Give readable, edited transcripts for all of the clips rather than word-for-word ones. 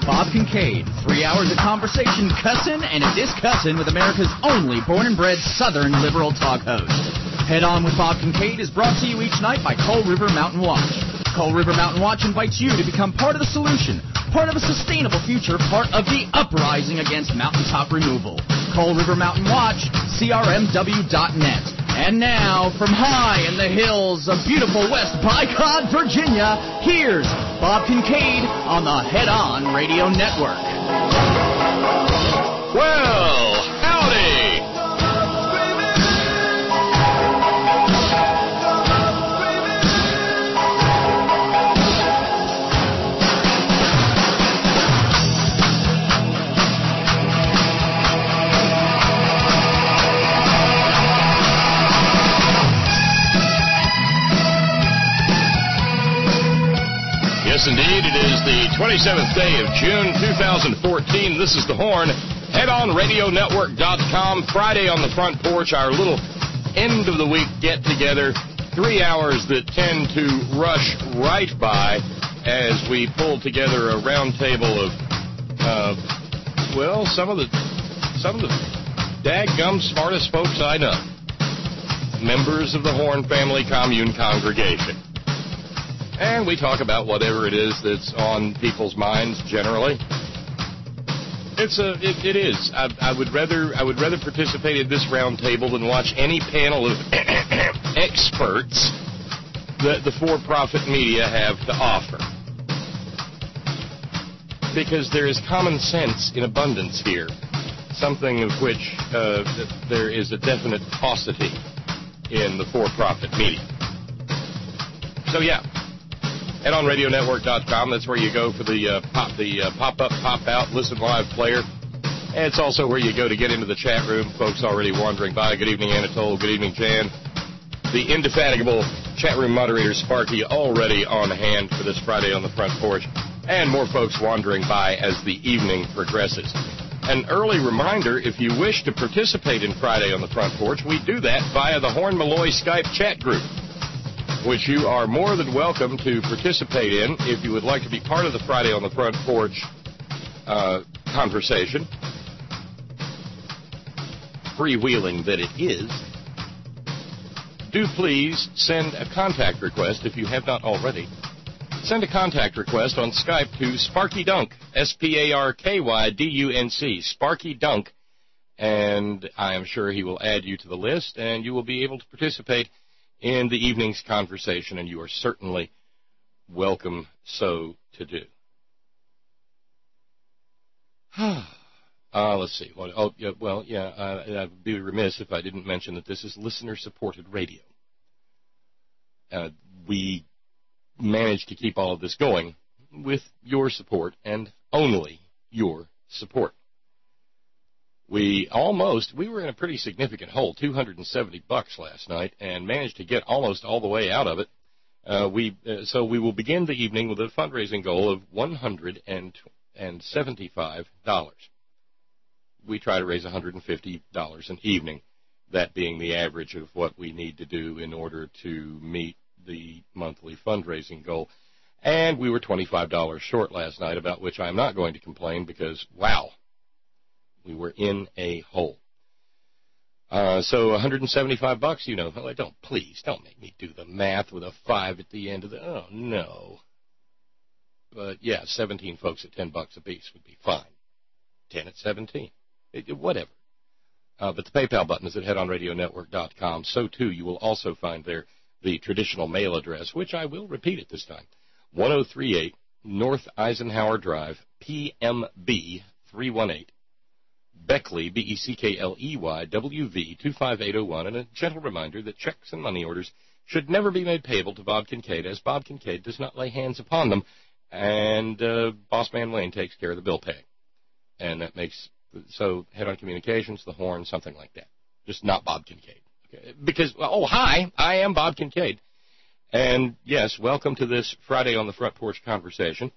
Bob Kincaid. 3 hours of conversation, cussin' and a discussin' with America's only born and bred Southern liberal talk host. Head On with Bob Kincaid is brought to you each night by Coal River Mountain Watch. Coal River Mountain Watch invites you to become part of the solution, part of a sustainable future, part of the uprising against mountaintop removal. Coal River Mountain Watch, crmw.net. And now, from high in the hills of beautiful West Bicod, Virginia, here's Bob Kincaid on the Head On Radio Network. Well, howdy! Yes, indeed. It is the 27th day of June, 2014. This is The Horn. HeadOnRadioNetwork.com. Friday on the Front Porch, our little end-of-the-week get-together. 3 hours that tend to rush right by as we pull together a round table of, some of the daggum smartest folks I know. Members of the Horn Family Commune Congregation. And we talk about whatever it is that's on people's minds generally. It is. I would rather participate in this round table than watch any panel of experts that the for-profit media have to offer. Because there is common sense in abundance here, something of which there is a definite paucity in the for-profit media. So yeah. HeadOnRadioNetwork.com. That's where you go for the pop-up, pop-out, listen live player. And it's also where you go to get into the chat room. Folks already wandering by. Good evening, Anatole. Good evening, Jan. The indefatigable chat room moderator, Sparky, already on hand for this Friday on the Front Porch. And more folks wandering by as the evening progresses. An early reminder, if you wish to participate in Friday on the Front Porch, we do that via the Horn Malloy Skype chat group, which you are more than welcome to participate in if you would like to be part of the Friday on the Front Porch conversation. Freewheeling that it is. Do please send a contact request if you have not already. Send a contact request on Skype to Sparky Dunk, SparkyDunc, Sparky Dunk, and I am sure he will add you to the list, and you will be able to participate in the evening's conversation, and you are certainly welcome so to do. Let's see. I'd be remiss if I didn't mention that this is listener-supported radio. We managed to keep all of this going with your support and only your support. We were in a pretty significant hole, $270 last night, and managed to get almost all the way out of it. So we will begin the evening with a fundraising goal of $175. We try to raise $150 an evening, that being the average of what we need to do in order to meet the monthly fundraising goal. And we were $25 short last night, about which I'm not going to complain because, wow, we were in a hole. So $175, please don't make me do the math with a 5 at the end of oh no. But yeah, 17 folks at $10 a piece would be fine. 10 at 17. Whatever. But the PayPal button is at HeadOnRadioNetwork.com. So too, you will also find there the traditional mail address, which I will repeat at this time. 1038 North Eisenhower Drive, PMB 318. Beckley, Beckley, WV 25801, and a gentle reminder that checks and money orders should never be made payable to Bob Kincaid, as Bob Kincaid does not lay hands upon them, and Boss Man Wayne takes care of the bill paying. And that makes, so Head On Communications, the Horn, something like that. Just not Bob Kincaid. Okay? Because, hi, I am Bob Kincaid. And, yes, welcome to this Friday on the Front Porch conversation.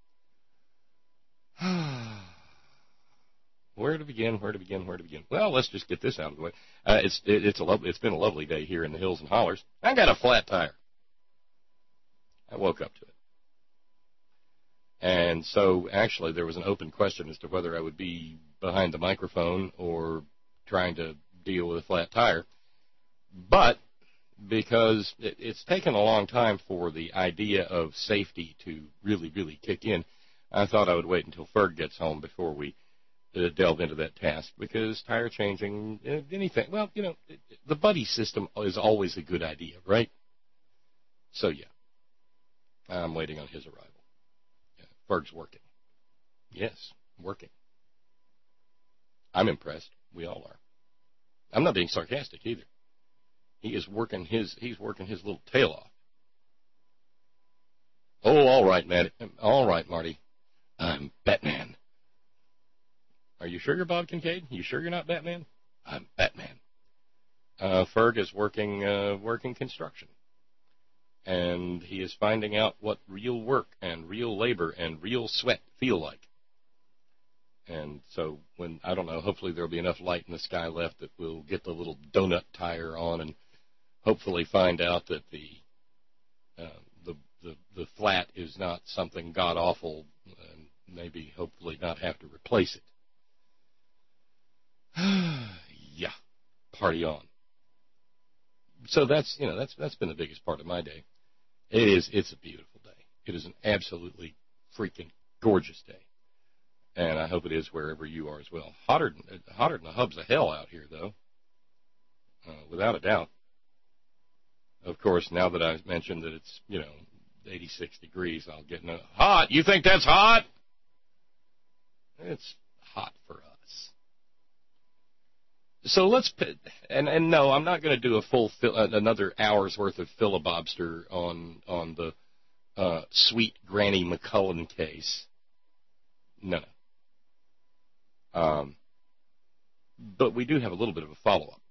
Where to begin? Well, let's just get this out of the way. It's been a lovely day here in the hills and hollers. I got a flat tire. I woke up to it. And so actually there was an open question as to whether I would be behind the microphone or trying to deal with a flat tire. But because it's taken a long time for the idea of safety to really, really kick in, I thought I would wait until Ferg gets home before we delve into that task, because tire changing, anything, well, the buddy system is always a good idea, right? So, yeah, I'm waiting on his arrival. Yeah, Ferg's working. Yes, working. I'm impressed. We all are. I'm not being sarcastic either. He's working his little tail off. Oh, all right, Matt. All right, Marty. I'm Batman. Are you sure you're Bob Kincaid? You sure you're not Batman? I'm Batman. Ferg is working construction. And he is finding out what real work and real labor and real sweat feel like. And so I don't know, hopefully there'll be enough light in the sky left that we'll get the little donut tire on and hopefully find out that the flat is not something god-awful, and maybe hopefully not have to replace it. Yeah, party on. So that's been the biggest part of my day. It's a beautiful day. It is an absolutely freaking gorgeous day. And I hope it is wherever you are as well. Hotter than the hubs of hell out here, though. Without a doubt. Of course, now that I've mentioned that it's, 86 degrees, I'll get hot. You think that's hot? It's hot for us. So let's, and no, I'm not going to do a full another hour's worth of filibuster on the sweet Granny McCullen case. No. But we do have a little bit of a follow-up.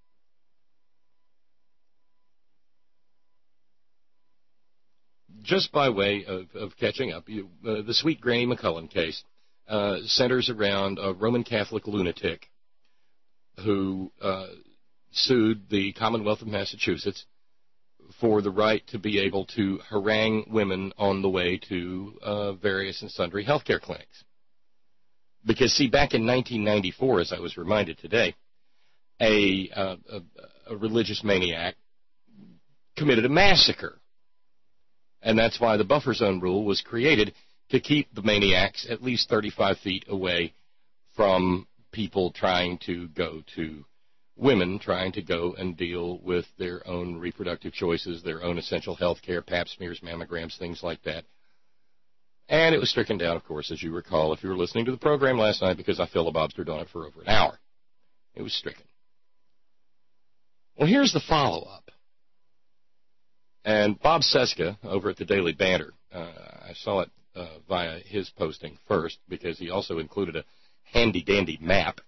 Just by way of catching up, the sweet Granny McCullen case centers around a Roman Catholic lunatic who sued the Commonwealth of Massachusetts for the right to be able to harangue women on the way to various and sundry healthcare clinics. Because, see, back in 1994, as I was reminded today, a religious maniac committed a massacre. And that's why the buffer zone rule was created, to keep the maniacs at least 35 feet away from people trying to go to women, trying to go and deal with their own reproductive choices, their own essential health care, pap smears, mammograms, things like that. And it was stricken down, of course, as you recall, if you were listening to the program last night, because I filibustered on it for over an hour. It was stricken. Well, here's the follow-up. And Bob Cesca, over at the Daily Banter, I saw it via his posting first, because he also included a handy-dandy map.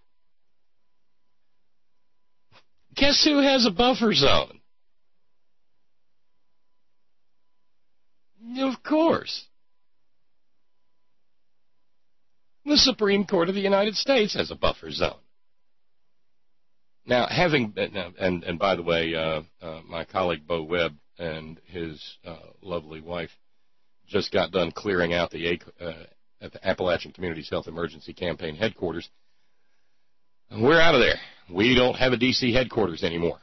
Guess who has a buffer zone? Of course. The Supreme Court of the United States has a buffer zone. Now, and by the way, my colleague Bo Webb and his lovely wife just got done clearing out at the Appalachian Communities Health Emergency Campaign headquarters. And we're out of there. We don't have a D.C. headquarters anymore.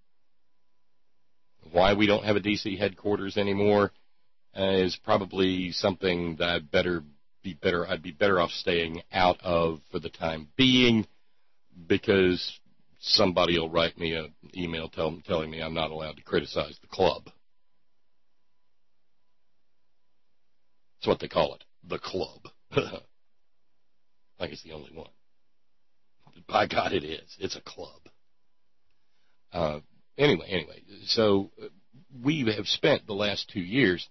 Why we don't have a D.C. headquarters anymore is probably something that I'd be better off staying out of for the time being, because somebody will write me an email telling me I'm not allowed to criticize the club. That's what they call it, the club. Like it's the only one. By God, it is. It's a club. Anyway, so we have spent the last 2 years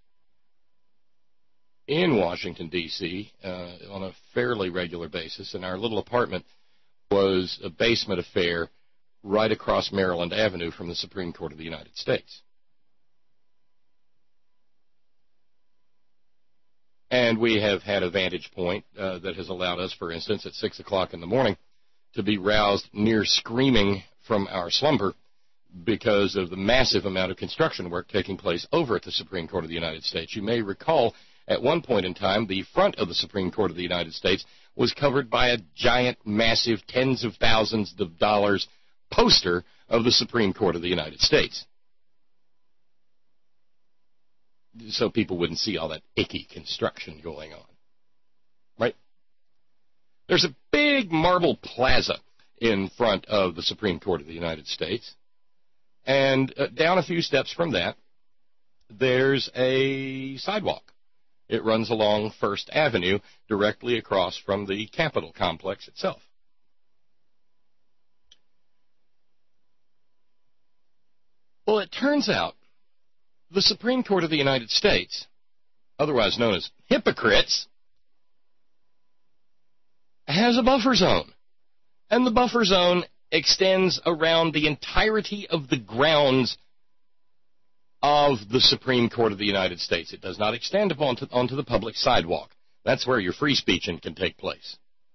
in Washington, D.C., on a fairly regular basis, and our little apartment was a basement affair right across Maryland Avenue from the Supreme Court of the United States. And we have had a vantage point that has allowed us, for instance, at 6 o'clock in the morning, to be roused near screaming from our slumber because of the massive amount of construction work taking place over at the Supreme Court of the United States. You may recall At one point in time, the front of the Supreme Court of the United States was covered by a giant, massive, tens of thousands of dollars poster of the Supreme Court of the United States. So people wouldn't see all that icky construction going on. Right? There's a big marble plaza in front of the Supreme Court of the United States. And down a few steps from that, there's a sidewalk. It runs along First Avenue directly across from the Capitol complex itself. Well, it turns out the Supreme Court of the United States, otherwise known as hypocrites, has a buffer zone. And the buffer zone extends around the entirety of the grounds of the Supreme Court of the United States. It does not extend onto the public sidewalk. That's where your free speeching can take place.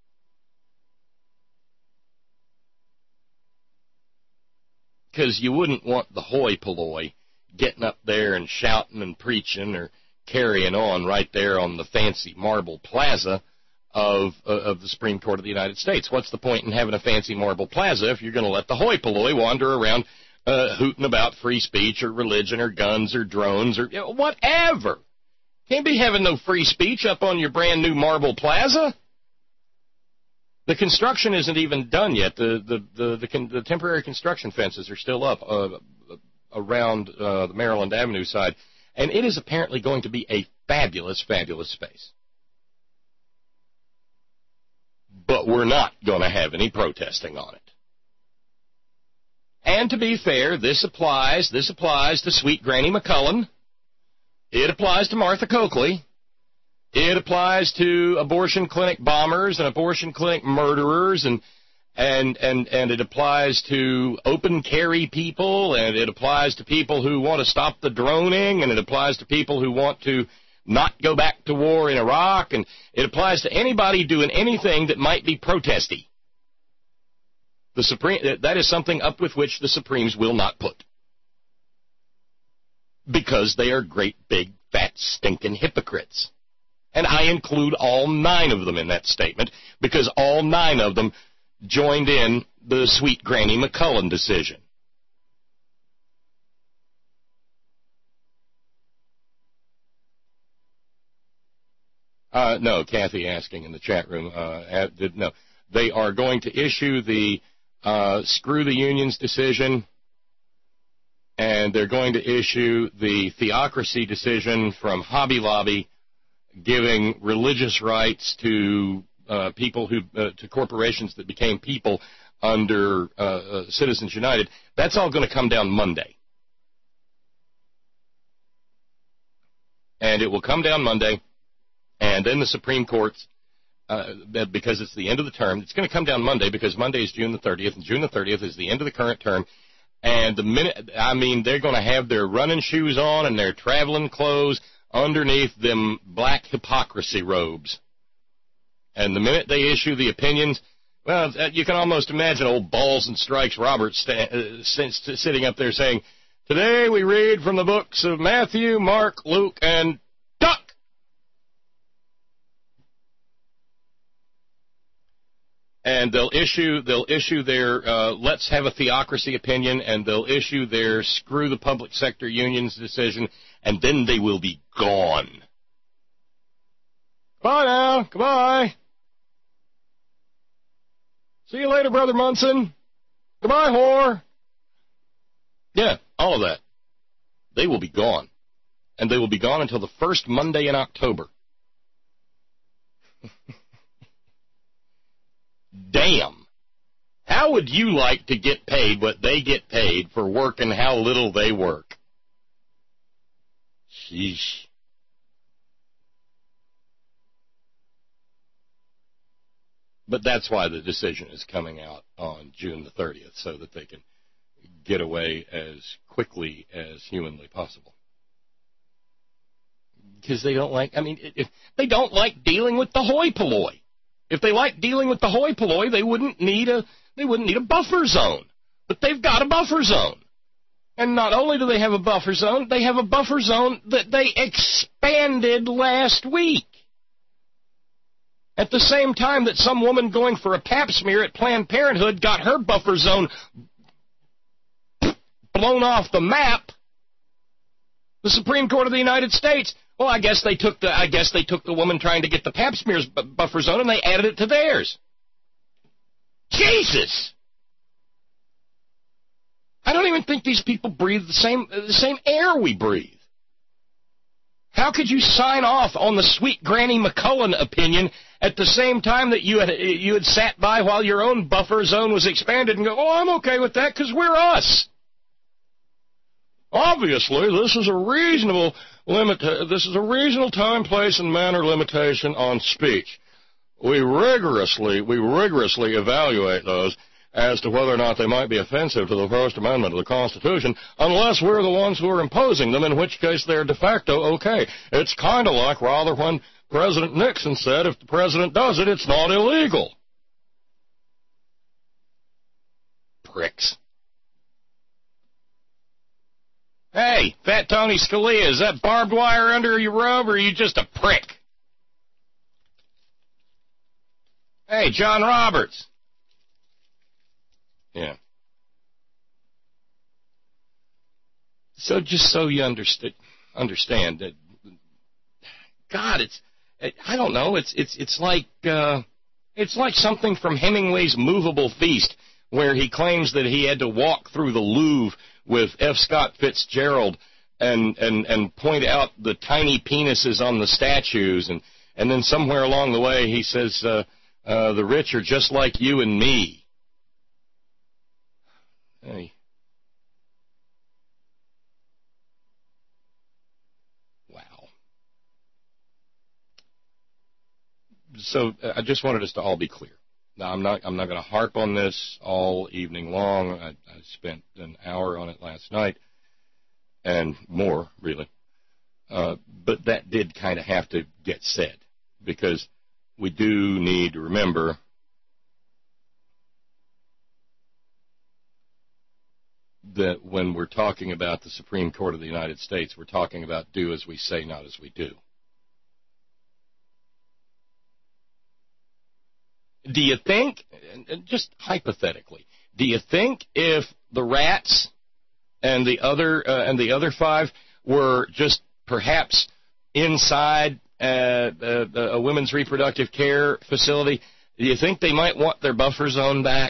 Because you wouldn't want the hoi polloi getting up there and shouting and preaching or carrying on right there on the fancy marble plaza of the Supreme Court of the United States. What's the point in having a fancy marble plaza if you're going to let the hoi polloi wander around hooting about free speech or religion or guns or drones or whatever? Can't be having no free speech up on your brand new marble plaza. The construction isn't even done yet. The temporary construction fences are still up around the Maryland Avenue side, and it is apparently going to be a fabulous, fabulous space. But we're not going to have any protesting on it. And to be fair, this applies to Sweet Granny McCullen. It applies to Martha Coakley. It applies to abortion clinic bombers and abortion clinic murderers, and it applies to open carry people, and it applies to people who want to stop the droning, and it applies to people who want to not go back to war in Iraq, and it applies to anybody doing anything that might be protesty. That is something up with which the Supremes will not put. Because they are great, big, fat, stinking hypocrites. And I include all 9 of them in that statement, because all 9 of them joined in the Sweet Granny McCullen decision. No, Kathy asking in the chat room, no. They are going to issue the screw the unions decision, and they're going to issue the theocracy decision from Hobby Lobby, giving religious rights to people to corporations that became people under Citizens United. That's all going to come down Monday. And it will come down Monday. And then the Supreme Court, because it's the end of the term, it's going to come down Monday because Monday is June the 30th, and June the 30th is the end of the current term. And they're going to have their running shoes on and their traveling clothes underneath them black hypocrisy robes. And the minute they issue the opinions, well, you can almost imagine old Balls and Strikes Roberts sitting up there saying, "Today we read from the books of Matthew, Mark, Luke, and Duck." And they'll issue their let's have a theocracy opinion, and they'll issue their screw the public sector unions decision, and then they will be gone. Bye now. Goodbye. See you later, Brother Munson. Goodbye, whore. Yeah, all of that. They will be gone. And they will be gone until the first Monday in October. Damn. How would you like to get paid what they get paid for working how little they work? Sheesh. But that's why the decision is coming out on June the 30th, so that they can get away as quickly as humanly possible. Because they don't like, they don't like dealing with the hoi polloi. If they like dealing with the hoi polloi, they wouldn't need a buffer zone. But they've got a buffer zone. And not only do they have a buffer zone, they have a buffer zone that they expanded last week. At the same time that some woman going for a pap smear at Planned Parenthood got her buffer zone blown off the map, the Supreme Court of the United States, well, I guess they took the woman trying to get the pap smear's buffer zone and they added it to theirs. Jesus! I don't even think these people breathe the same air we breathe. How could you sign off on the sweet Granny McCullen opinion at the same time that you had sat by while your own buffer zone was expanded and go, oh, I'm okay with that because we're us? Obviously, this is a reasonable time, place, and manner limitation on speech. We rigorously evaluate those as to whether or not they might be offensive to the First Amendment of the Constitution, unless we're the ones who are imposing them, in which case they're de facto okay. It's kind of like rather when President Nixon said if the president does it, it's not illegal. Pricks. Hey, Fat Tony Scalia, is that barbed wire under your robe, or are you just a prick? Hey, John Roberts. Yeah. So just so you understand that, God, I don't know, it's like something from Hemingway's Movable Feast, where he claims that he had to walk through the Louvre with F. Scott Fitzgerald and point out the tiny penises on the statues, and then somewhere along the way he says, the rich are just like you and me. Hey. Wow. So I just wanted us to all be clear. Now, I'm not going to harp on this all evening long. I spent an hour on it last night, and more, really. But that did kind of have to get said, because we do need to remember that when we're talking about the Supreme Court of the United States, we're talking about do as we say, not as we do. Do you think, and just hypothetically, do you think if the rats and the other five were just perhaps inside a women's reproductive care facility, do you think they might want their buffer zone back?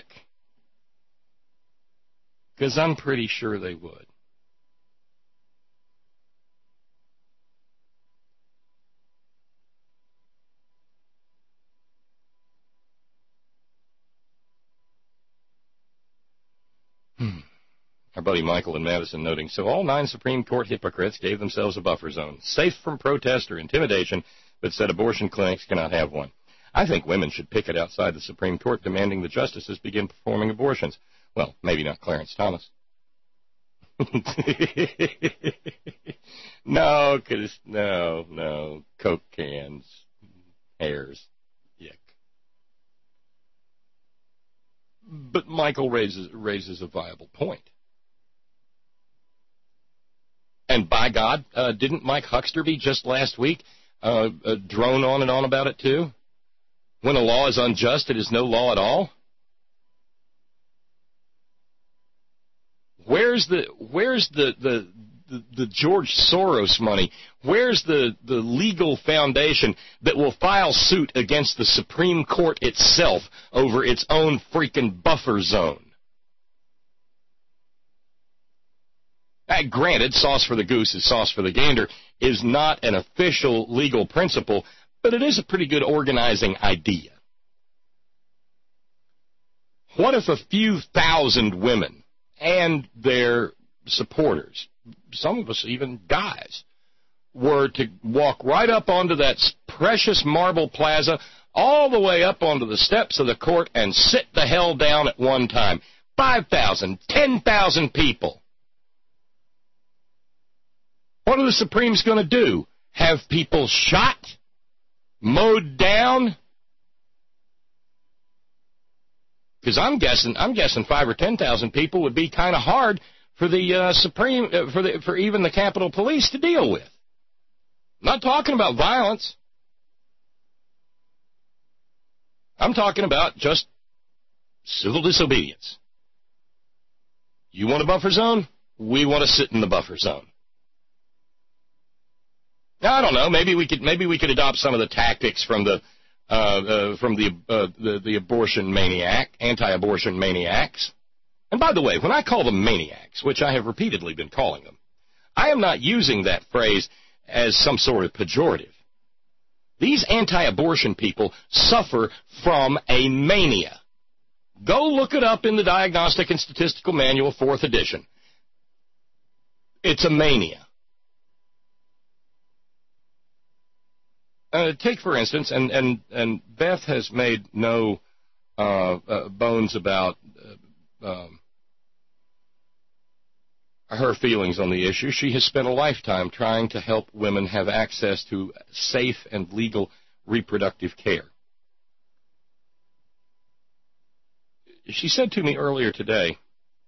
Because I'm pretty sure they would. Our buddy Michael in Madison noting, so all 9 Supreme Court hypocrites gave themselves a buffer zone, safe from protest or intimidation, but said abortion clinics cannot have one. I think women should picket outside the Supreme Court demanding the justices begin performing abortions. Well, maybe not Clarence Thomas. No, Coke cans, hairs, yuck. But Michael raises a viable point. And by God, didn't Mike Hucksterby just last week drone on and on about it too? When a law is unjust, it is no law at all. Where's the George Soros money? Where's the legal foundation that will file suit against the Supreme Court itself over its own freaking buffer zone? Granted, sauce for the goose is sauce for the gander is not an official legal principle, but it is a pretty good organizing idea. What if a few thousand women and their supporters, some of us even guys, were to walk right up onto that precious marble plaza, all the way up onto the steps of the court and sit the hell down at one time? 5,000, 10,000 people. What are the Supremes going to do? Have people shot? Mowed down? Because I'm guessing 5,000 or 10,000 people would be kind of hard for the for even the Capitol Police to deal with. I'm not talking about violence. I'm talking about just civil disobedience. You want a buffer zone? We want to sit in the buffer zone. Now, I don't know. Maybe we could adopt some of the tactics from the abortion maniac, anti-abortion maniacs. And by the way, when I call them maniacs, which I have repeatedly been calling them, I am not using that phrase as some sort of pejorative. These anti-abortion people suffer from a mania. Go look it up in the Diagnostic and Statistical Manual, 4th edition. It's a mania. Take, for instance, and Beth has made no bones about her feelings on the issue. She has spent a lifetime trying to help women have access to safe and legal reproductive care. She said to me earlier today,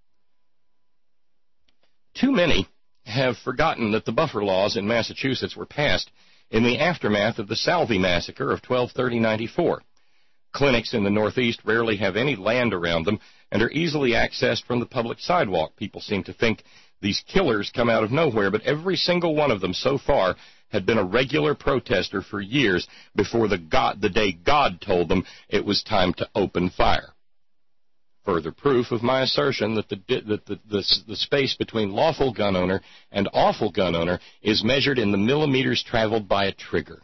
too many have forgotten that the buffer laws in Massachusetts were passed in the aftermath of the Salvey Massacre of 12/30/94. Clinics in the Northeast rarely have any land around them and are easily accessed from the public sidewalk. People seem to think these killers come out of nowhere, but every single one of them so far had been a regular protester for years before the day God told them it was time to open fire. Further proof of my assertion that the space between lawful gun owner and awful gun owner is measured in the millimeters traveled by a trigger.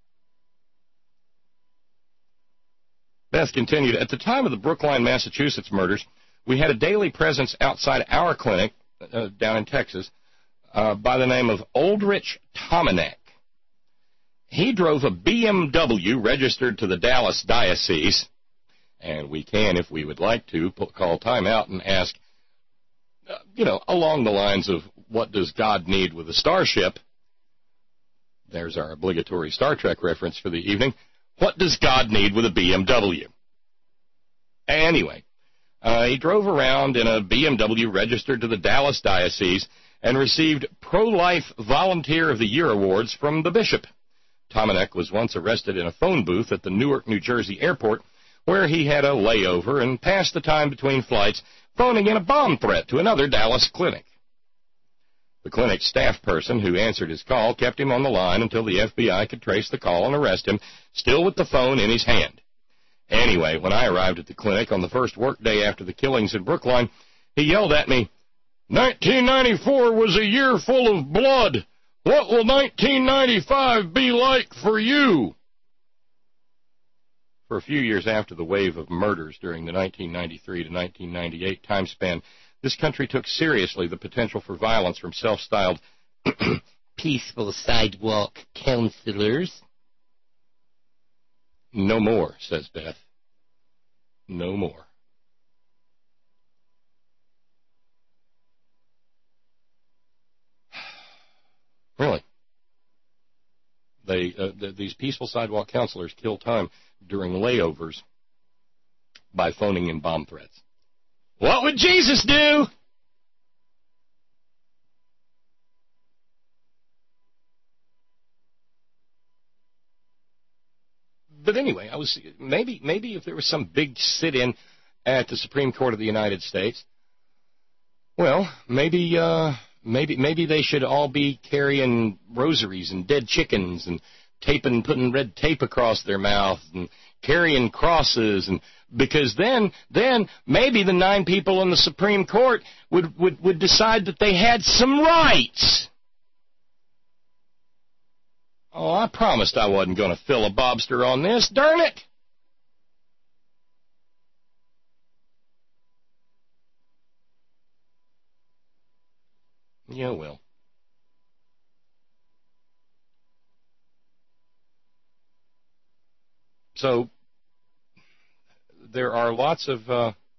Beth continued, at the time of the Brookline, Massachusetts murders, we had a daily presence outside our clinic down in Texas by the name of Oldrich Tomanek. He drove a BMW registered to the Dallas Diocese, and we can, if we would like to, call time out and ask, along the lines of, what does God need with a starship? There's our obligatory Star Trek reference for the evening. What does God need with a BMW? Anyway, he drove around in a BMW registered to the Dallas Diocese and received Pro-Life Volunteer of the Year awards from the bishop. Tomanek was once arrested in a phone booth at the Newark, New Jersey airport, where he had a layover and passed the time between flights phoning in a bomb threat to another Dallas clinic. The clinic's staff person who answered his call kept him on the line until the FBI could trace the call and arrest him, still with the phone in his hand. Anyway, when I arrived at the clinic on the first workday after the killings in Brookline, he yelled at me, 1994 was a year full of blood. What will 1995 be like for you? For a few years after the wave of murders during the 1993 to 1998 time span, this country took seriously the potential for violence from self-styled peaceful sidewalk counselors. No more, says Beth. No more. Really? These peaceful sidewalk counselors kill time during layovers by phoning in bomb threats. What would Jesus do? But anyway, maybe if there was some big sit-in at the Supreme Court of the United States, well, maybe they should all be carrying rosaries and dead chickens and putting red tape across their mouth and carrying crosses, and because then maybe the 9 people in the Supreme Court would decide that they had some rights. Oh, I promised I wasn't going to filibuster on this, darn it. Yeah, well. So, there are lots of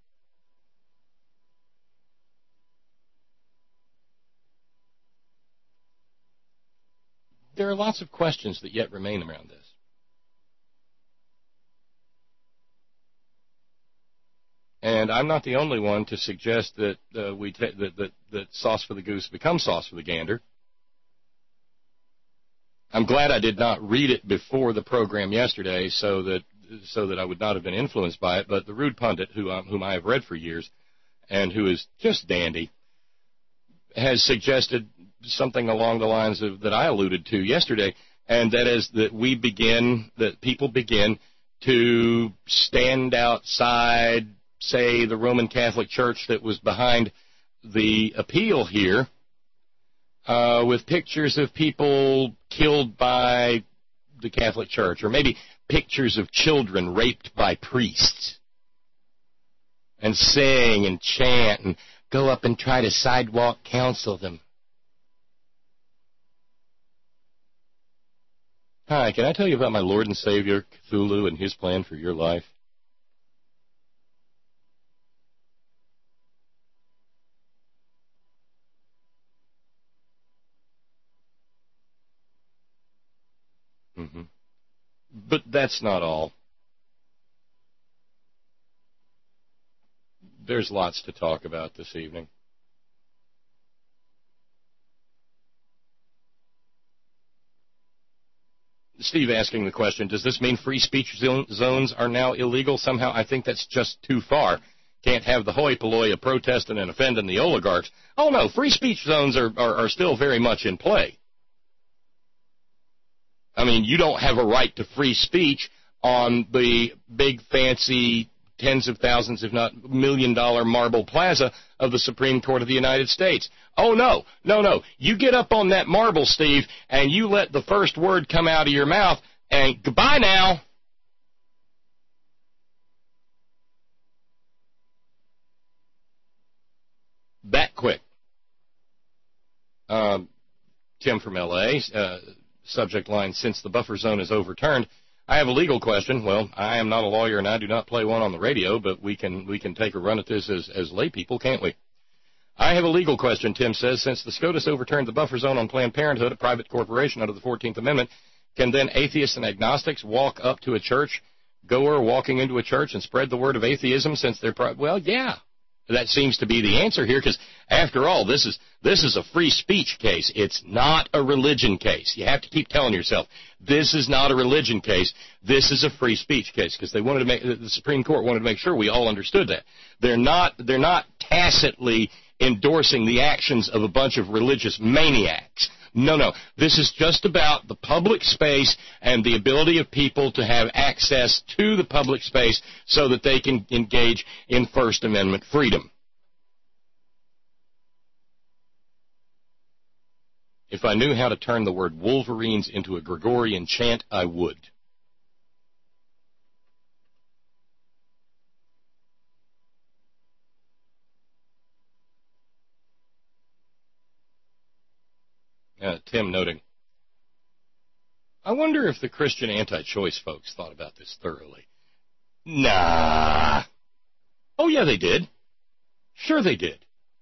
questions that yet remain around this. And I'm not the only one to suggest that that sauce for the goose becomes sauce for the gander. I'm glad I did not read it before the program yesterday, so that I would not have been influenced by it. But the Rude Pundit, whom I have read for years, and who is just dandy, has suggested something along the lines of that I alluded to yesterday, and that is that people begin to stand outside, say, the Roman Catholic Church that was behind the appeal here, with pictures of people killed by the Catholic Church, or maybe pictures of children raped by priests, and sing and chant and go up and try to sidewalk counsel them. Hi, can I tell you about my Lord and Savior, Cthulhu, and his plan for your life? But that's not all. There's lots to talk about this evening. Steve asking the question, does this mean free speech zones are now illegal? Somehow I think that's just too far. Can't have the hoi polloi of protesting and offending the oligarchs. Oh, no, free speech zones are still very much in play. I mean, you don't have a right to free speech on the big, fancy, tens of thousands, if not million-dollar marble plaza of the Supreme Court of the United States. Oh, no. You get up on that marble, Steve, and you let the first word come out of your mouth, and goodbye now. That quick. Tim from L.A., subject line, since the buffer zone is overturned, I have a legal question. Well, I am not a lawyer and I do not play one on the radio, but we can take a run at this as lay people, can't we? I have a legal question, Tim says. Since the SCOTUS overturned the buffer zone on Planned Parenthood, a private corporation under the 14th Amendment, can then atheists and agnostics walk up to a church goer walking into a church and spread the word of atheism since they're well, yeah. That seems to be the answer here, because after all, this is a free speech case. It's not a religion case. You have to keep telling yourself, this is not a religion case. This is a free speech case, because the Supreme Court wanted to make sure we all understood that. They're not tacitly endorsing the actions of a bunch of religious maniacs. No. This is just about the public space and the ability of people to have access to the public space so that they can engage in First Amendment freedom. If I knew how to turn the word Wolverines into a Gregorian chant, I would. Tim noting, I wonder if the Christian anti-choice folks thought about this thoroughly. Nah. Oh, yeah, they did. Sure they did.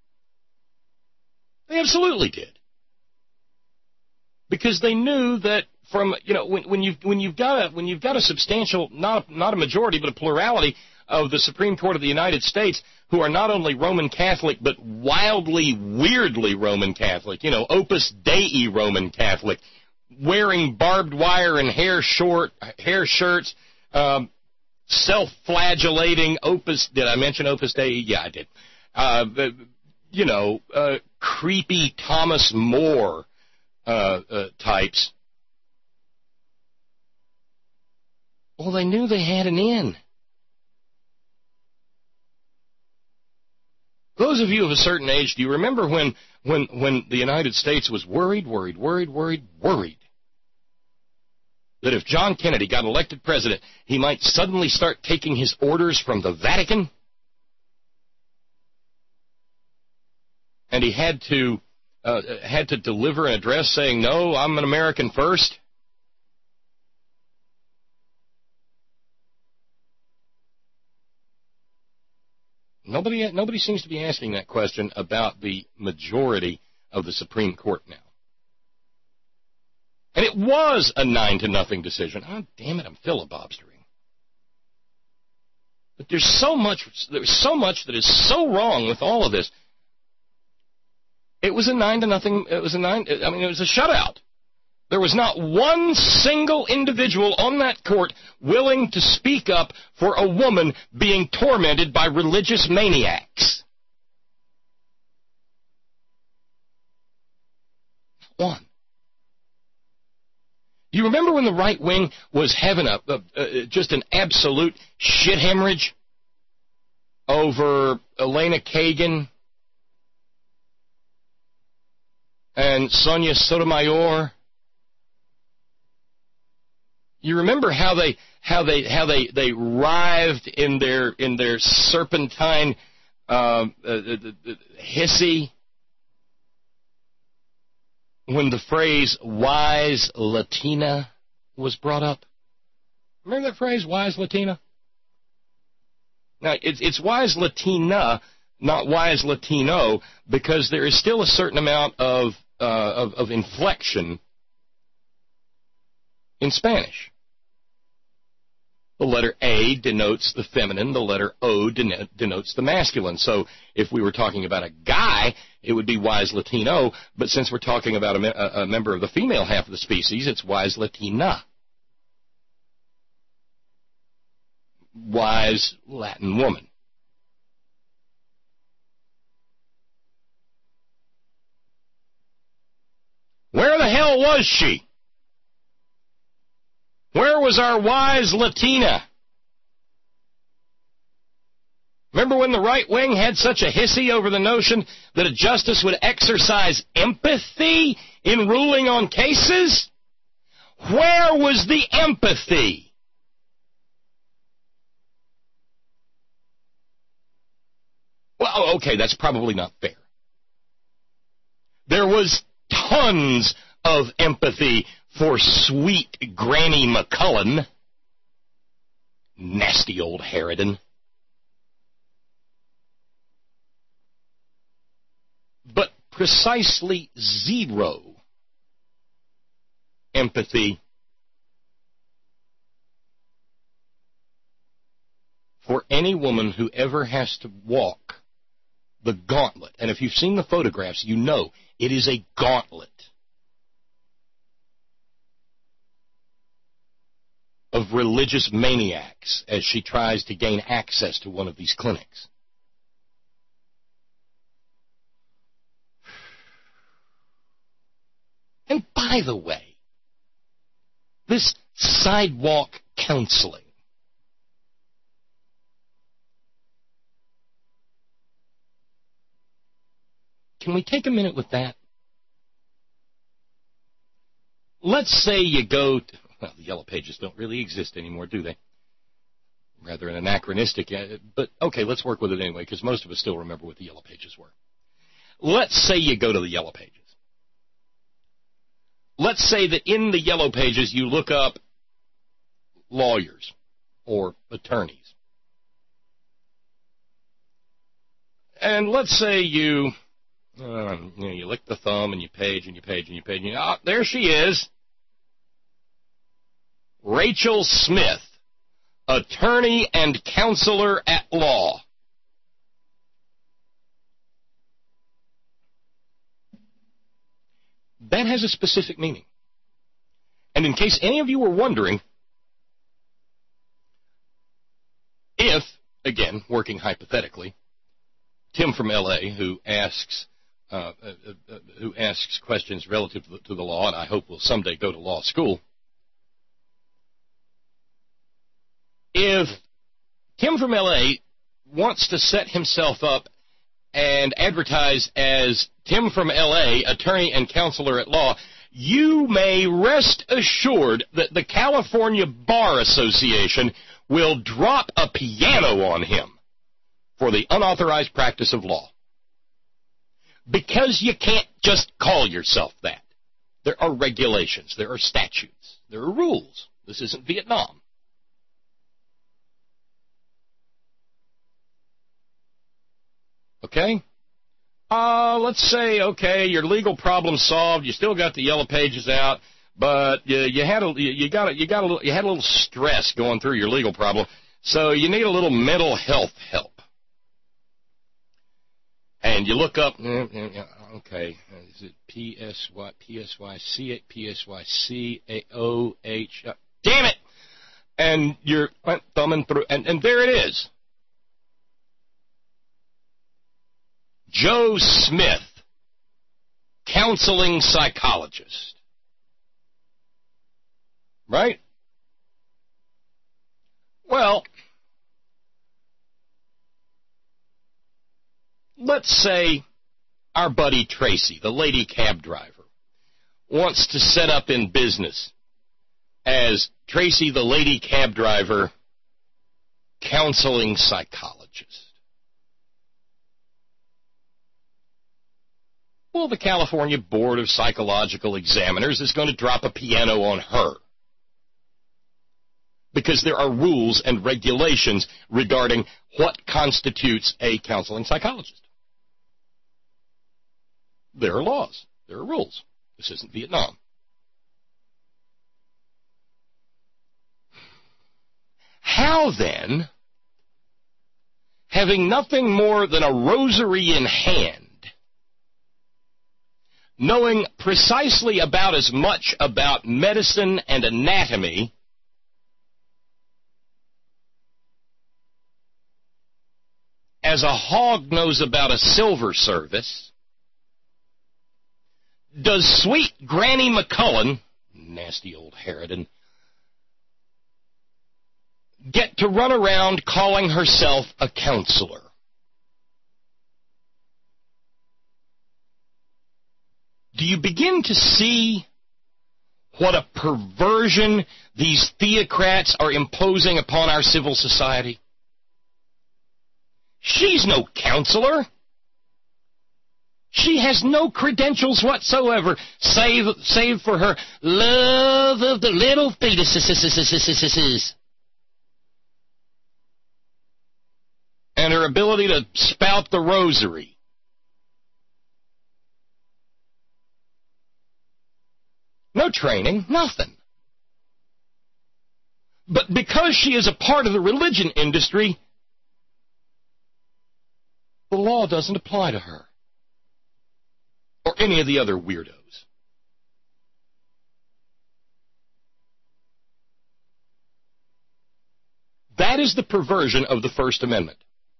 They absolutely did. Because they knew that when you've got a substantial, not a majority, but a plurality of the Supreme Court of the United States who are not only Roman Catholic, but wildly, weirdly Roman Catholic, Opus Dei Roman Catholic, wearing barbed wire and hair shirts, self-flagellating did I mention Opus Dei? Yeah, I did. Creepy Thomas More types. Well, they knew they had an in. Those of you of a certain age, do you remember when the United States was worried that if John Kennedy got elected president, he might suddenly start taking his orders from the Vatican? And he had to deliver an address saying, no, I'm an American first? Nobody seems to be asking that question about the majority of the Supreme Court now. And it was a 9-0 decision. Oh, damn it, I'm filibustering. But there's so much that is so wrong with all of this. It was a 9-0. It was a shutout. There was not one single individual on that court willing to speak up for a woman being tormented by religious maniacs. One. You remember when the right wing was having just an absolute shit hemorrhage over Elena Kagan and Sonia Sotomayor? You remember how they writhed in their serpentine hissy when the phrase "wise Latina" was brought up? Remember that phrase, "wise Latina"? Now it's wise Latina, not wise Latino, because there is still a certain amount of inflection in Spanish. The letter A denotes the feminine. The letter O denotes the masculine. So if we were talking about a guy, it would be wise Latino. But since we're talking about a member of the female half of the species, it's wise Latina. Wise Latin woman. Where the hell was she? Where was our wise Latina? Remember when the right wing had such a hissy over the notion that a justice would exercise empathy in ruling on cases? Where was the empathy? Well, okay, that's probably not fair. There was tons of empathy for sweet Granny McCullen. Nasty old harridan. But precisely zero empathy for any woman who ever has to walk the gauntlet. And if you've seen the photographs, you know it is a gauntlet of religious maniacs as she tries to gain access to one of these clinics. And by the way, this sidewalk counseling, can we take a minute with that? Let's say you go to, well, the Yellow Pages don't really exist anymore, do they? Rather an anachronistic, but okay, let's work with it anyway, because most of us still remember what the Yellow Pages were. Let's say you go to the Yellow Pages. Let's say that in the Yellow Pages you look up lawyers or attorneys. And let's say you lick the thumb and you page and you page and you page. And there she is. Rachel Smith, attorney and counselor at law. That has a specific meaning. And in case any of you were wondering, if, again, working hypothetically, Tim from L.A., who asks questions relative to the law, and I hope will someday go to law school, if Tim from L.A. wants to set himself up and advertise as Tim from L.A., attorney and counselor at law, you may rest assured that the California Bar Association will drop a piano on him for the unauthorized practice of law. Because you can't just call yourself that. There are regulations, there are statutes, there are rules. This isn't Vietnam. Okay? Let's say, okay, your legal problem solved. You still got the Yellow Pages out, but you had a little stress going through your legal problem. So you need a little mental health help. And you look up, okay, is it PSYCAOH? Damn it! And you're thumbing through, and there it is. Joe Smith, counseling psychologist. Right? Well, let's say our buddy Tracy, the lady cab driver, wants to set up in business as Tracy, the lady cab driver, counseling psychologist. Well, the California Board of Psychological Examiners is going to drop a piano on her, because there are rules and regulations regarding what constitutes a counseling psychologist. There are laws. There are rules. This isn't Vietnam. How then, having nothing more than a rosary in hand, knowing precisely about as much about medicine and anatomy as a hog knows about a silver service, does sweet Granny McCullen, nasty old harridan, get to run around calling herself a counselor? Do you begin to see what a perversion these theocrats are imposing upon our civil society? She's no counselor. She has no credentials whatsoever, save for her love of the little fetuses and her ability to spout the rosary. No training, nothing. But because she is a part of the religion industry, the law doesn't apply to her or any of the other weirdos. That is the perversion of the First Amendment.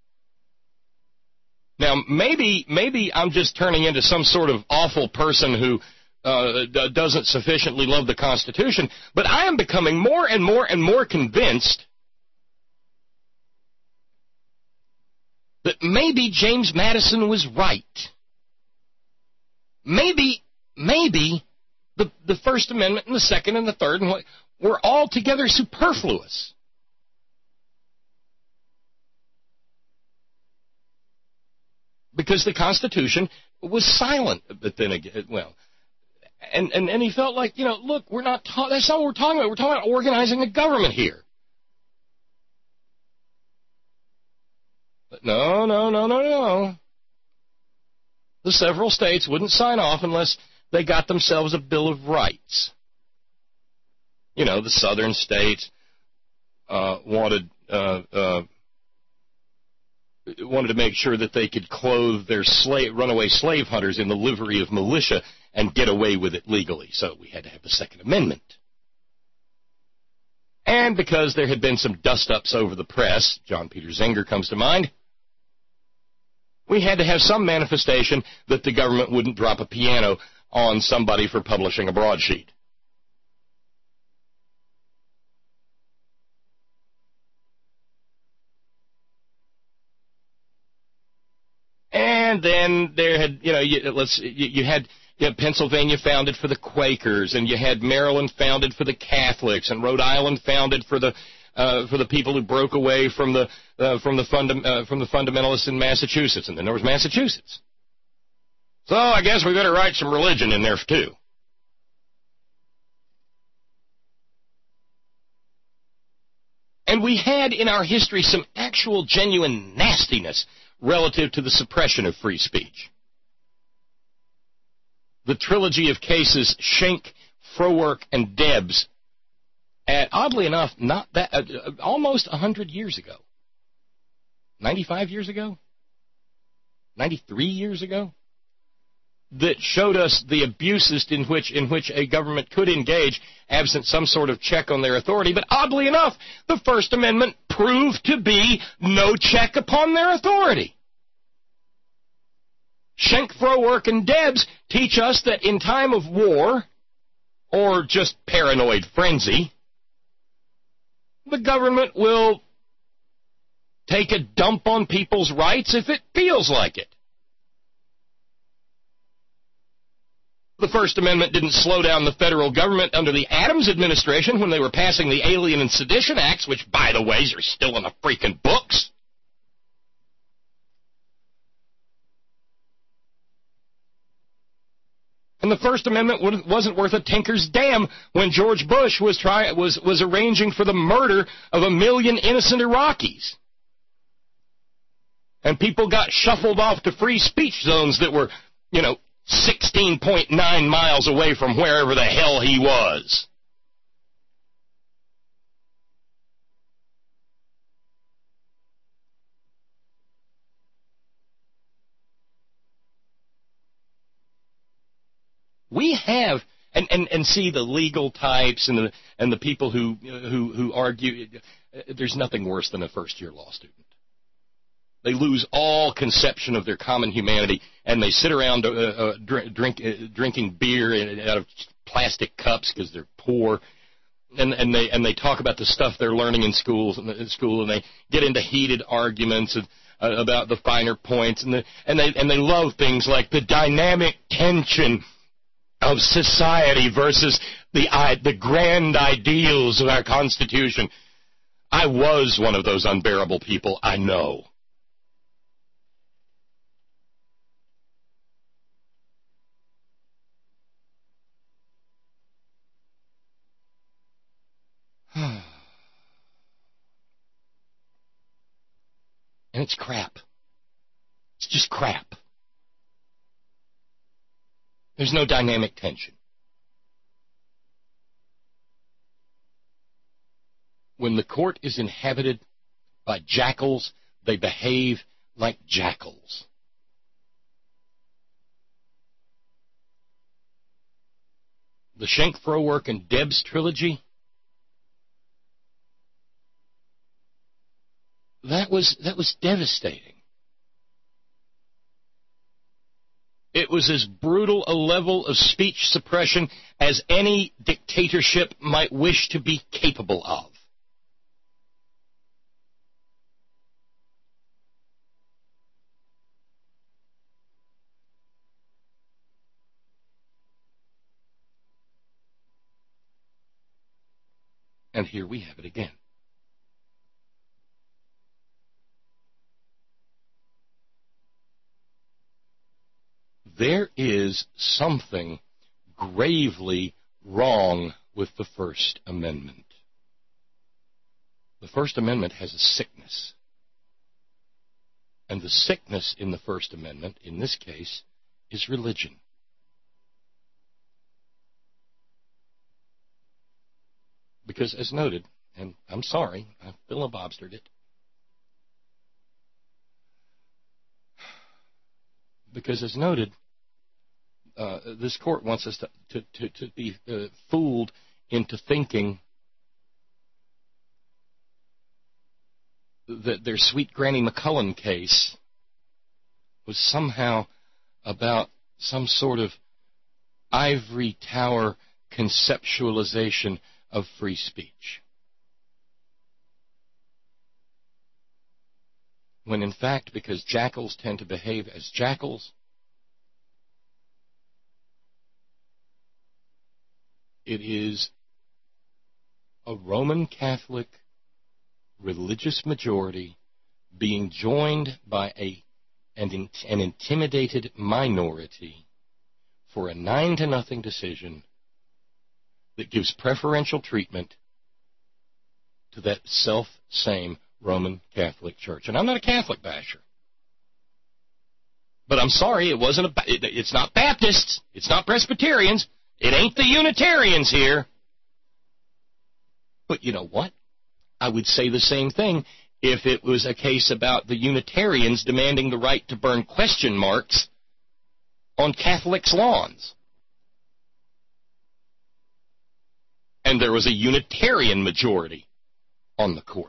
Now, maybe I'm just turning into some sort of awful person who doesn't sufficiently love the Constitution, but I am becoming more and more and more convinced that maybe James Madison was right. Maybe the First Amendment and the Second and the Third and were altogether superfluous. Because the Constitution was silent. But then again, well, and he felt like, look, that's not what we're talking about. We're talking about organizing a government here. But no. The several states wouldn't sign off unless they got themselves a Bill of Rights. The southern states wanted to make sure that they could clothe their runaway slave hunters in the livery of militia and get away with it legally. So we had to have the Second Amendment. And because there had been some dust-ups over the press, John Peter Zenger comes to mind, we had to have some manifestation that the government wouldn't drop a piano on somebody for publishing a broadsheet. And then there had, you had Pennsylvania founded for the Quakers, and you had Maryland founded for the Catholics, and Rhode Island founded for the people who broke away from the fundamentalists in Massachusetts, and then there was Massachusetts. So I guess we better write some religion in there too. And we had in our history some actual genuine nastiness relative to the suppression of free speech. The trilogy of cases, Schenck, Frowork, and Debs, oddly enough, not that almost 100 years ago. 95 years ago? 93 years ago? That showed us the abuses in which a government could engage absent some sort of check on their authority. But oddly enough, the First Amendment proved to be no check upon their authority. Schenck, Frohwerk, and Debs teach us that in time of war, or just paranoid frenzy, the government will take a dump on people's rights if it feels like it. The First Amendment didn't slow down the federal government under the Adams administration when they were passing the Alien and Sedition Acts, which, by the way, are still in the freaking books. And the First Amendment wasn't worth a tinker's damn when George Bush was arranging for the murder of 1 million innocent Iraqis. And people got shuffled off to free speech zones that were, 16.9 miles away from wherever the hell he was. We have, and see the legal types and the people who argue. There's nothing worse than a first-year law student. They lose all conception of their common humanity, and they sit around drinking beer out of plastic cups because they're poor, and they talk about the stuff they're learning in school, and they get into heated arguments about the finer points, and they love things like the dynamic tension of society versus the grand ideals of our Constitution. I was one of those unbearable people, I know. And it's crap. It's just crap. There's no dynamic tension. When the court is inhabited by jackals, they behave like jackals. The Schenck, Frohwerk, and Debs trilogy, that was devastating. It was as brutal a level of speech suppression as any dictatorship might wish to be capable of. And here we have it again. There is something gravely wrong with the First Amendment. The First Amendment has a sickness. And the sickness in the First Amendment, in this case, is religion. Because, as noted, and I'm sorry, I filibustered it, because, as noted, this court wants us to be fooled into thinking that their Sweet Granny McCullen case was somehow about some sort of ivory tower conceptualization of free speech. When in fact, because jackals tend to behave as jackals, it is a Roman Catholic religious majority being joined by an intimidated minority for a 9-0 decision that gives preferential treatment to that self-same Roman Catholic Church. And I'm not a Catholic basher. But I'm sorry, it's not Baptists, it's not Presbyterians, it ain't the Unitarians here. But you know what? I would say the same thing if it was a case about the Unitarians demanding the right to burn question marks on Catholics' lawns. And there was a Unitarian majority on the court.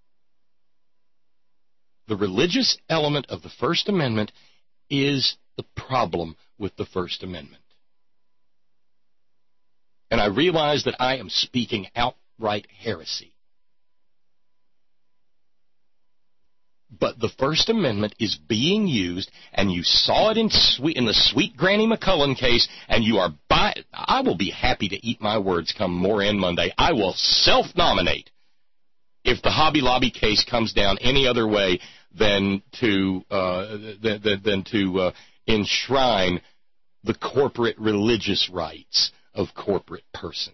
The religious element of the First Amendment is the problem with the First Amendment. And I realize that I am speaking outright heresy. But the First Amendment is being used, and you saw it in the Sweet Granny McCullen case, and you are I will be happy to eat my words come Moran Monday. I will self-nominate if the Hobby Lobby case comes down any other way than to enshrine the corporate religious rights of corporate persons.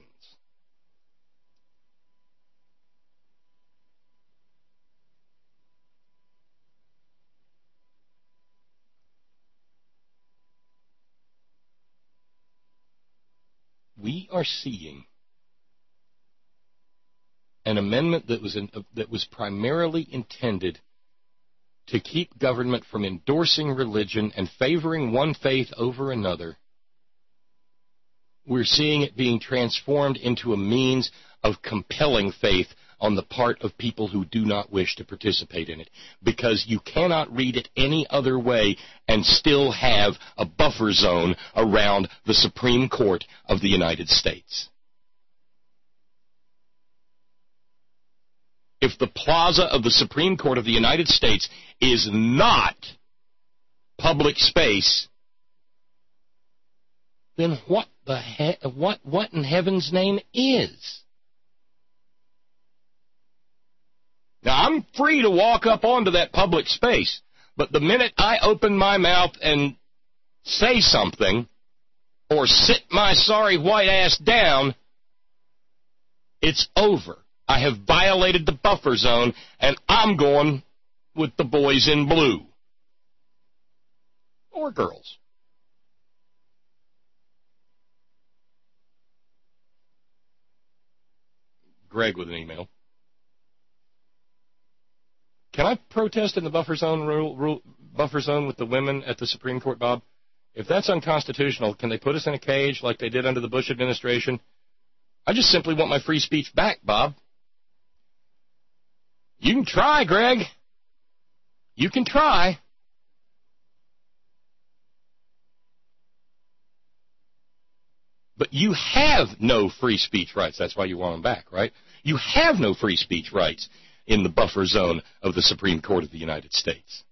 We are seeing an amendment that was primarily intended to keep government from endorsing religion and favoring one faith over another. We're seeing it being transformed into a means of compelling faith on the part of people who do not wish to participate in it, because you cannot read it any other way and still have a buffer zone around the Supreme Court of the United States. If the plaza of the Supreme Court of the United States is not public space, then what in heaven's name is? Now, I'm free to walk up onto that public space, but the minute I open my mouth and say something or sit my sorry white ass down, it's over. I have violated the buffer zone, and I'm going with the boys in blue. Or girls. Greg with an email. Can I protest in the buffer zone buffer zone with the women at the Supreme Court, Bob? If that's unconstitutional, can they put us in a cage like they did under the Bush administration? I just simply want my free speech back, Bob. You can try, Greg. You can try. But you have no free speech rights. That's why you want them back, right? You have no free speech rights in the buffer zone of the Supreme Court of the United States.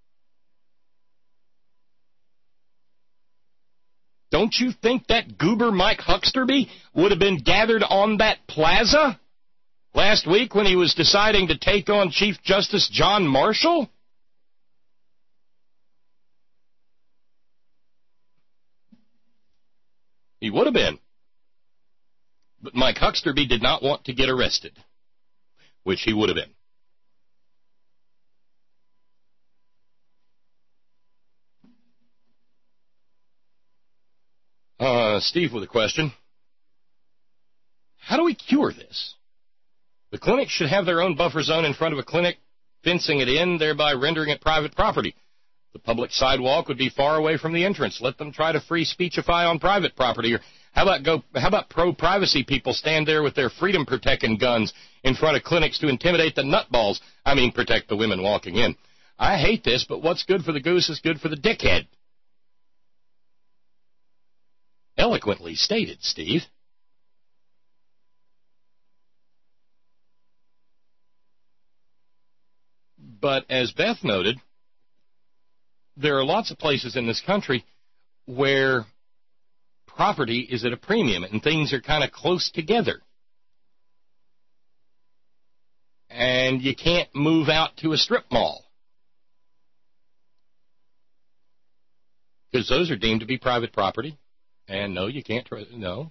Don't you think that goober Mike Hucksterby would have been gathered on that plaza last week when he was deciding to take on Chief Justice John Marshall? He would have been. But Mike Hucksterby did not want to get arrested, which he would have been. Steve with a question. How do we cure this? The clinic should have their own buffer zone in front of a clinic, fencing it in, thereby rendering it private property. The public sidewalk would be far away from the entrance. Let them try to free speechify on private property. Or how about pro-privacy people stand there with their freedom-protecting guns in front of clinics to intimidate the nutballs? I mean, protect the women walking in. I hate this, but what's good for the goose is good for the dickhead. Eloquently stated, Steve. But as Beth noted, there are lots of places in this country where property is at a premium and things are kind of close together. And you can't move out to a strip mall because those are deemed to be private property. And no, you can't. No.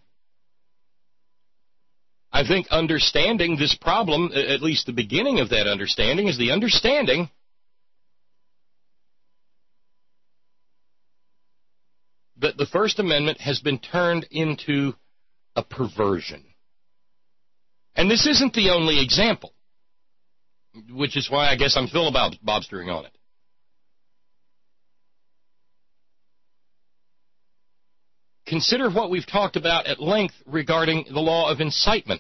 I think understanding this problem, at least the beginning of that understanding, is the understanding that the First Amendment has been turned into a perversion. And this isn't the only example, which is why I guess I'm filibustering on it. Consider what we've talked about at length regarding the law of incitement.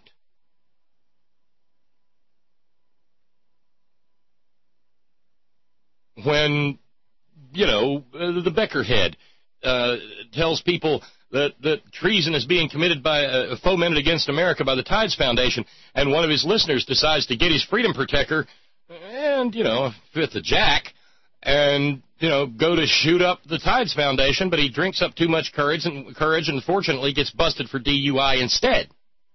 When, the Beckerhead tells people that treason is being committed by fomented against America by the Tides Foundation, and one of his listeners decides to get his freedom protector and, fifth of Jack, and, go to shoot up the Tides Foundation, but he drinks up too much courage and fortunately gets busted for DUI instead.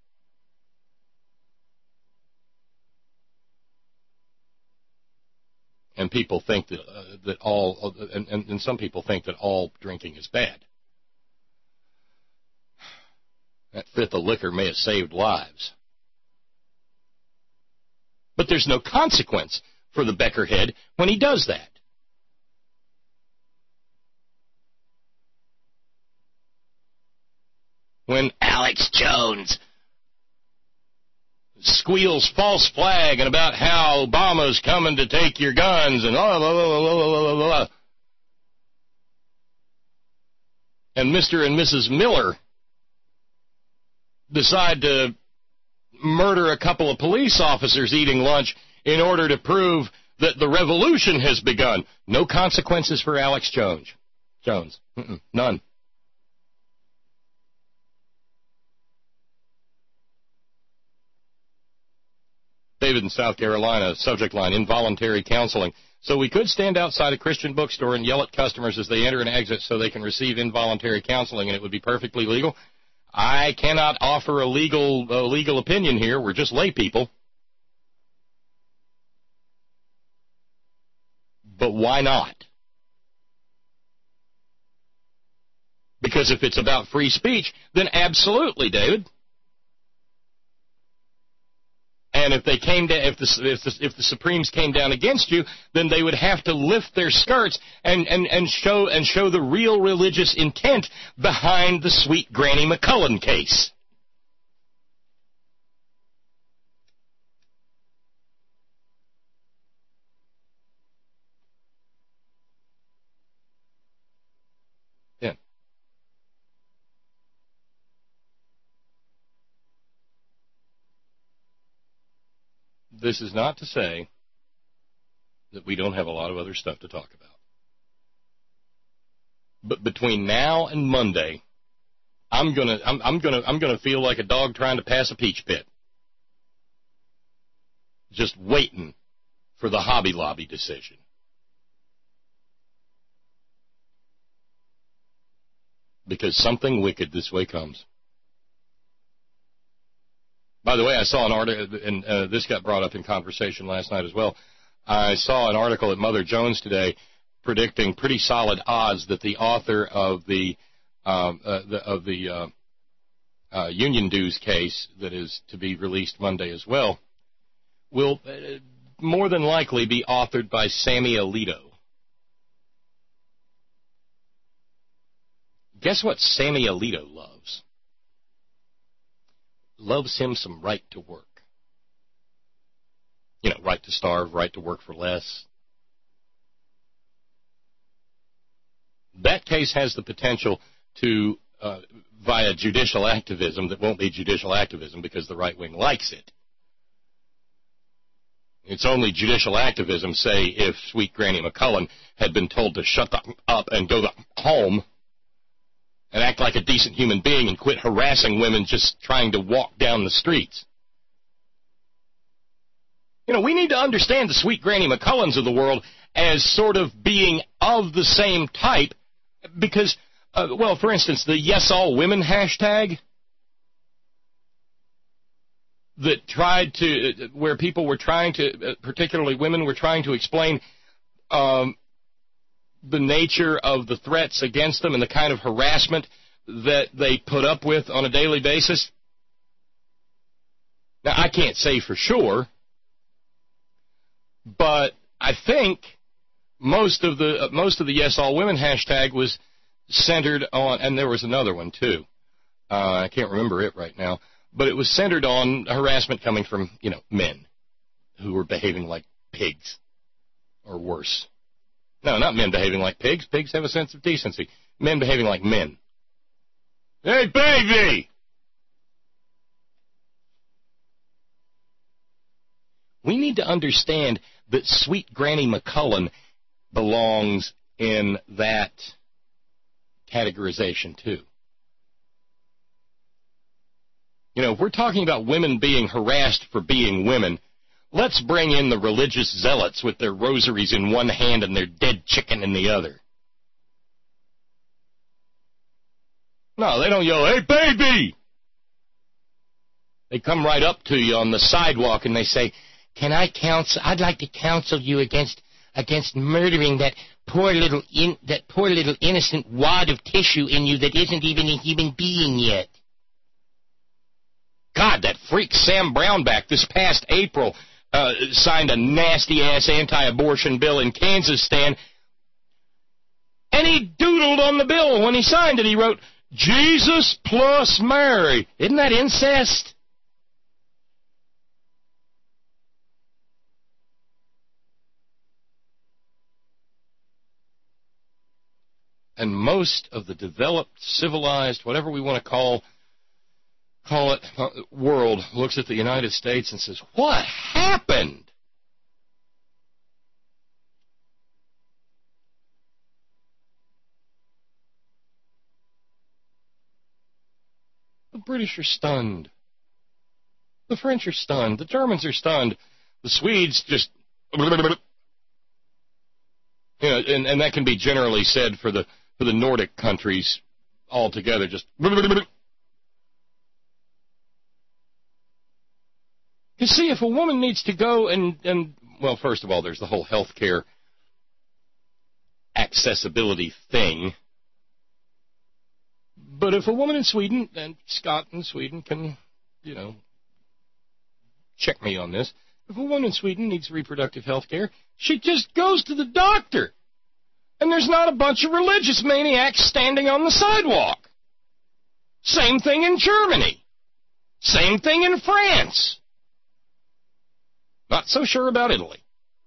And people think and some people think that all drinking is bad. That fifth of liquor may have saved lives. But there's no consequence for the Beckerhead when he does that. When Alex Jones squeals false flag and about how Obama's coming to take your guns and blah, blah, blah, blah, blah, blah. And Mr. and Mrs. Miller decide to murder a couple of police officers eating lunch in order to prove that the revolution has begun. No consequences for Alex Jones. None. David in South Carolina, subject line, involuntary counseling. So we could stand outside a Christian bookstore and yell at customers as they enter and exit so they can receive involuntary counseling, and it would be perfectly legal. I cannot offer a legal opinion here. We're just lay people. But why not? Because if it's about free speech, then absolutely, David. And if they came to, if the Supremes came down against you, then they would have to lift their skirts and show the real religious intent behind the Sweet Granny McCullen case. Yeah. This is not to say that we don't have a lot of other stuff to talk about. But between now and Monday, I'm gonna feel like a dog trying to pass a peach pit. Just waiting for the Hobby Lobby decision. Because something wicked this way comes. By the way, I saw an article, and this got brought up in conversation last night as well. I saw an article at Mother Jones today predicting pretty solid odds that the author of the union dues case that is to be released Monday as well will more than likely be authored by Sammy Alito. Guess what Sammy Alito loves? Loves him some right to work. Right to starve, right to work for less. That case has the potential to, via judicial activism, that won't be judicial activism because the right wing likes it. It's only judicial activism, say, if Sweet Granny McCullen had been told to shut up and go home and act like a decent human being and quit harassing women just trying to walk down the streets. We need to understand the Sweet Granny McCullens of the world as sort of being of the same type because, for instance, the Yes All Women hashtag that where people were trying to, particularly women, were trying to explain the nature of the threats against them and the kind of harassment that they put up with on a daily basis. Now, I can't say for sure, but I think most of the Yes All Women hashtag was centered on, and there was another one too. I can't remember it right now, But it was centered on harassment coming from, men who were behaving like pigs or worse. No, not men behaving like pigs. Pigs have a sense of decency. Men behaving like men. Hey, baby! We need to understand that sweet Granny McCullen belongs in that categorization, too. If we're talking about women being harassed for being women, let's bring in the religious zealots with their rosaries in one hand and their dead chicken in the other. No, they don't yell, "Hey, baby!" They come right up to you on the sidewalk and they say, I'd like to counsel you against murdering that poor little innocent wad of tissue in you that isn't even a human being yet. God, that freak Sam Brownback this past April signed a nasty-ass anti-abortion bill in Kansas, Stan, and he doodled on the bill when he signed it. He wrote, "Jesus plus Mary." Isn't that incest? And most of the developed, civilized, whatever we want to call it, world looks at the United States and says, what happened? The British are stunned. The French are stunned. The Germans are stunned. The Swedes just... and that can be generally said for the Nordic countries altogether, just... You see, if a woman needs to go and well, first of all, there's the whole health care accessibility thing. But if a woman in Sweden, and Scott in Sweden can, check me on this, if a woman in Sweden needs reproductive health care, she just goes to the doctor. And there's not a bunch of religious maniacs standing on the sidewalk. Same thing in Germany. Same thing in France. Not so sure about Italy.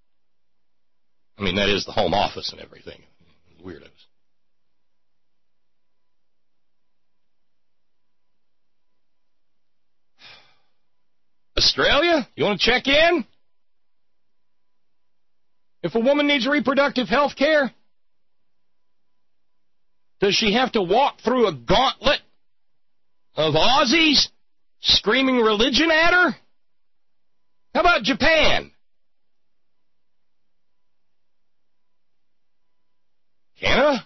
I mean, that is the home office and everything. Weirdos. Australia? You want to check in? If a woman needs reproductive health care, does she have to walk through a gauntlet of Aussies screaming religion at her? How about Japan? Canada?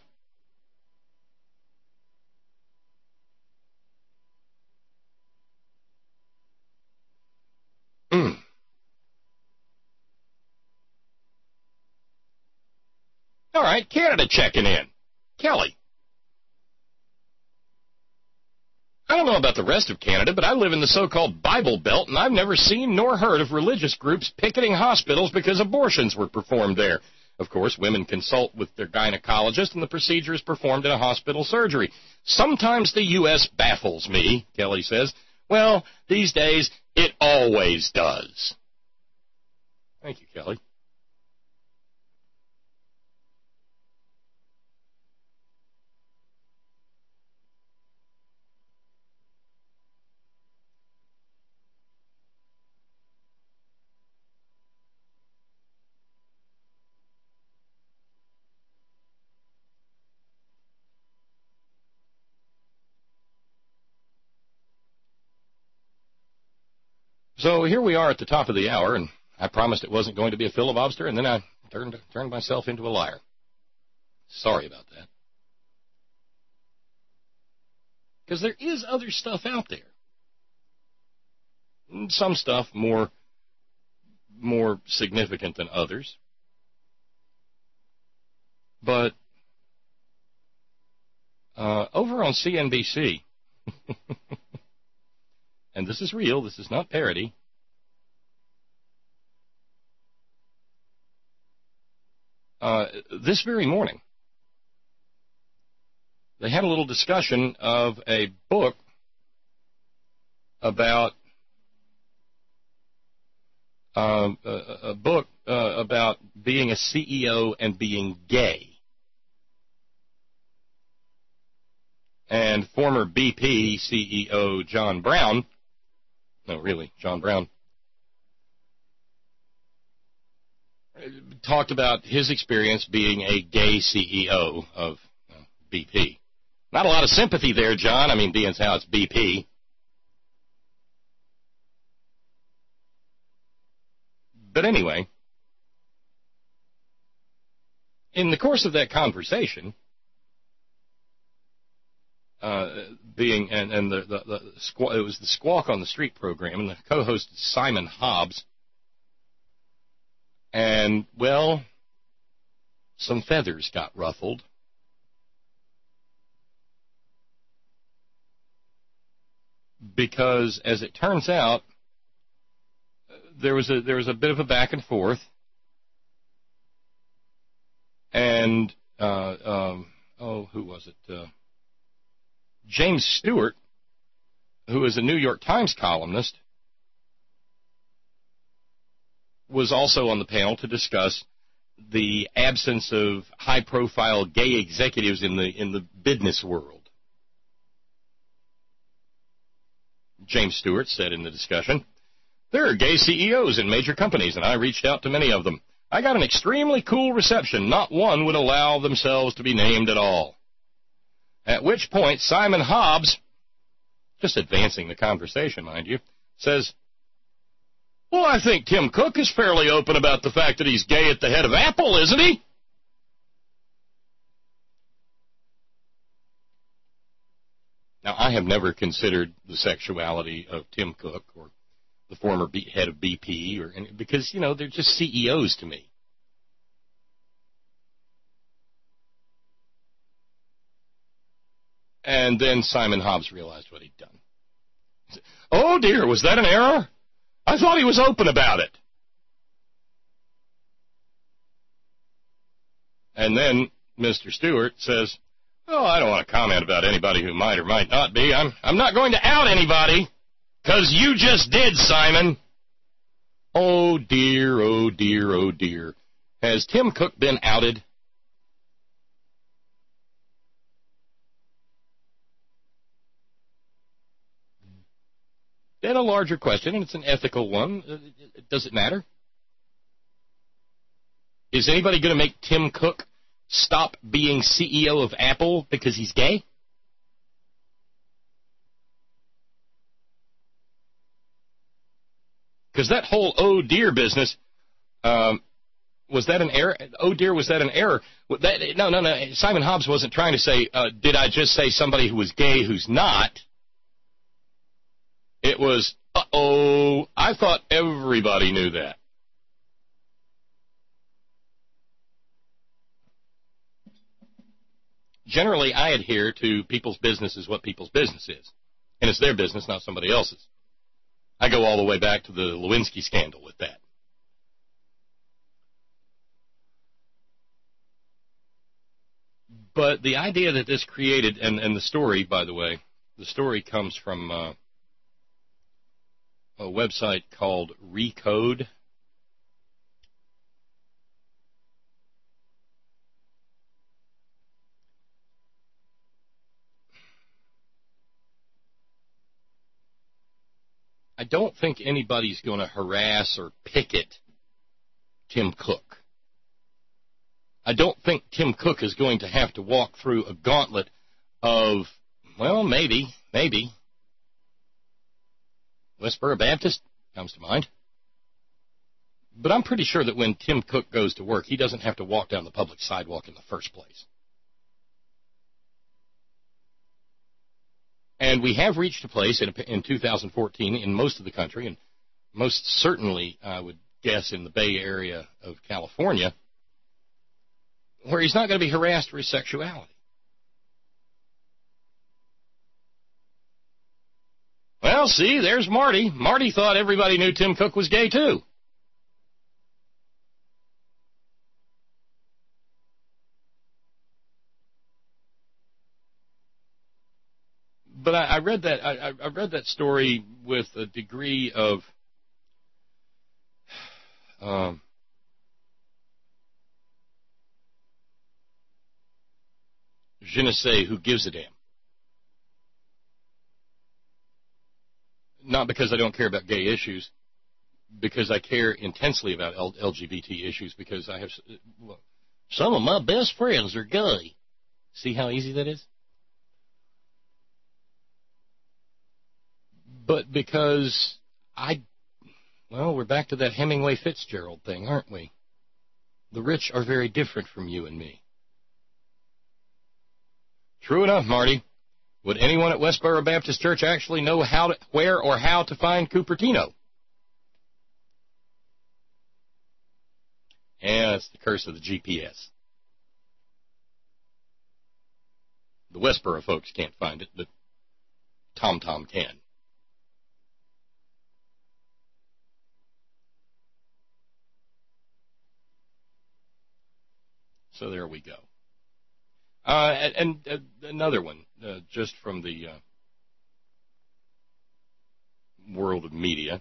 All right, Canada checking in. Kelly. I don't know about the rest of Canada, but I live in the so-called Bible Belt, and I've never seen nor heard of religious groups picketing hospitals because abortions were performed there. Of course, women consult with their gynecologist, and the procedure is performed in a hospital surgery. Sometimes the U.S. baffles me, Kelly says. Well, these days, it always does. Thank you, Kelly. So here we are at the top of the hour, and I promised it wasn't going to be a filibuster, and then I turned myself into a liar. Sorry about that. Because there is other stuff out there. Some stuff more significant than others. But over on CNBC, and this is real, this is not parody, this very morning, they had a little discussion of a book about a book about being a CEO and being gay. And former BP CEO John Brown, John Brown, talked about his experience being a gay CEO of BP. Not a lot of sympathy there, John. I mean, being as how it's BP. But anyway, in the course of that conversation, it was the Squawk on the Street program, and the co-host is Simon Hobbs. And, well, some feathers got ruffled. Because, as it turns out, there was a bit of a back and forth. And, who was it? James Stewart, who is a New York Times columnist, was also on the panel to discuss the absence of high-profile gay executives in the business world. James Stewart said in the discussion, "There are gay CEOs in major companies, and I reached out to many of them. I got an extremely cool reception. Not one would allow themselves to be named at all." At which point, Simon Hobbs, just advancing the conversation, mind you, says, "Well, I think Tim Cook is fairly open about the fact that he's gay at the head of Apple, isn't he?" Now, I have never considered the sexuality of Tim Cook or the former head of BP, because, they're just CEOs to me. And then Simon Hobbs realized what he'd done. He said, "Oh, dear, was that an error? I thought he was open about it." And then Mr. Stewart says, "Oh, I don't want to comment about anybody who might or might not be. I'm not going to out anybody, because you just did, Simon." Oh, dear, oh, dear, oh, dear. Has Tim Cook been outed? Then a larger question, and it's an ethical one. Does it matter? Is anybody going to make Tim Cook stop being CEO of Apple because he's gay? Because that whole "oh dear" business, was that an error? Oh dear, was that an error? No. Simon Hobbs wasn't trying to say, did I just say somebody who was gay who's not? It was, uh-oh, I thought everybody knew that. Generally, I adhere to people's business is what people's business is. And it's their business, not somebody else's. I go all the way back to the Lewinsky scandal with that. But the idea that this created, and the story, by the way, the story comes from a website called Recode. I don't think anybody's going to harass or picket Tim Cook. I don't think Tim Cook is going to have to walk through a gauntlet of, well, maybe. Westboro Baptist comes to mind. But I'm pretty sure that when Tim Cook goes to work, he doesn't have to walk down the public sidewalk in the first place. And we have reached a place in 2014 in most of the country, and most certainly, I would guess, in the Bay Area of California, where he's not going to be harassed for his sexuality. Well, see, there's Marty. Marty thought everybody knew Tim Cook was gay, too. But I read that I read that story with a degree of je ne sais who gives a damn. Not because I don't care about gay issues, because I care intensely about LGBT issues, because I have some of my best friends are gay. See how easy that is? But because we're back to that Hemingway Fitzgerald thing, aren't we? The rich are very different from you and me. True enough, Marty. Would anyone at Westboro Baptist Church actually know where or how to find Cupertino? Yeah, it's the curse of the GPS. The Westboro folks can't find it, but TomTom can. So there we go. And another one, just from the world of media.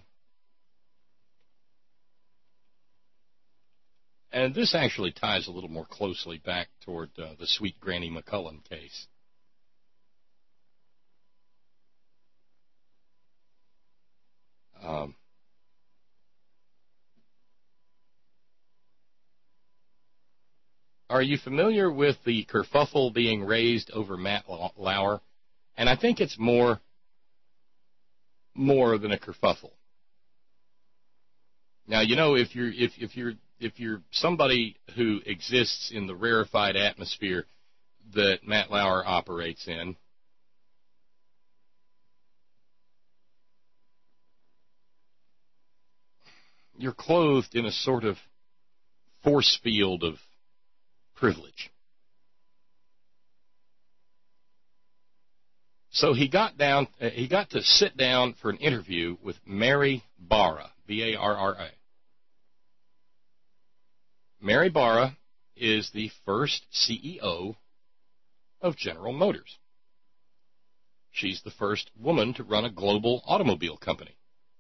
And this actually ties a little more closely back toward the Sweet Granny McCullen case. Are you familiar with the kerfuffle being raised over Matt Lauer? And I think it's more than a kerfuffle. Now, you know, if you're somebody who exists in the rarefied atmosphere that Matt Lauer operates in, you're clothed in a sort of force field of privilege. So he got to sit down for an interview with Mary Barra, B-A-R-R-A. Mary Barra is the first CEO of General Motors. She's the first woman to run a global automobile company.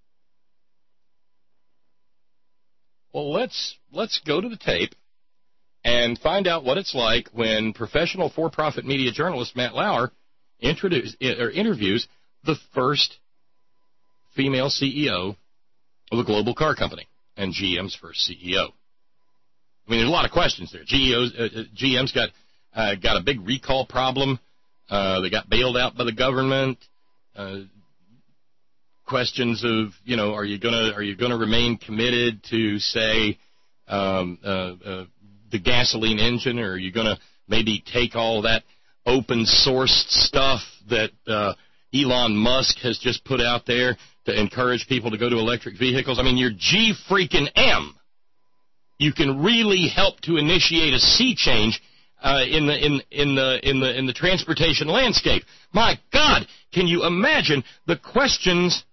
Well, let's go to the tape and find out what it's like when professional for-profit media journalist Matt Lauer interviews the first female CEO of a global car company and GM's first CEO. I mean, there's a lot of questions there. GM's got a big recall problem. They got bailed out by the government. Questions of, you know, are you gonna remain committed to, say, the gasoline engine, or are you gonna maybe take all that open source stuff that Elon Musk has just put out there to encourage people to go to electric vehicles? I mean, you're G-freaking-M. You can really help to initiate a sea change in the transportation landscape. My God, can you imagine the questions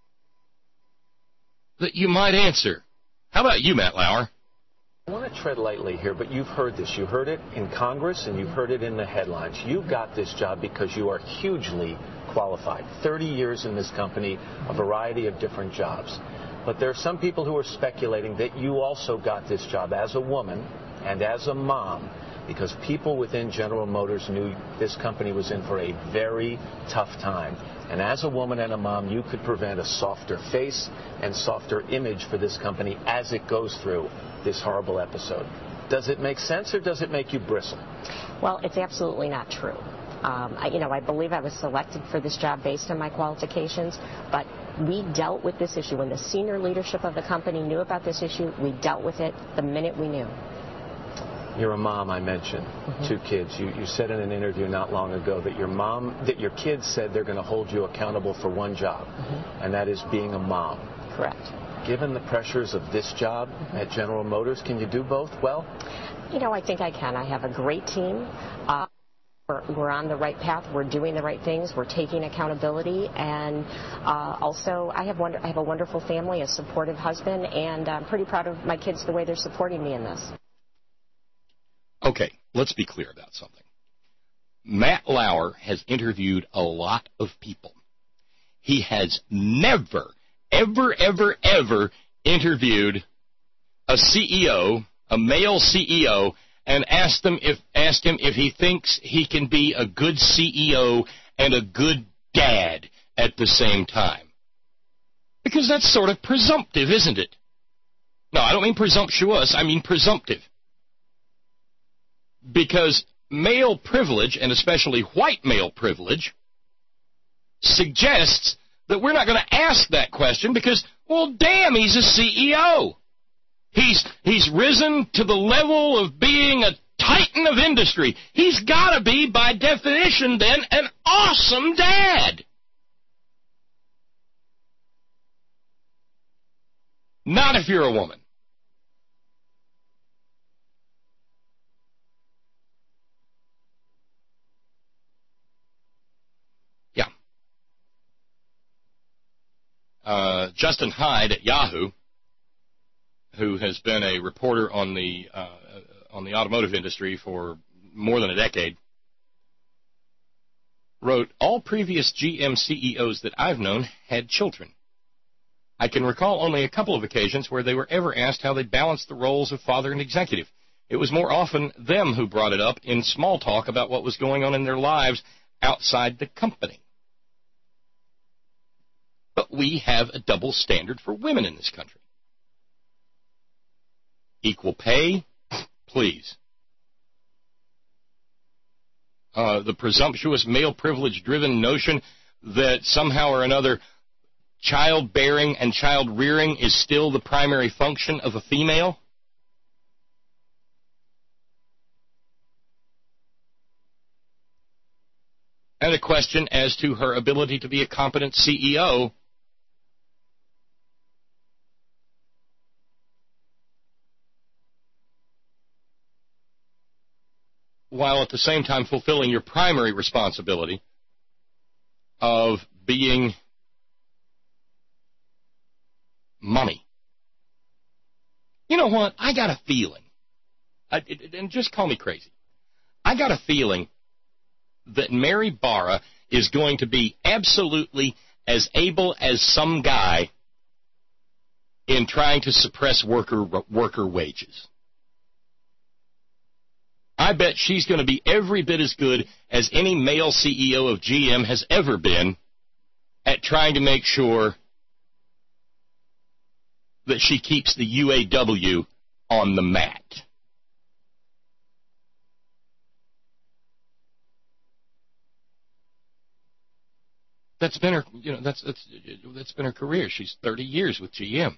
that you might answer? How about you, Matt Lauer? I want to tread lightly here, but you've heard this. You heard it in Congress, and you've heard it in the headlines. You got this job because you are hugely qualified. 30 years in this company, a variety of different jobs. But there are some people who are speculating that you also got this job as a woman and as a mom because people within General Motors knew this company was in for a very tough time. And as a woman and a mom, you could prevent a softer face and softer image for this company as it goes through this horrible episode. Does it make sense, or does it make you bristle? Well, it's absolutely not true. I believe I was selected for this job based on my qualifications, but we dealt with this issue. When the senior leadership of the company knew about this issue, we dealt with it the minute we knew. You're a mom, I mentioned. Mm-hmm. 2 kids. You said in an interview not long ago that your kids said they're going to hold you accountable for one job, mm-hmm. and that is being a mom. Correct. Given the pressures of this job mm-hmm. at General Motors, can you do both well? I think I can. I have a great team. We're on the right path. We're doing the right things. We're taking accountability, and also I have a wonderful family, a supportive husband, and I'm pretty proud of my kids the way they're supporting me in this. Okay, let's be clear about something. Matt Lauer has interviewed a lot of people. He has never, ever interviewed a CEO, a male CEO, and asked him if he thinks he can be a good CEO and a good dad at the same time. Because that's sort of presumptive, isn't it? No, I don't mean presumptuous, I mean presumptive. Because male privilege, and especially white male privilege, suggests that we're not going to ask that question because, well, damn, he's a CEO. He's risen to the level of being a titan of industry. He's got to be, by definition, then, an awesome dad. Not if you're a woman. Yeah. Justin Hyde at Yahoo, who has been a reporter on the automotive industry for more than a decade, wrote, "All previous GM CEOs that I've known had children. I can recall only a couple of occasions where they were ever asked how they balanced the roles of father and executive. It was more often them who brought it up in small talk about what was going on in their lives outside the company. But we have a double standard for women in this country. Equal pay, please. The presumptuous male privilege-driven notion that somehow or another childbearing and child-rearing is still the primary function of a female. And a question as to her ability to be a competent CEO while at the same time fulfilling your primary responsibility of being mommy. You know what? I got a feeling, and just call me crazy, I got a feeling that Mary Barra is going to be absolutely as able as some guy in trying to suppress worker wages. I bet she's going to be every bit as good as any male CEO of GM has ever been at trying to make sure that she keeps the UAW on the mat. That's been her, that's been her career. She's 30 years with GM.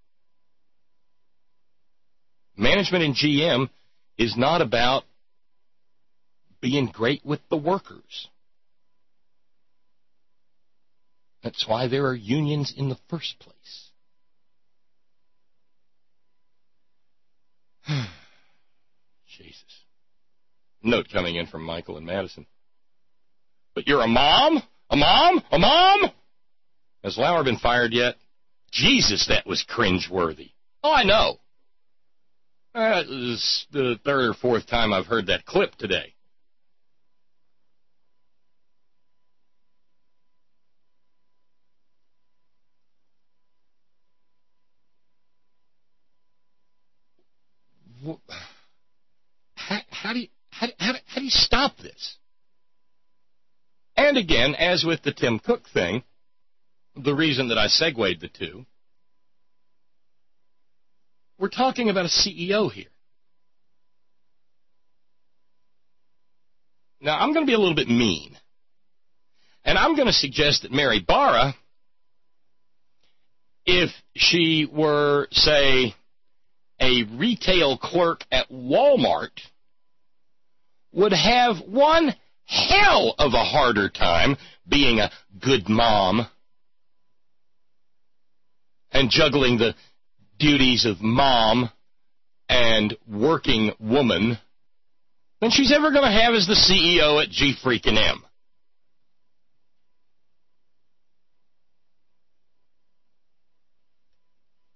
Management in GM is not about being great with the workers. That's why there are unions in the first place. Jesus. Note coming in from Michael in Madison. But you're a mom? A mom? A mom? Has Lauer been fired yet? Jesus, that was cringeworthy. Oh, I know. This is the third or fourth time I've heard that clip today. How do you stop this? And again, as with the Tim Cook thing, the reason that I segued the two, we're talking about a CEO here. Now, I'm going to be a little bit mean, and I'm going to suggest that Mary Barra, if she were, say, a retail clerk at Walmart, would have one hell of a harder time being a good mom and juggling the duties of mom and working woman than she's ever going to have as the CEO at G freaking M.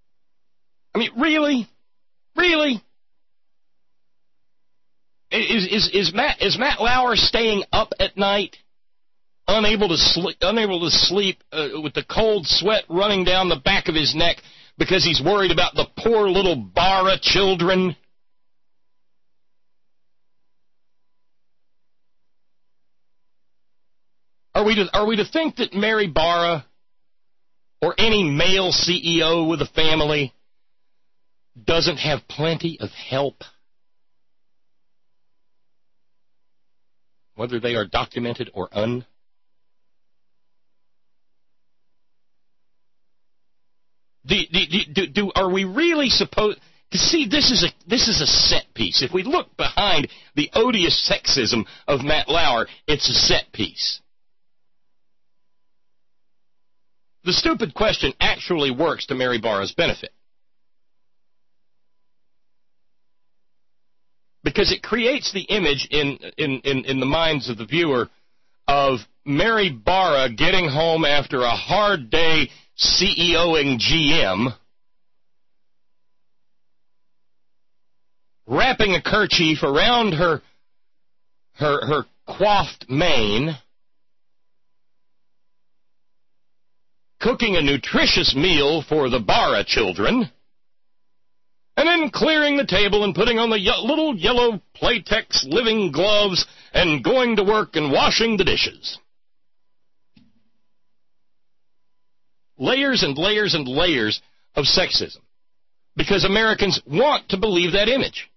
I mean, really? Really? Is is Matt Lauer staying up at night, unable to sleep with the cold sweat running down the back of his neck because he's worried about the poor little Barra children? Are we to think that Mary Barra or any male CEO with a family doesn't have plenty of help? Whether they are documented or un. Are we really supposed to see this is a set piece? If we look behind the odious sexism of Matt Lauer, it's a set piece. The stupid question actually works to Mary Barra's benefit, because it creates the image in the minds of the viewer of Mary Barra getting home after a hard day CEOing GM, wrapping a kerchief around her coiffed mane, cooking a nutritious meal for the Barra children, and then clearing the table and putting on the little yellow Playtex living gloves and going to work and washing the dishes. Layers and layers and layers of sexism, because Americans want to believe that image.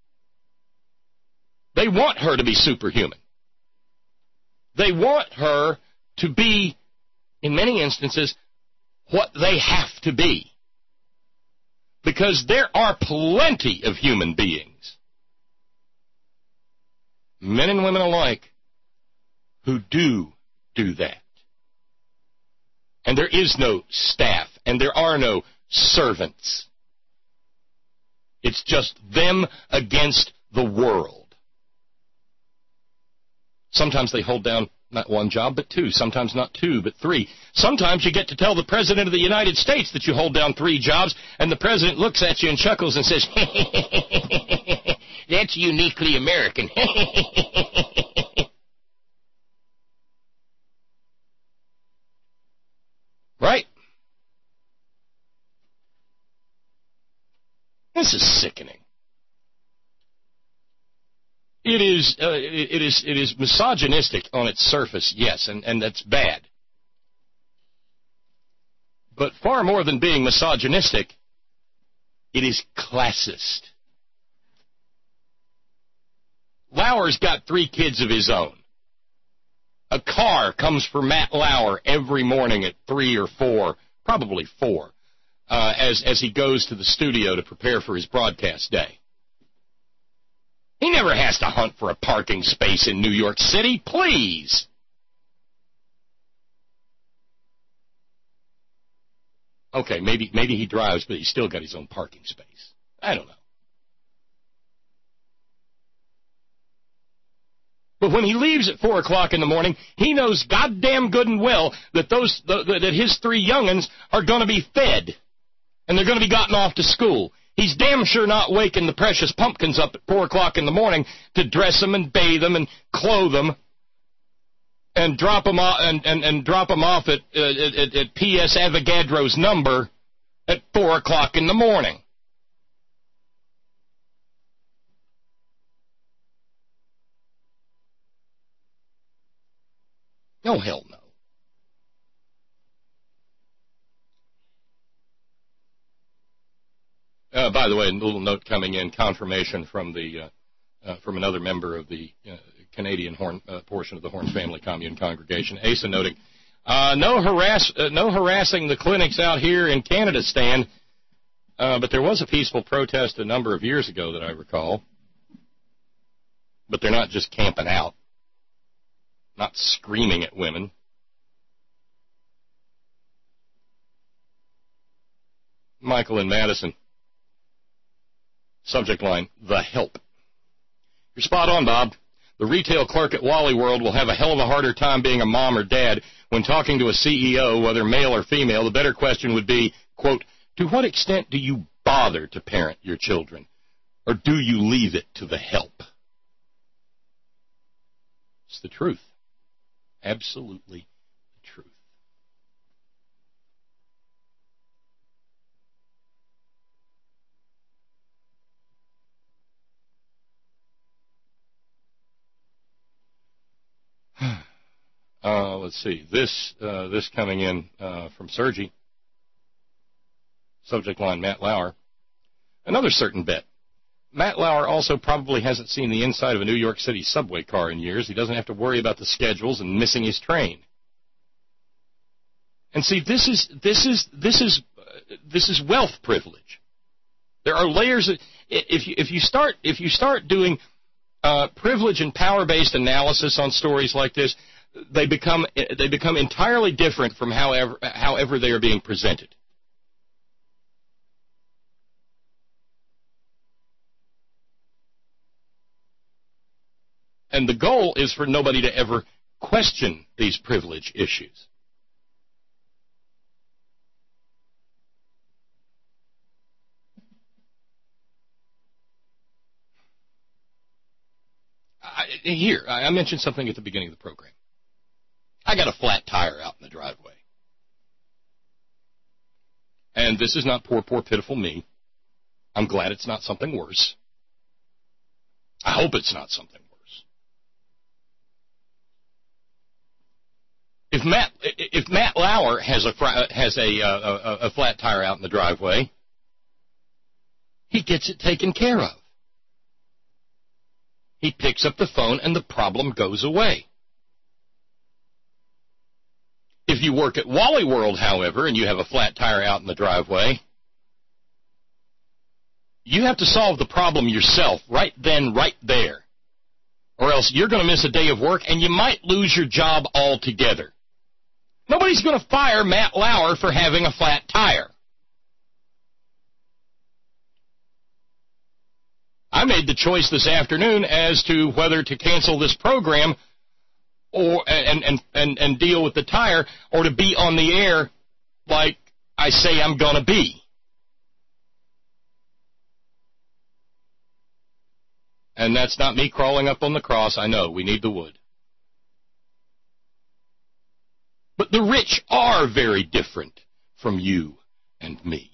They want her to be superhuman. They want her to be, in many instances, what they have to be. Because there are plenty of human beings, men and women alike, who do that. And there is no staff, and there are no servants. It's just them against the world. Sometimes they hold down not one job, but two. Sometimes not two, but three. Sometimes you get to tell the President of the United States that you hold down 3 jobs, and the President looks at you and chuckles and says, that's uniquely American. Right? This is sickening. It is misogynistic on its surface, yes, and that's bad. But far more than being misogynistic, it is classist. Lauer's got 3 kids of his own. A car comes for Matt Lauer every morning at 3 or 4, probably 4, as he goes to the studio to prepare for his broadcast day. He never has to hunt for a parking space in New York City, please. Okay, maybe he drives, but he's still got his own parking space. I don't know. But when he leaves at 4 o'clock in the morning, he knows goddamn good and well that that his 3 young'uns are going to be fed, and they're going to be gotten off to school. He's damn sure not waking the precious pumpkins up at 4 o'clock in the morning to dress them and bathe them and clothe them and drop them off and drop them off at P.S. Avogadro's number at 4 o'clock in the morning. No, hell no. By the way, a little note coming in, confirmation from another member of the Canadian portion of the Horn Family Commune congregation, Asa, noting, no harassing the clinics out here in Canada, Stan, but there was a peaceful protest a number of years ago that I recall. But they're not just camping out, not screaming at women. Michael in Madison. Subject line, the help. You're spot on, Bob. The retail clerk at Wally World will have a hell of a harder time being a mom or dad when talking to a CEO, whether male or female. The better question would be, quote, to what extent do you bother to parent your children? Or do you leave it to the help? It's the truth. Absolutely the truth. Let's see. This coming in from Sergi. Subject line, Matt Lauer. Another certain bet. Matt Lauer also probably hasn't seen the inside of a New York City subway car in years. He doesn't have to worry about the schedules and missing his train. And see, this is wealth privilege. There are layers. If you start doing privilege and power-based analysis on stories like this, they become entirely different from however they are being presented. And the goal is for nobody to ever question these privilege issues. I mentioned something at the beginning of the program. I got a flat tire out in the driveway. And this is not poor, pitiful me. I'm glad it's not something worse. I hope it's not something worse. If Matt Lauer has a flat tire out in the driveway, he gets it taken care of. He picks up the phone and the problem goes away. If you work at Wally World, however, and you have a flat tire out in the driveway, you have to solve the problem yourself right then, right there. Or else you're going to miss a day of work and you might lose your job altogether. Nobody's going to fire Matt Lauer for having a flat tire. I made the choice this afternoon as to whether to cancel this program and deal with the tire, or to be on the air like I say I'm going to be. And that's not me crawling up on the cross. I know, we need the wood. But the rich are very different from you and me.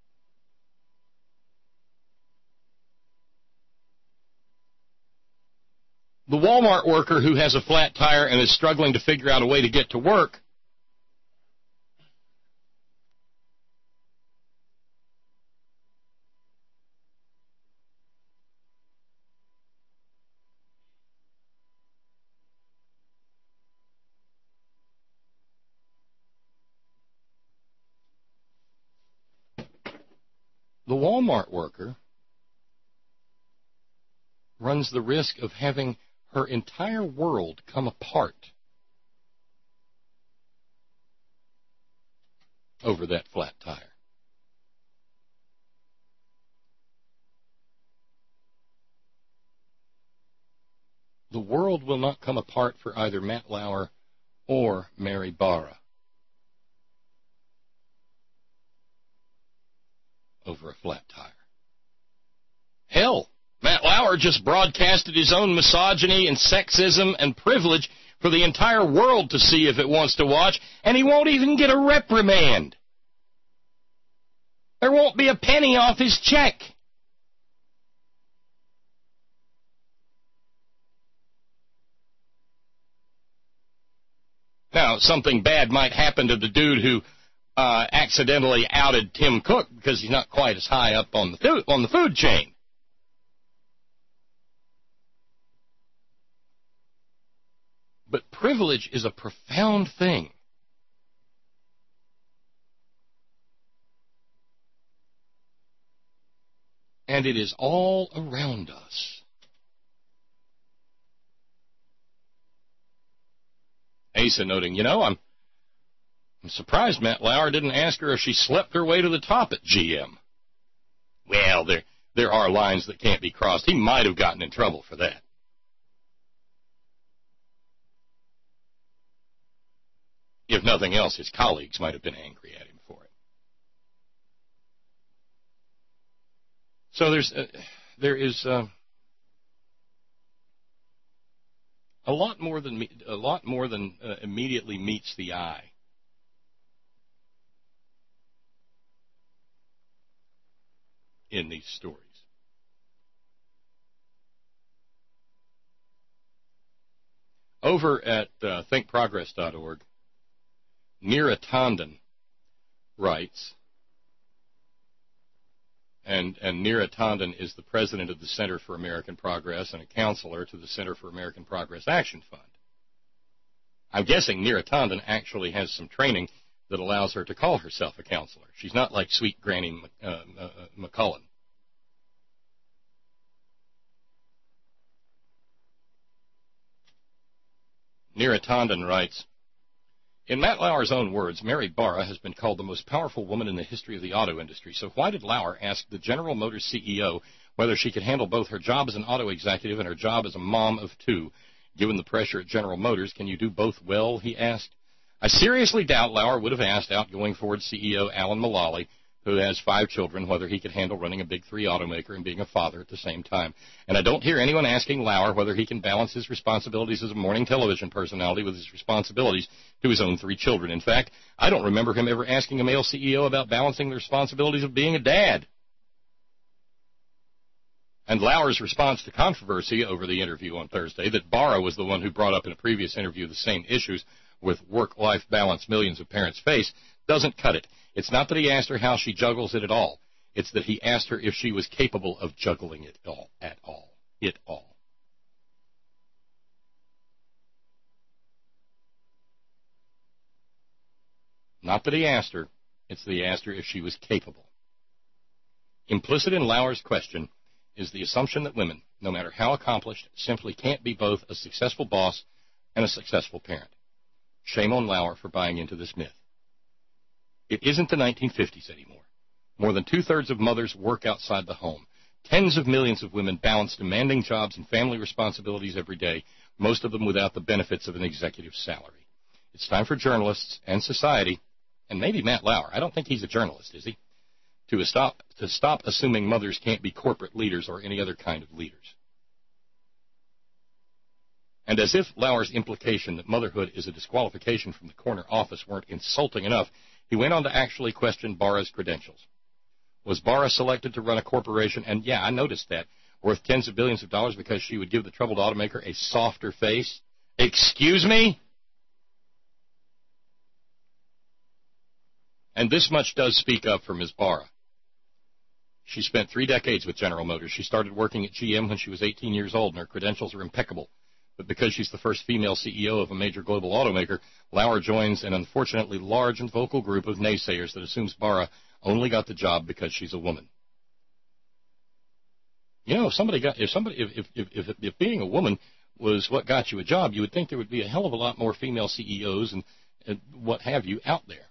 The Walmart worker who has a flat tire and is struggling to figure out a way to get to work runs the risk of having her entire world come apart over that flat tire. The world will not come apart for either Matt Lauer or Mary Barra over a flat tire. Hell, Matt Lauer just broadcasted his own misogyny and sexism and privilege for the entire world to see if it wants to watch, and he won't even get a reprimand. There won't be a penny off his check. Now, something bad might happen to the dude who accidentally outed Tim Cook because he's not quite as high up on the food chain. But privilege is a profound thing. And it is all around us. Asa noting, I'm surprised Matt Lauer didn't ask her if she slept her way to the top at GM. Well, there are lines that can't be crossed. He might have gotten in trouble for that. If nothing else, his colleagues might have been angry at him for it. So there is a lot more than immediately meets the eye. In these stories. Over at thinkprogress.org, Neera Tanden writes, and Neera Tanden is the president of the Center for American Progress and a counselor to the Center for American Progress Action Fund. I'm guessing Neera Tanden actually has some training that allows her to call herself a counselor. She's not like sweet Granny McCullen. Neera Tanden writes, in Matt Lauer's own words, Mary Barra has been called the most powerful woman in the history of the auto industry. So why did Lauer ask the General Motors CEO whether she could handle both her job as an auto executive and her job as a mom of two? Given the pressure at General Motors, can you do both well, he asked. I seriously doubt Lauer would have asked outgoing Ford CEO Alan Mulally, who has 5 children, whether he could handle running a Big 3 automaker and being a father at the same time. And I don't hear anyone asking Lauer whether he can balance his responsibilities as a morning television personality with his responsibilities to his own 3 children. In fact, I don't remember him ever asking a male CEO about balancing the responsibilities of being a dad. And Lauer's response to controversy over the interview on Thursday, that Barra was the one who brought up in a previous interview the same issues with work-life balance millions of parents face, doesn't cut it. It's not that he asked her how she juggles it at all. It's that he asked her if she was capable of juggling it all, at all. It all. Not that he asked her, it's that he asked her if she was capable. Implicit in Lauer's question is the assumption that women, no matter how accomplished, simply can't be both a successful boss and a successful parent. Shame on Lauer for buying into this myth. It isn't the 1950s anymore. More than 2/3 of mothers work outside the home. Tens of millions of women balance demanding jobs and family responsibilities every day, most of them without the benefits of an executive salary. It's time for journalists and society, and maybe Matt Lauer, I don't think he's a journalist, is he? To stop assuming mothers can't be corporate leaders or any other kind of leaders. And as if Lauer's implication that motherhood is a disqualification from the corner office weren't insulting enough, he went on to actually question Barra's credentials. Was Barra selected to run a corporation, and yeah, I noticed that, worth tens of billions of dollars because she would give the troubled automaker a softer face? Excuse me? And this much does speak up for Ms. Barra. She spent 3 decades with General Motors. She started working at GM when she was 18 years old, and her credentials are impeccable. But because she's the first female CEO of a major global automaker, Lauer joins an unfortunately large and vocal group of naysayers that assumes Barra only got the job because she's a woman. You know, if being a woman was what got you a job, you would think there would be a hell of a lot more female CEOs and what have you out there.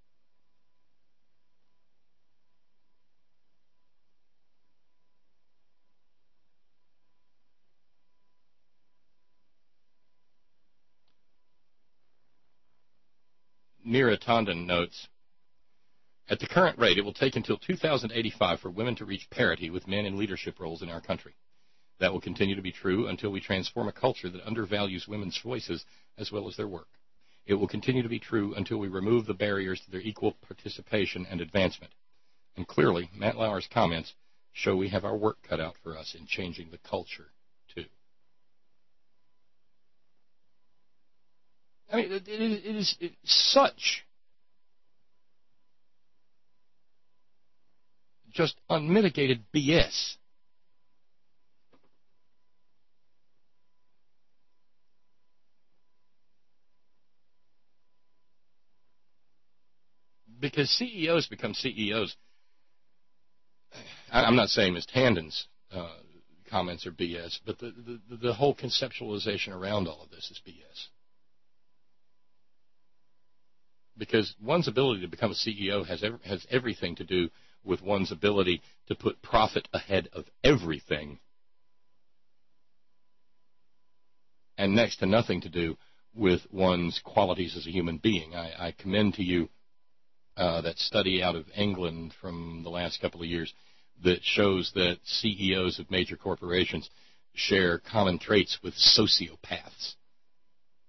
Neera Tanden notes, at the current rate, it will take until 2085 for women to reach parity with men in leadership roles in our country. That will continue to be true until we transform a culture that undervalues women's voices as well as their work. It will continue to be true until we remove the barriers to their equal participation and advancement. And clearly, Matt Lauer's comments show we have our work cut out for us in changing the culture, too. I mean, it is such just unmitigated BS. Because CEOs become CEOs. I'm not saying Ms. Tanden's comments are BS, but the whole conceptualization around all of this is BS. Because one's ability to become a CEO has everything to do with one's ability to put profit ahead of everything, and next to nothing to do with one's qualities as a human being. I commend to you that study out of England from the last couple of years that shows that CEOs of major corporations share common traits with sociopaths.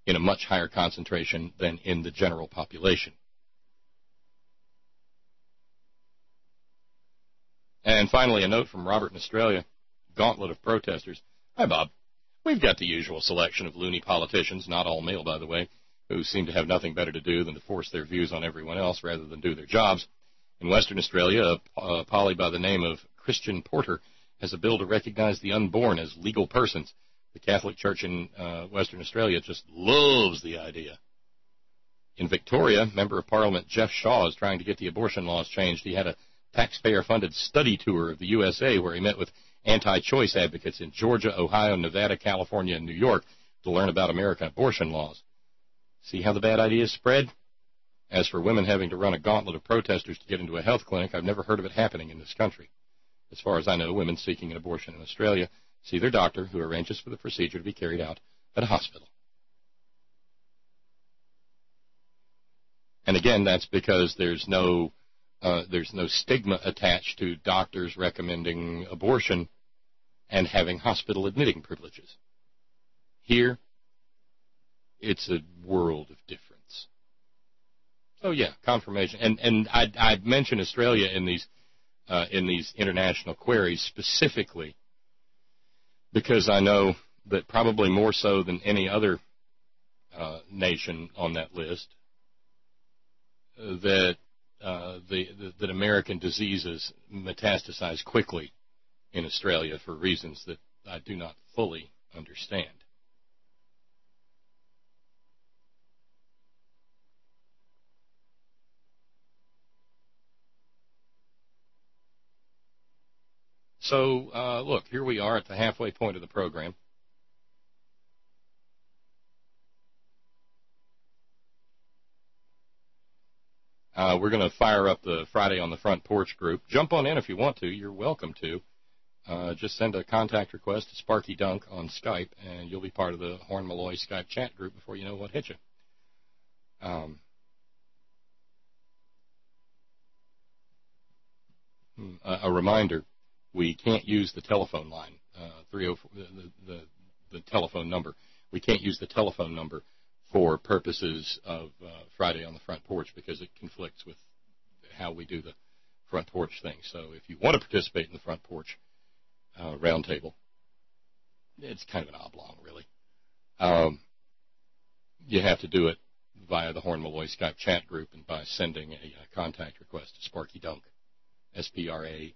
in a much higher concentration than in the general population. And finally, a note from Robert in Australia, gauntlet of protesters. Hi, Bob. We've got the usual selection of loony politicians, not all male, by the way, who seem to have nothing better to do than to force their views on everyone else rather than do their jobs. In Western Australia, a Polly by the name of Christian Porter has a bill to recognize the unborn as legal persons. The Catholic Church in Western Australia just loves the idea. In Victoria, Member of Parliament Jeff Shaw is trying to get the abortion laws changed. He had a taxpayer-funded study tour of the USA where he met with anti-choice advocates in Georgia, Ohio, Nevada, California, and New York to learn about American abortion laws. See how the bad ideas spread? As for women having to run a gauntlet of protesters to get into a health clinic, I've never heard of it happening in this country. As far as I know, women seeking an abortion in Australia see their doctor, who arranges for the procedure to be carried out at a hospital. And again, that's because there's no stigma attached to doctors recommending abortion and having hospital admitting privileges. Here, it's a world of difference. So yeah, confirmation. And I'd mention Australia in these international queries specifically because I know that probably more so than any other nation on that list, that American diseases metastasize quickly in Australia for reasons that I do not fully understand. So, look, here we are at the halfway point of the program. We're going to fire up the Friday on the Front Porch group. Jump on in if you want to. You're welcome to. Just send a contact request to Sparky Dunk on Skype, and you'll be part of the Horn Malloy Skype chat group before you know what hit you. A reminder, we can't use the telephone line, 304, the telephone number. We can't use the telephone number for purposes of Friday on the Front Porch because it conflicts with how we do the Front Porch thing. So if you want to participate in the Front Porch roundtable, it's kind of an oblong, really. You have to do it via the Horn Malloy Skype chat group and by sending a contact request to Sparky Dunk, SPARKYDUNC,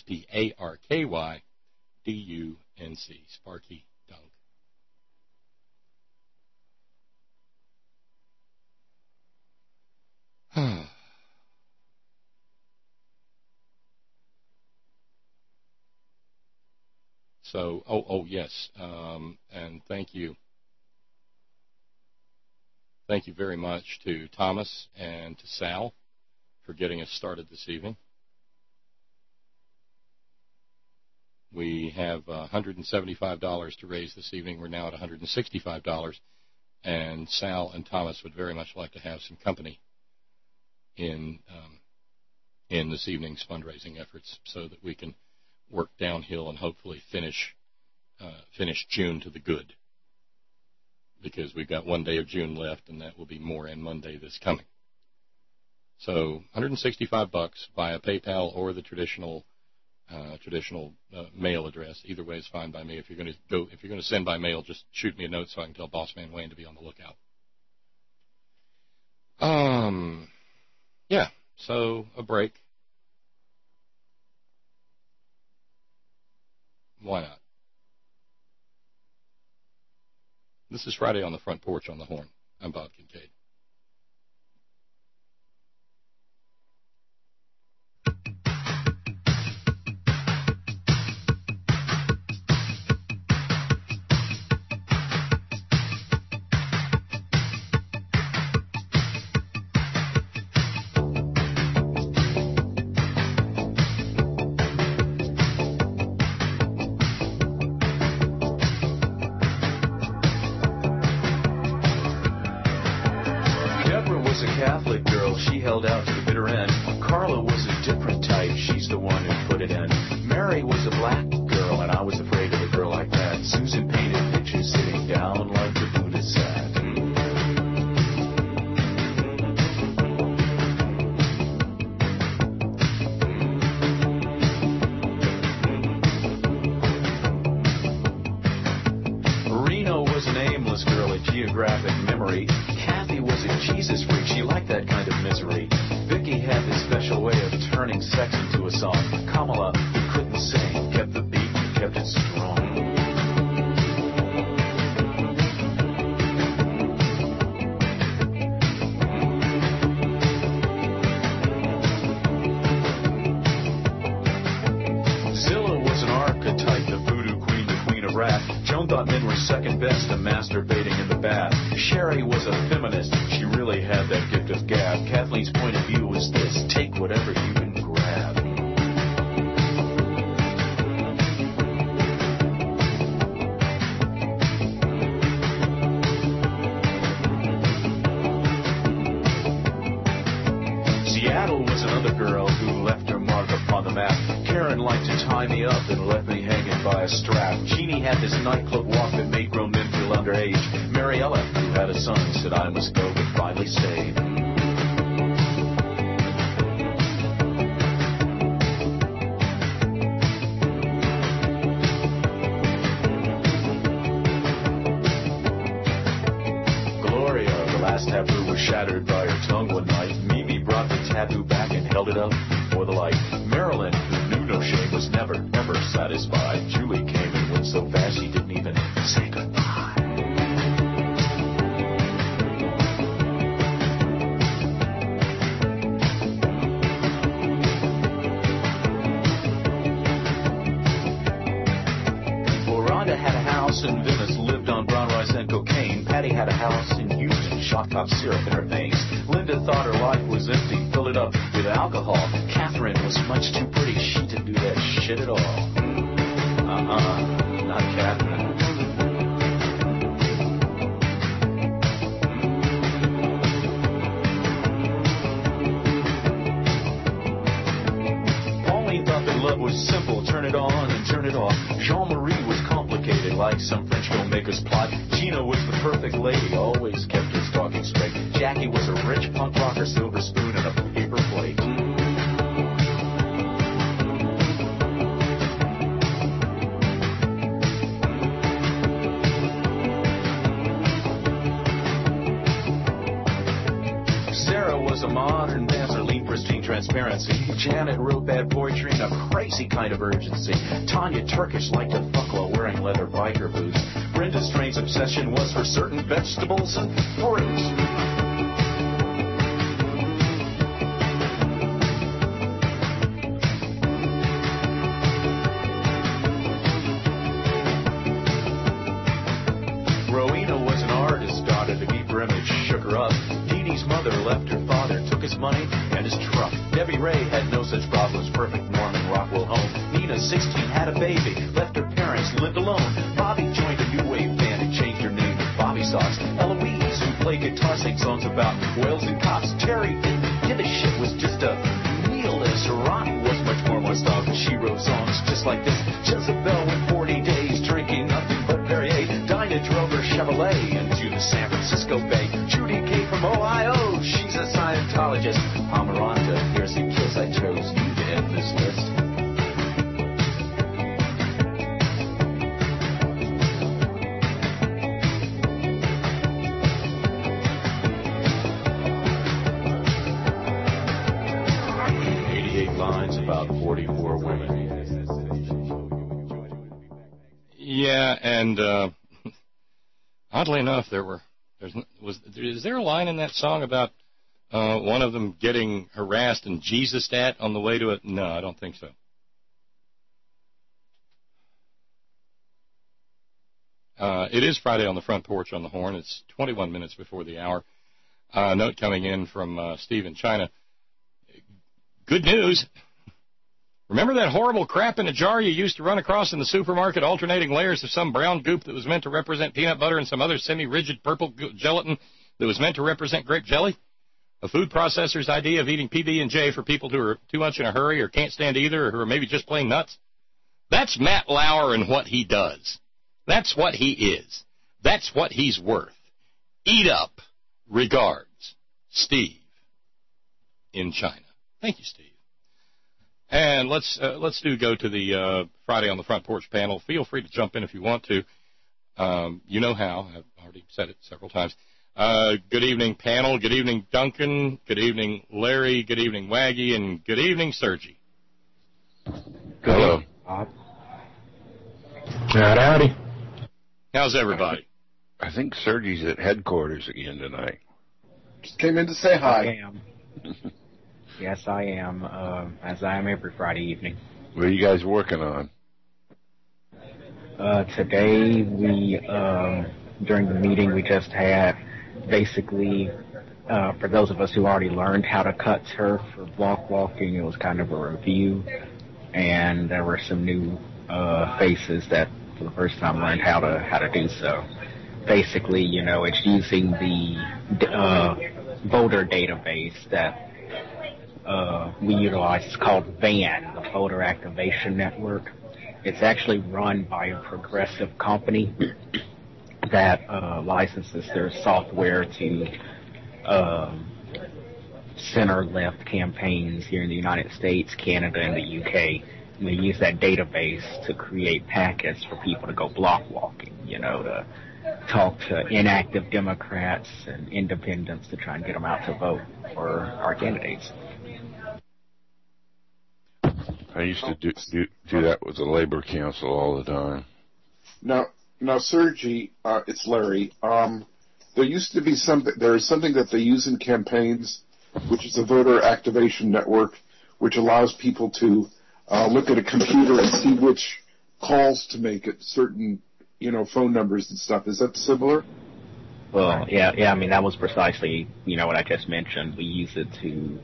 Sparky Dunk. So, yes, and thank you. Thank you very much to Thomas and to Sal for getting us started this evening. We have $175 to raise this evening. We're now at $165, and Sal and Thomas would very much like to have some company in this evening's fundraising efforts so that we can work downhill and hopefully finish June to the good, because we've got one day of June left, and that will be more and Monday this coming. So $165 via PayPal or the traditional mail address. Either way is fine by me. If you're going to send by mail, just shoot me a note so I can tell Boss Man Wayne to be on the lookout. Yeah. So a break. Why not? This is Friday on the Front Porch on the Horn. I'm Bob Kincaid. nameless girl, a geographic memory. Kathy was a Jesus freak, she liked that kind of misery. Vicky had this special way of turning sex into a song. Kamala, who couldn't sing, kept the beat and kept it strong. Joan thought men were second best to masturbating in the bath. Sherry was a feminist. She really had that gift of gab. Kathleen's point of view was this: take whatever you can grab. Seattle was another girl who left her mark upon the map. Karen liked to tie me up and left me hanging by a strap. Jeannie had this nightclub walk that made grown men feel underage. Mariella, who had a son, said I must go, but finally stayed. Gloria, the last taboo was shattered by her tongue one night. Mimi brought the taboo back and held it up for the light. Marilyn, who knew no shame, was never, ever satisfied. Julie came and went so fast she didn't even say goodbye. Well, Rhonda had a house in Venice, lived on brown rice and cocaine. Patty had a house in Houston, shot top syrup in her veins. Linda thought her life was empty, filled it up with alcohol. Catherine was much too pretty, she didn't do that shit at all. Not Catherine. Pauline thought that love was simple, turn it on and turn it off. Jean-Marie was complicated, like some French filmmaker's plot. Gina was the perfect lady, always kept her stalking straight. Jackie was a rich punk rocker, silver spoon and a paper plate. Sarah was a modern dancer, lean, pristine transparency. Janet wrote bad poetry in a crazy kind of urgency. Tanya Turkish liked to fuck while wearing leather biker boots. Brenda Strain's obsession was for certain vegetables and fruits. Rowena was an artist, daughter to keep her image, shook her up. Dee Dee's mother left her father, took his money and his truck. Debbie Ray had no such problems, perfect Norman Rockwell home. Nina, 16, had a baby, left her parents, lived alone. Bobby joined a new wave band and changed her name to Bobby Sox. Eloise, who played guitar, sang songs about whales and cops. Terry didn't give a shit, was just a nihilist. Ronnie was much more nostalgic, she wrote songs just like this. Jezebel went 40 days drinking nothing but Perrier. Dinah drove her Chevrolet into the San Francisco Bay. Judy came from Ohio, she's a Scientologist. Amaranta, here's the kiss, I chose you to end this list. Lines about 44 women. Yeah, and oddly enough, is there a line in that song about one of them getting harassed and Jesus-ed on the way to it? No, I don't think so. It is Friday on the Front Porch on the Horn. It's 21 minutes before the hour. Note coming in from Steve in China. Good news. Remember that horrible crap in a jar you used to run across in the supermarket, alternating layers of some brown goop that was meant to represent peanut butter and some other semi-rigid purple gelatin that was meant to represent grape jelly? A food processor's idea of eating PB&J for people who are too much in a hurry or can't stand either or who are maybe just plain nuts? That's Matt Lauer and what he does. That's what he is. That's what he's worth. Eat up. Regards, Steve in China. Thank you, Steve. And let's go to the Friday on the Front Porch panel. Feel free to jump in if you want to. You know how. I've already said it several times. Good evening, panel. Good evening, Duncan. Good evening, Larry. Good evening, Waggy. And good evening, Sergi. Hello. Howdy. How's everybody? I think Sergi's at headquarters again tonight. Just came in to say hi. I am. Yes, I am, as I am every Friday evening. What are you guys working on? Today, we, during the meeting we just had, basically, for those of us who already learned how to cut turf for block walking, it was kind of a review, and there were some new faces that for the first time learned how to do so. Basically, it's using the voter database that we utilize. It's called VAN, the Voter Activation Network. It's actually run by a progressive company that licenses their software to center-left campaigns here in the United States, Canada, and the UK. And they use that database to create packets for people to go block walking, to talk to inactive Democrats and independents to try and get them out to vote for our candidates. I used to do that with the Labor Council all the time. Now, Sergi, it's Larry. There used to be there is something that they use in campaigns, which is a voter activation network, which allows people to look at a computer and see which calls to make at certain, phone numbers and stuff. Is that similar? Well, yeah. I mean, that was precisely, what I just mentioned. We use it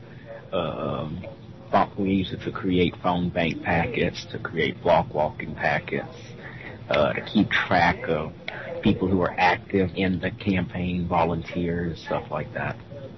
to create phone bank packets, to create block walking packets, to keep track of people who are active in the campaign, volunteers, stuff like that.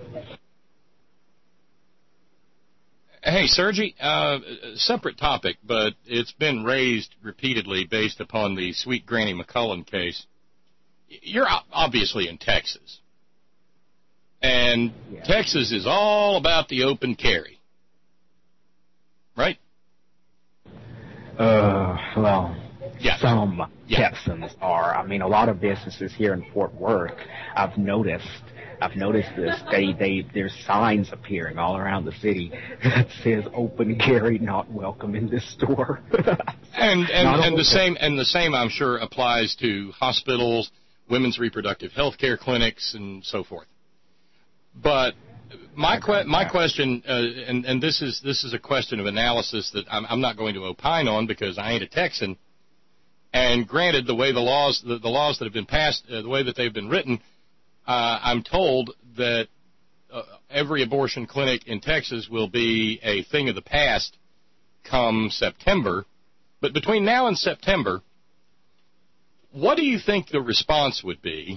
Hey, Sergi, separate topic, but it's been raised repeatedly based upon the Sweet Granny McCullen case. You're obviously in Texas, and yeah. Texas is all about the open carry, right? Well, yeah. Some Texans are. I mean, a lot of businesses here in Fort Worth, I've noticed this. There's signs appearing all around the city that says "Open carry, not welcome in this store." and the same I'm sure applies to hospitals, women's reproductive health care clinics, and so forth. But my question, and this is a question of analysis that I'm not going to opine on because I ain't a Texan. And granted, the way the laws that have been passed, the way that they've been written, I'm told that every abortion clinic in Texas will be a thing of the past come September. But between now and September, what do you think the response would be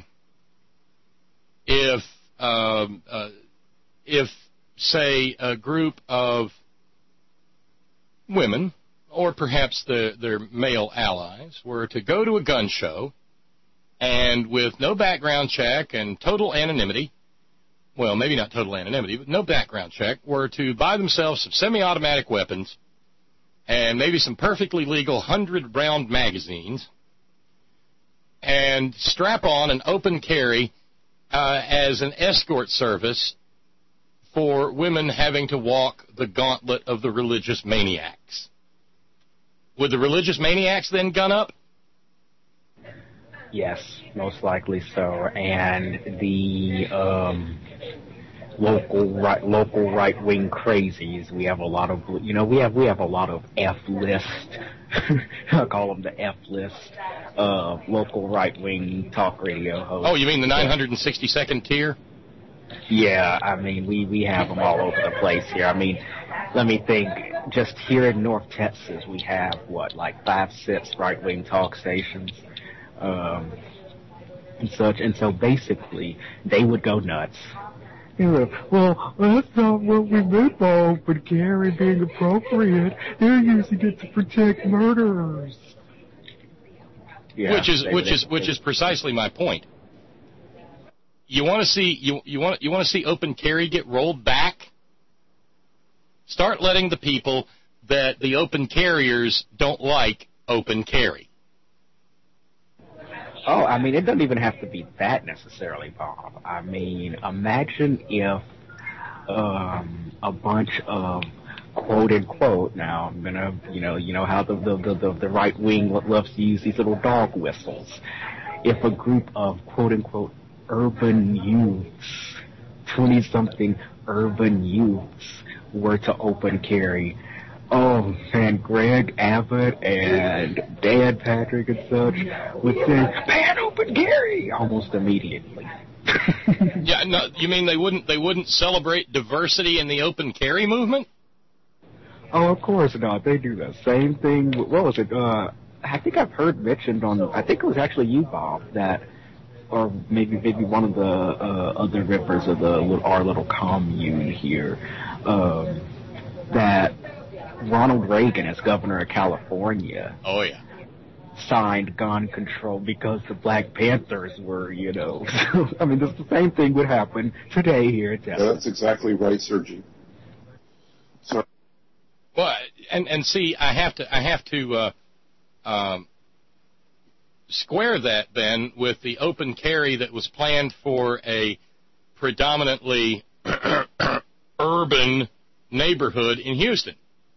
if say, a group of women, or perhaps their male allies, were to go to a gun show and with no background check and total anonymity, well, maybe not total anonymity, but no background check, were to buy themselves some semi-automatic weapons and maybe some perfectly legal 100-round magazines and strap on an open carry as an escort service for women having to walk the gauntlet of the religious maniacs. Would the religious maniacs then gun up? Yes, most likely so. And the local right-wing crazies, we have a lot of, we have a lot of F-list, I call them the F-list, local right-wing talk radio hosts. Oh, you mean the 962nd tier? Yeah, I mean, we have them all over the place here. I mean, let me think. Just here in North Texas, we have, 5-6 right-wing talk stations, and such. And so basically, they would go nuts. Well, that's not what we meant by open carry being appropriate. They're using it to protect murderers. Yeah, which is precisely my point. You want to see open carry get rolled back? Start letting the people that the open carriers don't like open carry. Oh, I mean, it doesn't even have to be that necessarily, Bob. I mean, imagine if a bunch of quote unquote. Now I'm gonna, you know how the right wing loves to use these little dog whistles. If a group of quote unquote urban youths, 20-something urban youths, were to open carry, oh man, Greg Abbott and Dan Patrick and such would say, "Man, open carry!" almost immediately. Yeah, no, you mean they wouldn't celebrate diversity in the open carry movement? Oh, of course not. They do the same thing. What was it? I think I've heard mentioned on, I think it was actually you, Bob, that, or maybe one of the other members of our little commune here, that Ronald Reagan, as governor of California, oh yeah, signed gun control because the Black Panthers were, So, I mean, the same thing would happen today here in Texas. Yeah, that's exactly right, Sergi. So, well, and see, I have to square that then with the open carry that was planned for a predominantly urban neighborhood in Houston.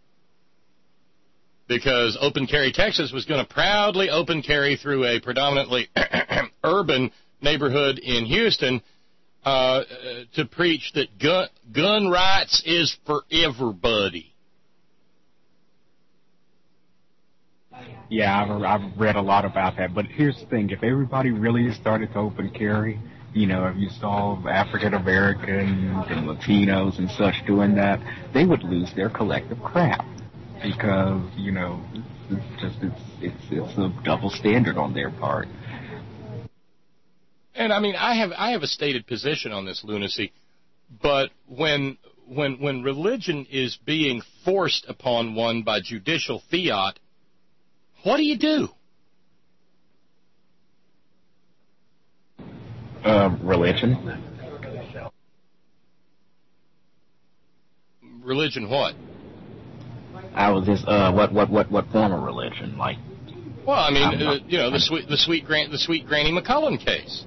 Because Open Carry Texas was going to proudly open carry through a predominantly urban neighborhood in Houston to preach that gun rights is for everybody. Yeah, I've read a lot about that. But here's the thing. If everybody really started to open carry, if you saw African Americans and Latinos and such doing that, they would lose their collective crap. Because, it's a double standard on their part. And I mean, I have a stated position on this lunacy, but when religion is being forced upon one by judicial fiat, what do you do? Religion. Religion what? I was just what form of religion? Like, well, I mean, the sweet Granny McCullum case.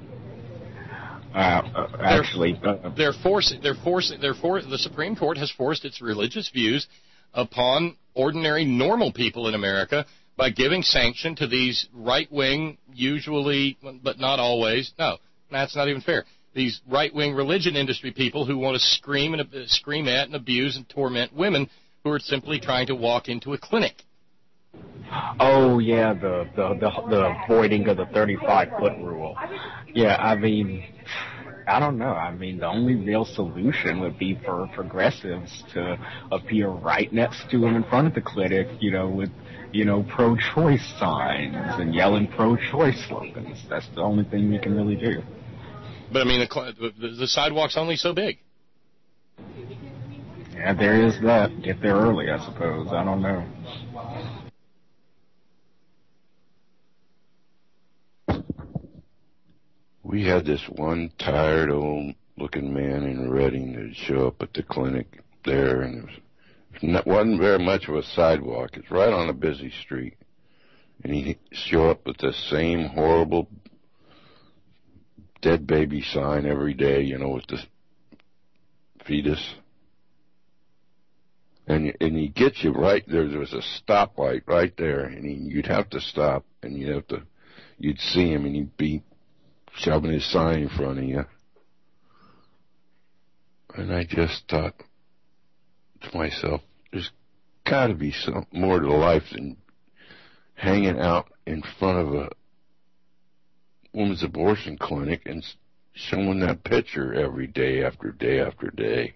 The Supreme Court has forced its religious views upon ordinary, normal people in America by giving sanction to these right-wing, usually, but not always. No, that's not even fair. These right-wing religion industry people who want to scream at and abuse and torment women who are simply trying to walk into a clinic. Oh yeah, the voiding of the 35-foot rule. Yeah, I mean, I don't know. I mean, the only real solution would be for progressives to appear right next to them in front of the clinic, with pro-choice signs and yelling pro-choice slogans. That's the only thing we can really do. But I mean, the sidewalk's only so big. Yeah, there is that. Get there early, I suppose. I don't know. We had this one tired old-looking man in Reading that would show up at the clinic there, and it wasn't very much of a sidewalk. It's right on a busy street. And he'd show up with the same horrible dead baby sign every day, with the fetus. And he gets you right there. There was a stoplight right there, and you'd have to stop, and you'd see him, and he'd be shoving his sign in front of you. And I just thought to myself, there's got to be some more to life than hanging out in front of a woman's abortion clinic and showing that picture every day after day after day.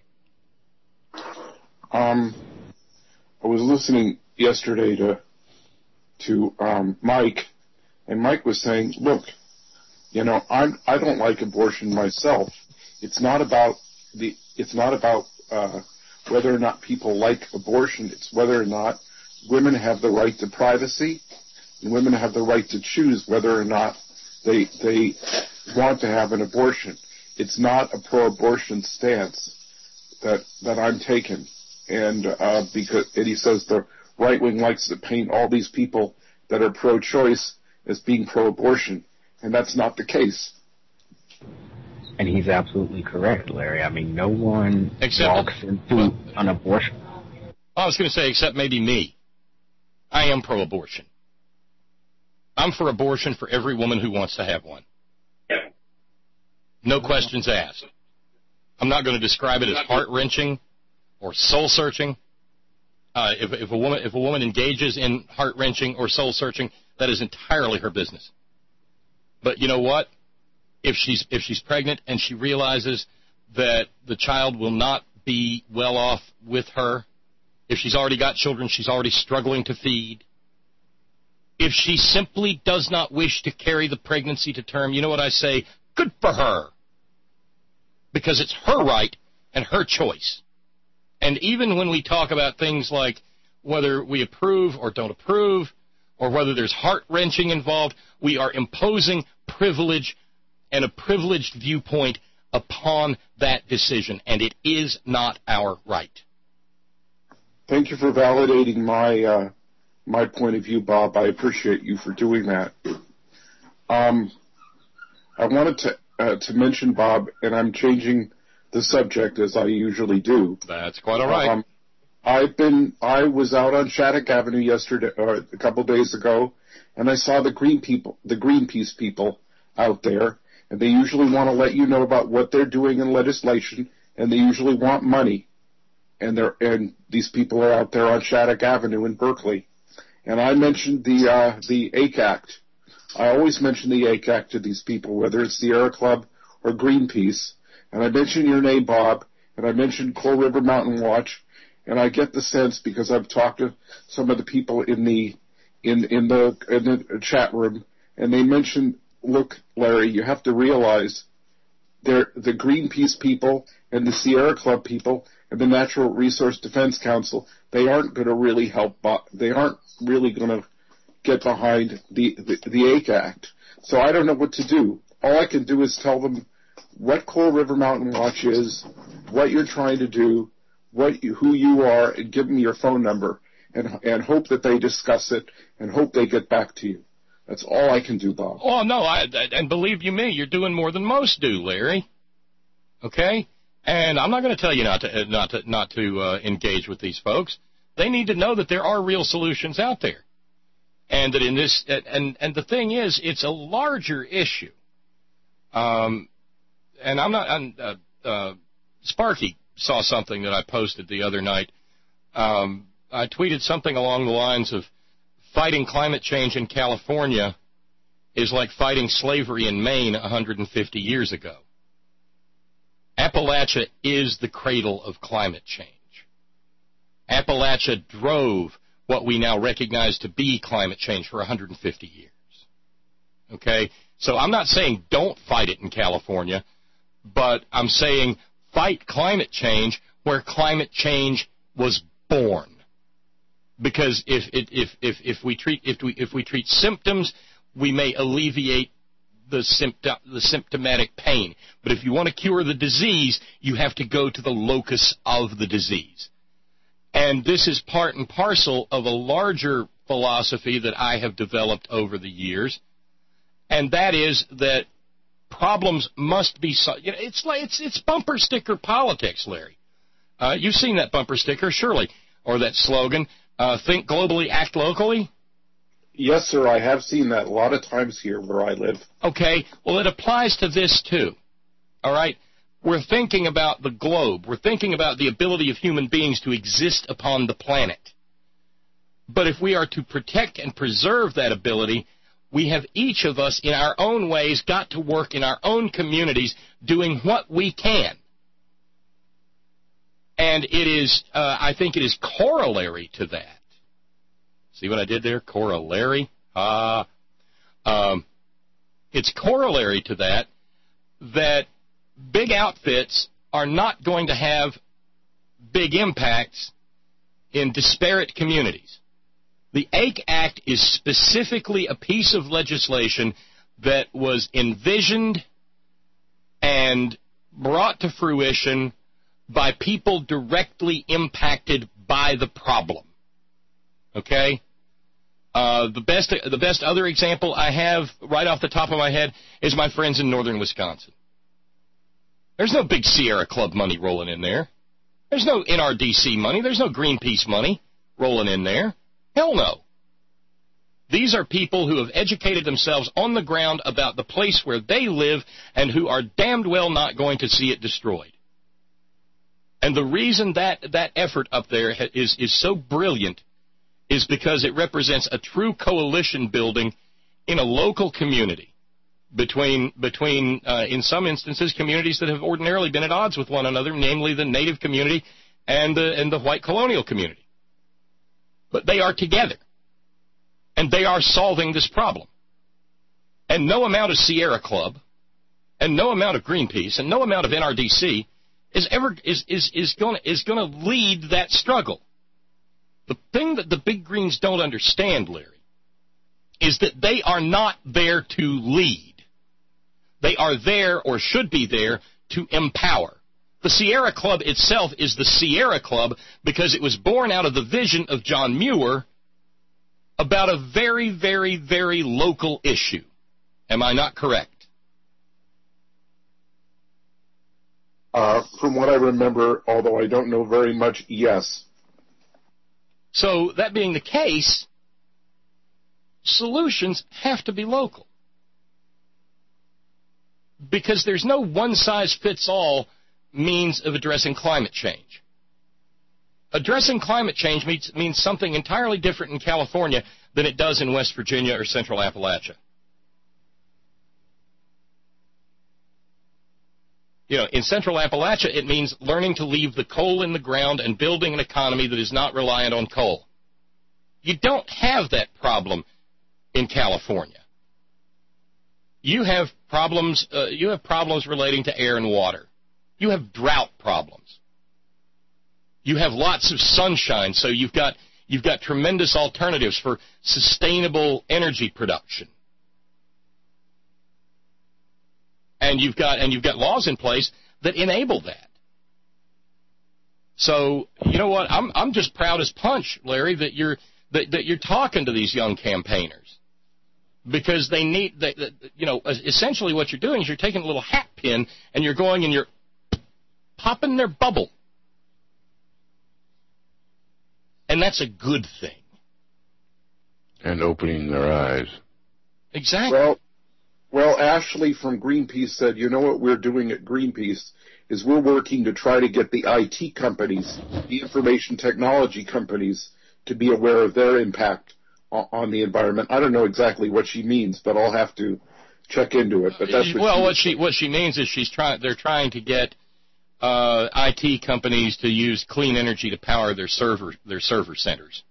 I was listening yesterday to Mike, and Mike was saying, look, I don't like abortion myself. It's not about whether or not people like abortion. It's whether or not women have the right to privacy, and women have the right to choose whether or not they want to have an abortion. It's not a pro-abortion stance that I'm taking. And he says the right wing likes to paint all these people that are pro-choice as being pro-abortion. and that's not the case. And he's absolutely correct, Larry. I mean, no one walks into an abortion. I was going to say, except maybe me. I am pro-abortion. I'm for abortion for every woman who wants to have one. No questions asked. I'm not going to describe it as heart-wrenching or soul-searching. If a woman engages in heart-wrenching or soul-searching, that is entirely her business. But you know what? If she's pregnant and she realizes that the child will not be well off with her, if she's already got children she's already struggling to feed, if she simply does not wish to carry the pregnancy to term, you know what I say? Good for her. Because it's her right and her choice. And even when we talk about things like whether we approve or don't approve, or whether there's heart-wrenching involved, we are imposing privilege and a privileged viewpoint upon that decision, and it is not our right. Thank you for validating my point of view, Bob. I appreciate you for doing that. I wanted to mention, Bob, and I'm changing the subject as I usually do. That's quite all right. I was out on Shattuck Avenue yesterday, a couple days ago, and I saw the Greenpeace people out there, and they usually want to let you know about what they're doing in legislation, and they usually want money. And these people are out there on Shattuck Avenue in Berkeley. And I mentioned the AIC Act. I always mention the AIC Act to these people, whether it's Sierra Club or Greenpeace. And I mentioned your name, Bob, and I mentioned Coal River Mountain Watch, and I get the sense, because I've talked to some of the people in the chat room, and they mentioned, look, Larry, you have to realize the Greenpeace people and the Sierra Club people and the Natural Resource Defense Council, they aren't going to really help. They aren't really going to get behind the AIC Act. So I don't know what to do. All I can do is tell them what Coal River Mountain Watch is, what you're trying to do, who you are, and give them your phone number, and hope that they discuss it, and hope they get back to you. That's all I can do, Bob. Oh, no, and believe you me, you're doing more than most do, Larry. Okay? And I'm not going to tell you not to engage with these folks. They need to know that there are real solutions out there. And that in this, and the thing is, it's a larger issue. And I'm not, Sparky saw something that I posted the other night. I tweeted something along the lines of, fighting climate change in California is like fighting slavery in Maine 150 years ago. Appalachia is the cradle of climate change. Appalachia drove what we now recognize to be climate change for 150 years. Okay? So I'm not saying don't fight it in California, but I'm saying fight climate change where climate change was born. Because if we treat symptoms, we may alleviate the symptomatic pain. But if you want to cure the disease, you have to go to the locus of the disease. And this is part and parcel of a larger philosophy that I have developed over the years, and that is that problems must be solved. You know, it's bumper sticker politics, Larry. You've seen that bumper sticker, surely, or that slogan. Think globally, act locally? Yes, sir, I have seen that a lot of times here where I live. Okay, well, it applies to this, too. All right? We're thinking about the globe. We're thinking about the ability of human beings to exist upon the planet. But if we are to protect and preserve that ability, we have each of us, in our own ways, got to work in our own communities doing what we can. And it is, I think it is corollary to that. See what I did there? Corollary? It's corollary to that big outfits are not going to have big impacts in disparate communities. The AIC Act is specifically a piece of legislation that was envisioned and brought to fruition by people directly impacted by the problem. Okay? The best other example I have right off the top of my head is my friends in northern Wisconsin. There's no big Sierra Club money rolling in there. There's no NRDC money. There's no Greenpeace money rolling in there. Hell no. These are people who have educated themselves on the ground about the place where they live and who are damned well not going to see it destroyed. And the reason that effort up there is so brilliant is because it represents a true coalition building in a local community between in some instances, communities that have ordinarily been at odds with one another, namely the Native community and the white colonial community. But they are together, and they are solving this problem. And no amount of Sierra Club, and no amount of Greenpeace, and no amount of NRDC is going to lead that struggle. The thing that the big greens don't understand, Larry, is that they are not there to lead. They are there, or should be there, to empower. The Sierra Club itself is the Sierra Club because it was born out of the vision of John Muir about a very, very, very local issue. Am I not correct? From what I remember, although I don't know very much, yes. So, that being the case, solutions have to be local. Because there's no one-size-fits-all means of addressing climate change. Addressing climate change means something entirely different in California than it does in West Virginia or Central Appalachia. You know, in Central Appalachia, it means learning to leave the coal in the ground and building an economy that is not reliant on coal. You don't have that problem in California. You have problems relating to air and water. You have drought problems. You have lots of sunshine, so you've got tremendous alternatives for sustainable energy production. And you've got laws in place that enable that. So, you know what? I'm just proud as punch, Larry, that you're talking to these young campaigners. Because they need, essentially what you're doing is you're taking a little hat pin and you're going and you're popping their bubble. And that's a good thing. And opening their eyes. Exactly. Well, Ashley from Greenpeace said, you know what we're doing at Greenpeace is we're working to try to get the IT companies, the information technology companies, to be aware of their impact on the environment. I don't know exactly what she means, but I'll have to check into it. But that's what she means is they're trying to get IT companies to use clean energy to power their server centers.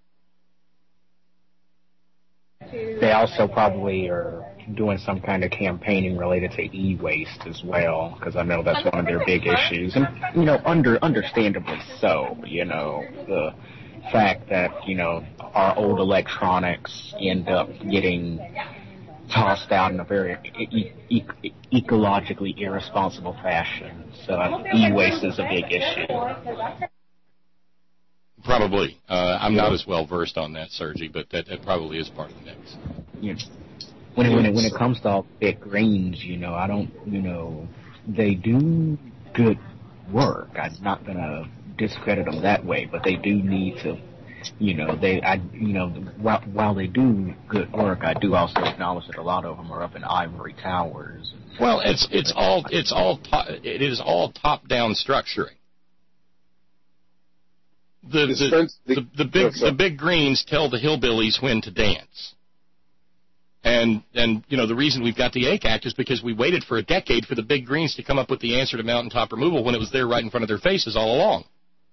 They also probably are doing some kind of campaigning related to e-waste as well, because I know that's one of their big issues, and understandably so. The fact that our old electronics end up getting tossed out in a very ecologically irresponsible fashion. So e-waste is a big issue. Probably. I'm not as well versed on that, Sergi, but that probably is part of the mix. When it comes to all big greens, I don't, they do good work. I'm not gonna discredit them that way, but they do need to, while they do good work, I do also acknowledge that a lot of them are up in ivory towers. Well, it is all top-down structuring. The big greens tell the hillbillies when to dance. And the reason we've got the AIC Act is because we waited for a decade for the big greens to come up with the answer to mountaintop removal when it was there right in front of their faces all along.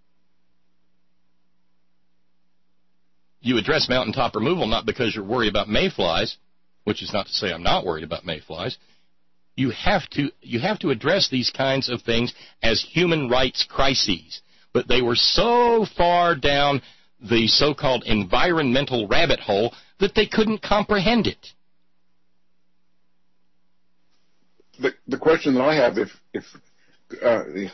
You address mountaintop removal not because you're worried about mayflies, which is not to say I'm not worried about mayflies. You have to address these kinds of things as human rights crises. But they were so far down the so-called environmental rabbit hole that they couldn't comprehend it. The question that I have, the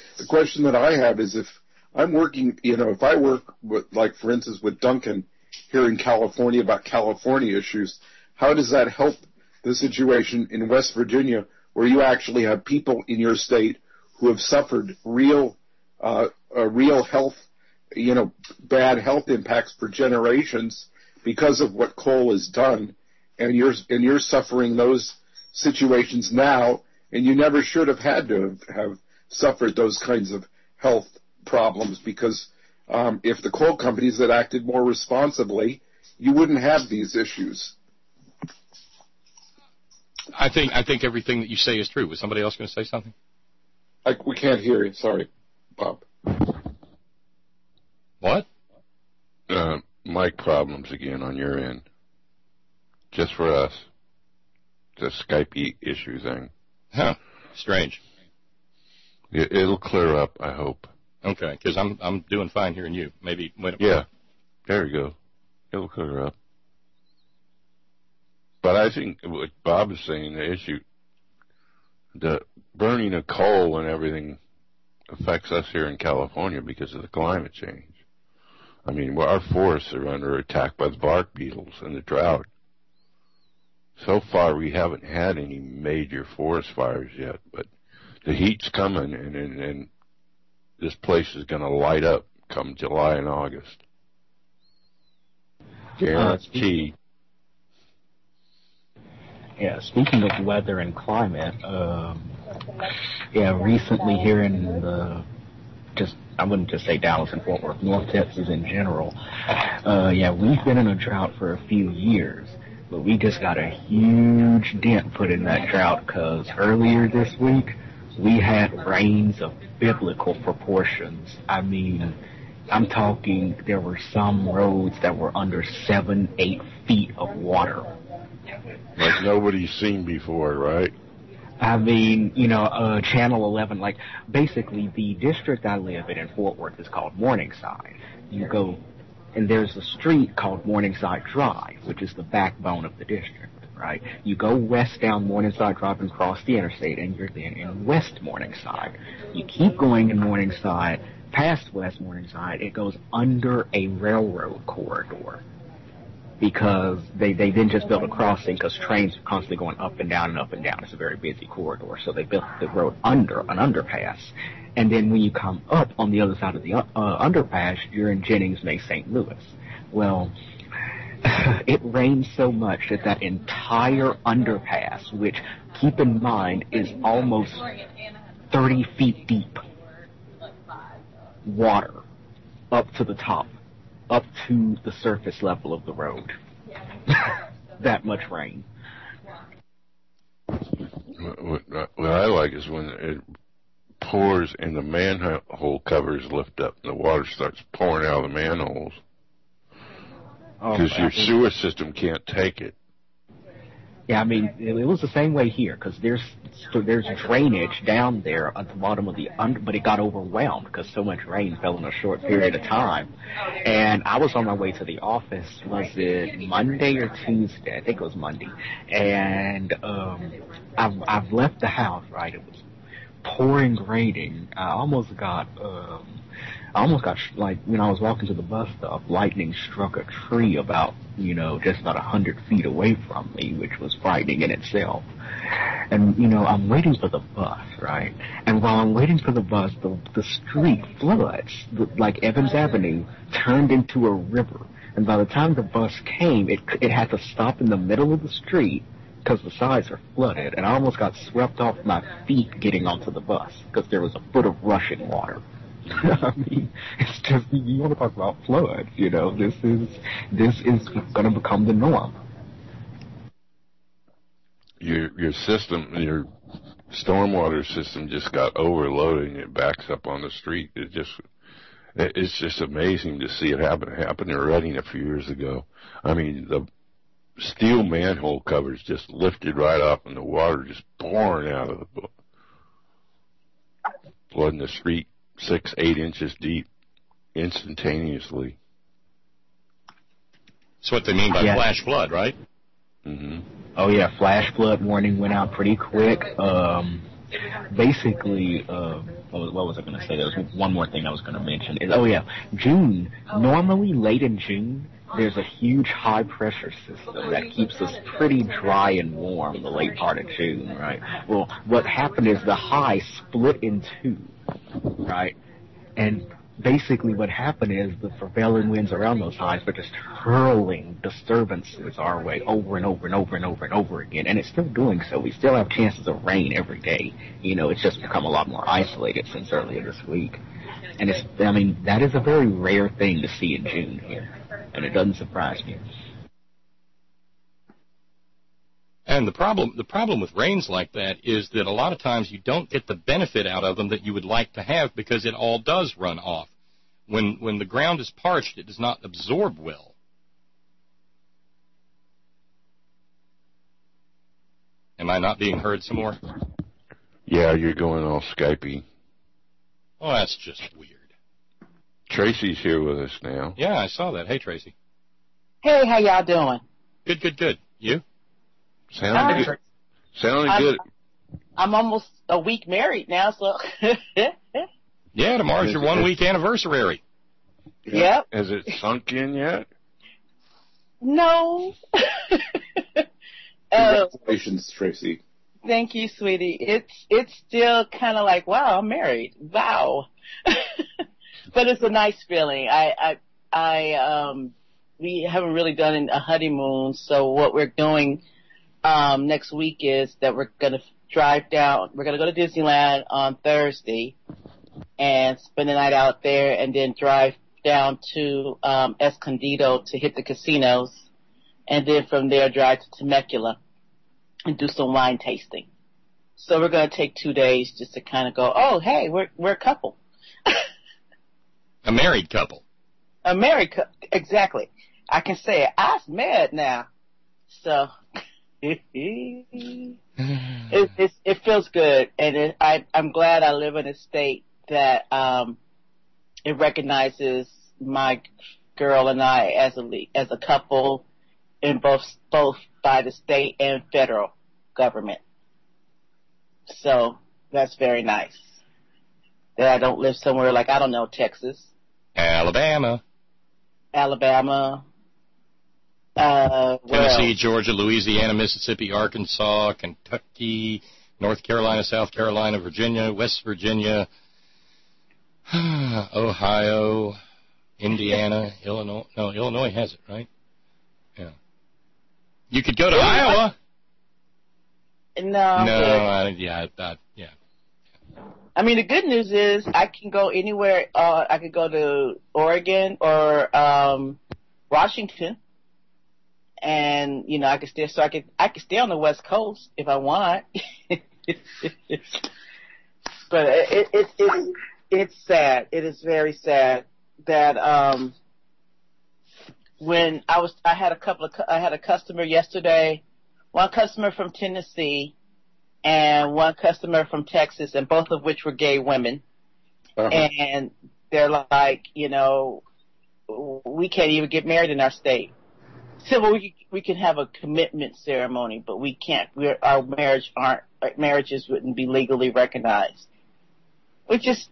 question that I have is if I'm working, if I work with, like for instance with Duncan, here in California about California issues. How does that help the situation in West Virginia, where you actually have people in your state who have suffered real health, bad health impacts for generations because of what coal has done, and you're suffering those situations now, and you never should have had to have suffered those kinds of health problems, because if the coal companies had acted more responsibly, you wouldn't have these issues. I think everything that you say is true. Was somebody else going to say something? We can't hear you. Sorry, Bob. What? Mic problems again on your end. Just for us. The Skype issue thing. Huh. Strange. It'll clear up, I hope. Okay, because I'm doing fine hearing you. Maybe. Yeah. There you go. It'll clear up. But I think what Bob is saying, the burning of coal and everything affects us here in California because of the climate change. I mean, our forests are under attack by the bark beetles and the drought. So far, we haven't had any major forest fires yet, but the heat's coming, and this place is going to light up come July and August. Guaranteed. Yeah, speaking of weather and climate, recently here in I wouldn't just say Dallas and Fort Worth, North Texas in general, we've been in a drought for a few years, but we just got a huge dent put in that drought because earlier this week, we had rains of biblical proportions. I mean, I'm talking there were some roads that were under 7-8 feet of water. Like nobody's seen before, right? I mean, Channel 11, like, basically the district I live in Fort Worth is called Morningside. You go, and there's a street called Morningside Drive, which is the backbone of the district, right? You go west down Morningside Drive and cross the interstate, and you're then in West Morningside. You keep going in Morningside, past West Morningside, it goes under a railroad corridor. Because they then just built a crossing because trains are constantly going up and down and up and down. It's a very busy corridor. So they built the road under an underpass. And then when you come up on the other side of the underpass, you're in Jennings, May, St. Louis. Well, it rained so much that entire underpass, which, keep in mind, is almost 30 feet deep, water up to the top, up to the surface level of the road. That much rain. What I like is when it pours and the manhole covers lift up and the water starts pouring out of the manholes. Because your sewer system can't take it. Yeah, I mean, it was the same way here, because there's drainage down there at the bottom of the but it got overwhelmed because so much rain fell in a short period of time. And I was on my way to the office, was it Monday or Tuesday? I think it was Monday. And I've left the house, right? It was pouring, raining. I almost got like, when I was walking to the bus stop, lightning struck a tree about, just about 100 feet away from me, which was frightening in itself. And, I'm waiting for the bus, right? And while I'm waiting for the bus, the street floods. Like Evans Avenue turned into a river. And by the time the bus came, it had to stop in the middle of the street because the sides are flooded. And I almost got swept off my feet getting onto the bus because there was a foot of rushing water. I mean, it's just, you want to talk about floods, this is going to become the norm. Your system, your stormwater system just got overloaded and it backs up on the street. It's just amazing to see it happen. It happened in Redding a few years ago. I mean, the steel manhole covers just lifted right up and the water just pouring out of the flooding the street 6-8 inches deep instantaneously. That's what they mean by flash flood, right? Mm-hmm. Oh yeah, flash flood warning went out pretty quick. Basically, what was I going to say? There was one more thing I was going to mention. June. Normally, late in June, there's a huge high pressure system that keeps us pretty dry and warm the late part of June, right? Well, what happened is the high split in two, right? And basically what happened is the prevailing winds around those highs were just hurling disturbances our way over and over and over and over and over again. And it's still doing so. We still have chances of rain every day. You know, it's just become a lot more isolated since earlier this week. And that is a very rare thing to see in June here. And it doesn't surprise me. And the problem with rains like that is that a lot of times you don't get the benefit out of them that you would like to have because it all does run off. When the ground is parched, it does not absorb well. Am I not being heard some more? Yeah, you're going all Skypey. Oh, that's just weird. Tracy's here with us now. Yeah, I saw that. Hey, Tracy. Hey, how y'all doing? Good. You? Sounding good. I'm almost a week married now, so. Yeah, tomorrow's your 1 week anniversary. Yep. Has it sunk in yet? No. Congratulations, Tracy. Thank you, sweetie. It's still kind of like, wow, I'm married. Wow. But it's a nice feeling. We haven't really done a honeymoon, so what we're doing next week is that we're going to drive down. We're going to go to Disneyland on Thursday and spend the night out there, and then drive down to Escondido to hit the casinos, and then from there drive to Temecula and do some wine tasting. So we're going to take 2 days just to kind of go, oh, hey, we're a couple. A married couple. A married couple, exactly. I can say it. I'm married now. So it feels good, and I'm glad I live in a state that it recognizes my girl and I as a couple in both by the state and federal government. So that's very nice. That I don't live somewhere like, I don't know, Texas, Alabama, Tennessee, Georgia, Louisiana, Mississippi, Arkansas, Kentucky, North Carolina, South Carolina, Virginia, West Virginia, Ohio, Indiana, Illinois. No, Illinois has it, right? Yeah. You could go to Iowa. No. Yeah. I mean, the good news is I can go anywhere. I could go to Oregon or Washington, and I could stay. So I could stay on the West Coast if I want. But it's sad. It is very sad that when I had a customer yesterday, one customer from Tennessee and one customer from Texas, and both of which were gay women. Uh-huh. And they're like, we can't even get married in our state. So we can have a commitment ceremony, but we can't. Our marriages wouldn't be legally recognized. Which is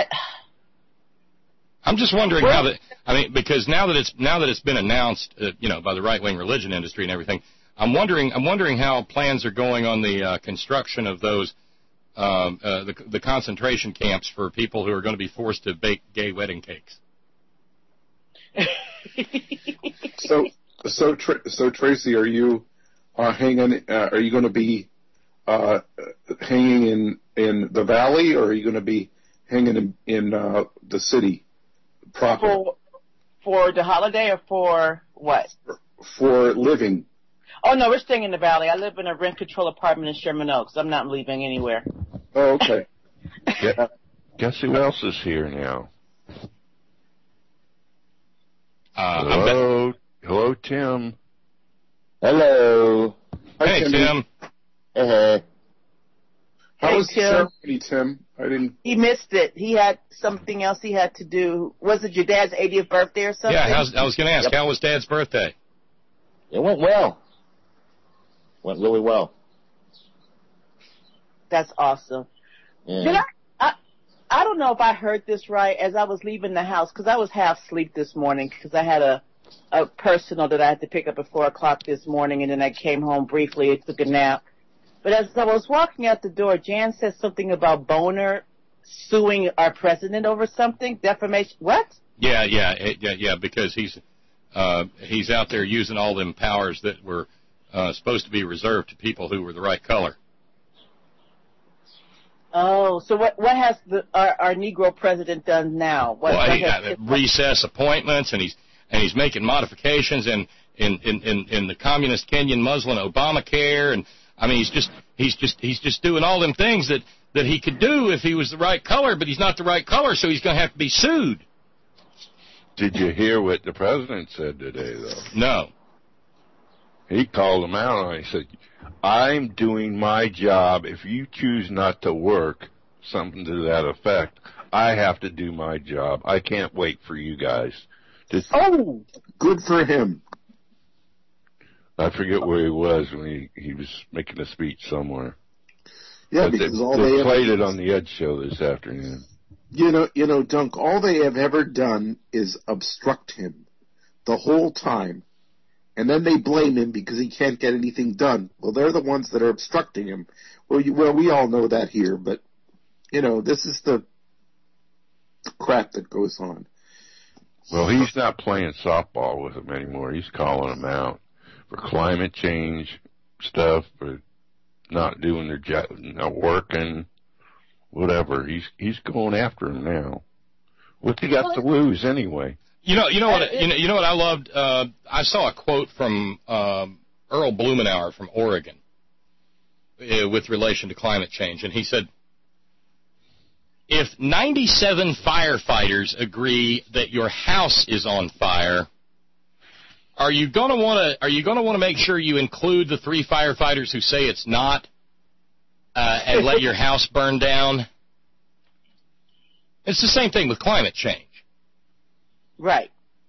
I'm just wondering because now that it's been announced, by the right-wing religion industry and everything, I'm wondering how plans are going on the construction of those the concentration camps for people who are going to be forced to bake gay wedding cakes. So Tracy, are you hanging? Are you going to be hanging in the valley, or are you going to be hanging in the city proper? For the holiday, or for what? For living. Oh, no, we're staying in the valley. I live in a rent-control apartment in Sherman Oaks. I'm not leaving anywhere. Oh, okay. Yeah. Guess who else is here now? Hello, Tim. Hello. Hey, Tim. How was the ceremony, Tim? He missed it. He had something else he had to do. Was it your dad's 80th birthday or something? Yeah, I was going to ask, How was Dad's birthday? It went well. Went really well. That's awesome. Yeah. I don't know if I heard this right as I was leaving the house, because I was half asleep this morning because I had a personal that I had to pick up at 4 o'clock this morning, and then I came home briefly and took a nap. But as I was walking out the door, Jan said something about Boner suing our president over something, defamation. What? Yeah, because he's out there using all them powers that were supposed to be reserved to people who were the right color. Oh, so what has our Negro president done now? Recess appointments, and he's making modifications in the communist Kenyan Muslim Obamacare, and I mean he's just doing all them things that he could do if he was the right color, but he's not the right color, so he's going to have to be sued. Did you hear what the president said today, though? No. He called him out and he said, I'm doing my job. If you choose not to work, something to that effect, I have to do my job. I can't wait for you guys. Oh, good for him. I forget where he was when he was making a speech somewhere. Yeah, but because they played it on the Ed Show this afternoon. You know, Dunk, all they have ever done is obstruct him the whole time. And then they blame him because he can't get anything done. Well, they're the ones that are obstructing him. Well, we all know that here, but, this is the crap that goes on. Well, he's not playing softball with him anymore. He's calling them out for climate change stuff, for not doing their job, not working, whatever. He's going after him now. What's he got to lose anyway? You know what I loved? I saw a quote from Earl Blumenauer from Oregon with relation to climate change, and he said, if 97 firefighters agree that your house is on fire, are you going to want to make sure you include the 3 firefighters who say it's not, and let your house burn down? It's the same thing with climate change. Right.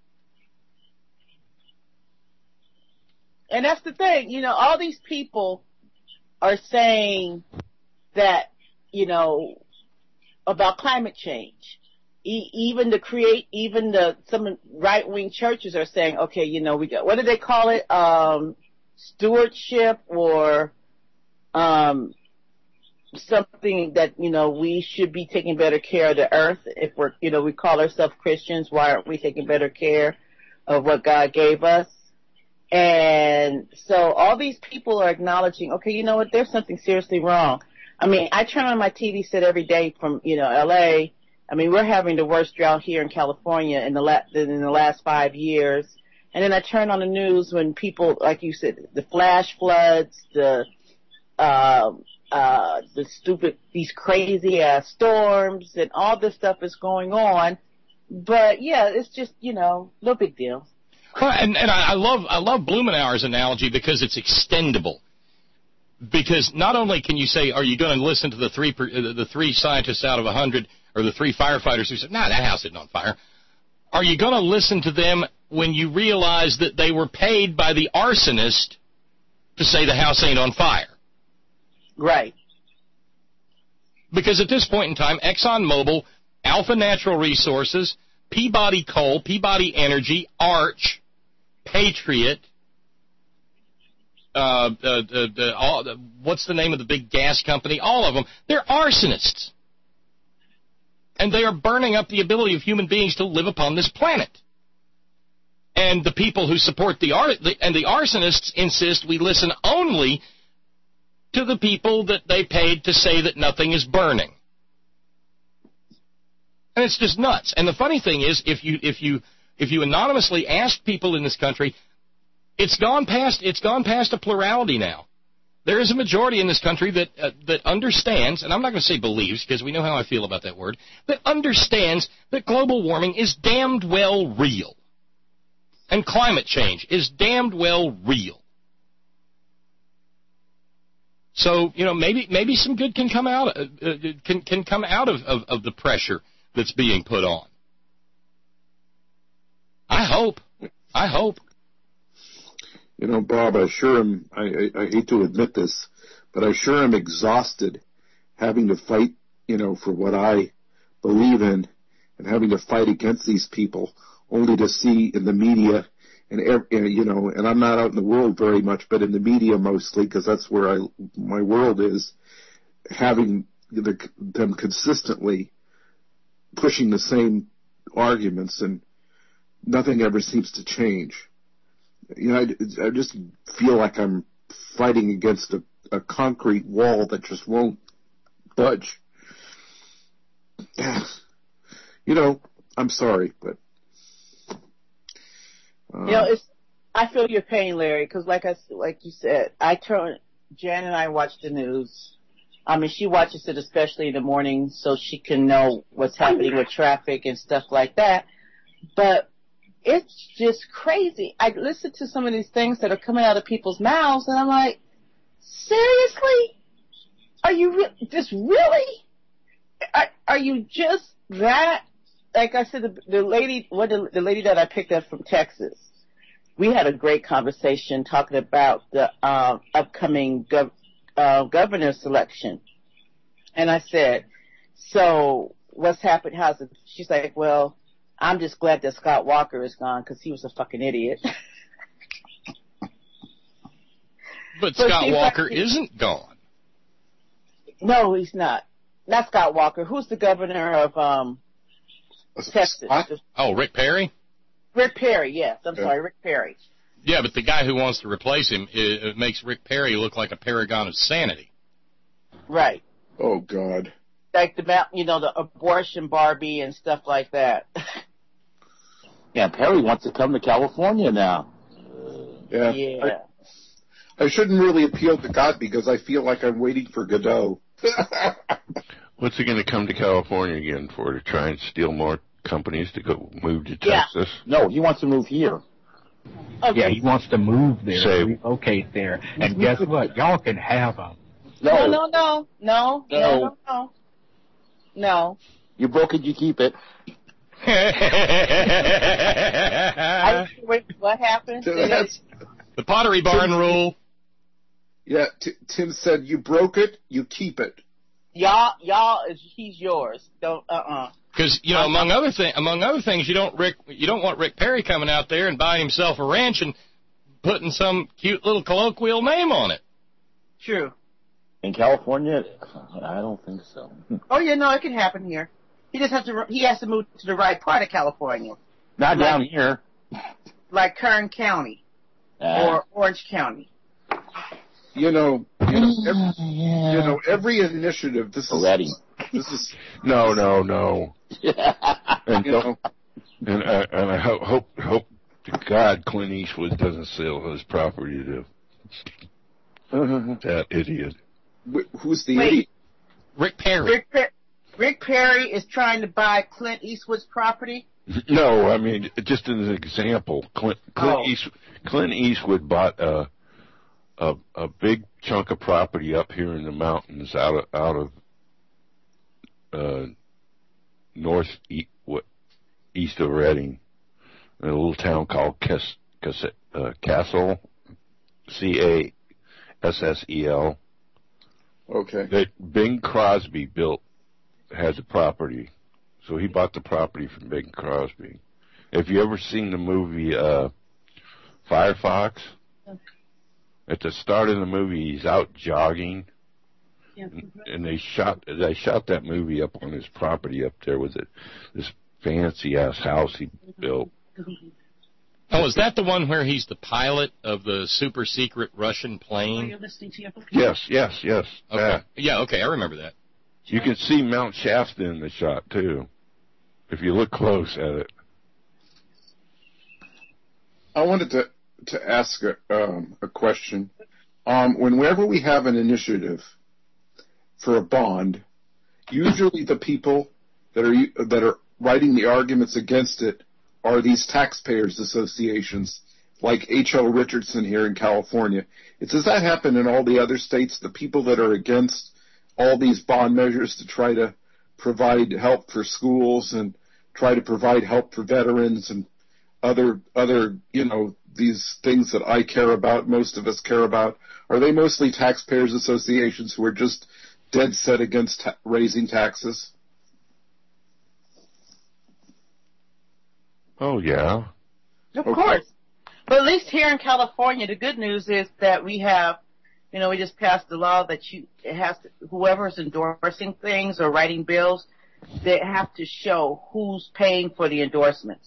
And that's the thing, all these people are saying that, about climate change. Even some right-wing churches are saying, okay, we got, what do they call it? Stewardship or, something that, we should be taking better care of the earth. If we're, we call ourselves Christians, why aren't we taking better care of what God gave us? And so all these people are acknowledging, okay, you know what, there's something seriously wrong. I mean, I turn on my TV set every day from, LA. I mean, we're having the worst drought here in California in the last 5 years. And then I turn on the news when people, like you said, the flash floods, these crazy ass storms and all this stuff is going on. But yeah, it's just, no big deal. Well, and I love Blumenauer's analogy because it's extendable. Because not only can you say, are you going to listen to the 3 scientists out of 100 or the 3 firefighters who said, that house isn't on fire? Are you going to listen to them when you realize that they were paid by the arsonist to say the house ain't on fire? Right. Because at this point in time, ExxonMobil, Alpha Natural Resources, Peabody Coal, Peabody Energy, Arch, Patriot, what's the name of the big gas company? All of them, they're arsonists. And they are burning up the ability of human beings to live upon this planet. And the people who support the arsonists insist we listen only to the people that they paid to say that nothing is burning. And it's just nuts. And the funny thing is, if you anonymously ask people in this country, it's gone past a plurality now. There is a majority in this country that understands, and I'm not going to say believes because we know how I feel about that word, that understands that global warming is damned well real. And climate change is damned well real. So, maybe some good can come out can come out of the pressure that's being put on. I hope. Bob, I sure am, I hate to admit this, but I sure am exhausted having to fight, for what I believe in and having to fight against these people, only to see in the media and I'm not out in the world very much, but in the media mostly, because that's where my world is, having them consistently pushing the same arguments, and nothing ever seems to change. I just feel like I'm fighting against a concrete wall that just won't budge. I'm sorry, but I feel your pain, Larry, because like you said, Jan and I watch the news. I mean, she watches it especially in the morning so she can know what's happening with traffic and stuff like that. But it's just crazy. I listen to some of these things that are coming out of people's mouths, and I'm like, seriously? Are you really? Are you just that? Like I said, the lady that I picked up from Texas, we had a great conversation talking about the upcoming governor selection. And I said, so what's happened? How's it? She's like, well, I'm just glad that Scott Walker is gone because he was a fucking idiot. But Scott Walker isn't gone. No, he's not. Not Scott Walker. Who's the governor of Texas? Oh, Rick Perry? Rick Perry, yes. I'm sorry, Rick Perry. Yeah, but the guy who wants to replace him, it makes Rick Perry look like a paragon of sanity. Right. Oh, God. Like the abortion Barbie and stuff like that. Yeah, Perry wants to come to California now. Yeah. I shouldn't really appeal to God because I feel like I'm waiting for Godot. What's he going to come to California again for? To try and steal more companies to go move to Texas? No, he wants to move here. Okay. Yeah, he wants to move there, relocate there. And guess what? Y'all can have them. No. You broke it, you keep it. What happened? The Pottery Barn rule. Yeah, Tim said, you broke it, you keep it. Y'all, he's yours. Don't, Because among other things, you don't want Rick Perry coming out there and buying himself a ranch and putting some cute little colloquial name on it. True. In California, I don't think so. Oh yeah, no, it can happen here. He just has to move to the right part of California. Not down here. Like Kern County or Orange County. Every initiative. This is No. And I hope to God Clint Eastwood doesn't sell his property to that idiot. Who's the idiot? Rick Perry. Rick Perry is trying to buy Clint Eastwood's property? No, I mean, just as an example, Clint Eastwood bought a big chunk of property up here in the mountains out of east of Reading, in a little town called Cassel, Cassel. Okay. That Bing Crosby had the property, so he bought the property from Bing Crosby. Have you ever seen the movie Firefox? Okay. At the start of the movie, he's out jogging, and they shot that movie up on his property up there with this fancy ass house he built. Oh, is that the one where he's the pilot of the super secret Russian plane? Yes. Okay. Yeah, okay, I remember that. You can see Mount Shasta in the shot too, if you look close at it. I wanted to ask a question. Whenever we have an initiative for a bond, usually the people that are writing the arguments against it are these taxpayers associations, like H.L. Richardson here in California. Does that happen in all the other states? The people that are against all these bond measures to try to provide help for schools and try to provide help for veterans and other these things that I care about, most of us care about, are they mostly taxpayers associations who are just dead set against raising taxes? Oh, yeah. Of course. But at least here in California, the good news is that we have, we just passed the law that whoever's endorsing things or writing bills, they have to show who's paying for the endorsements.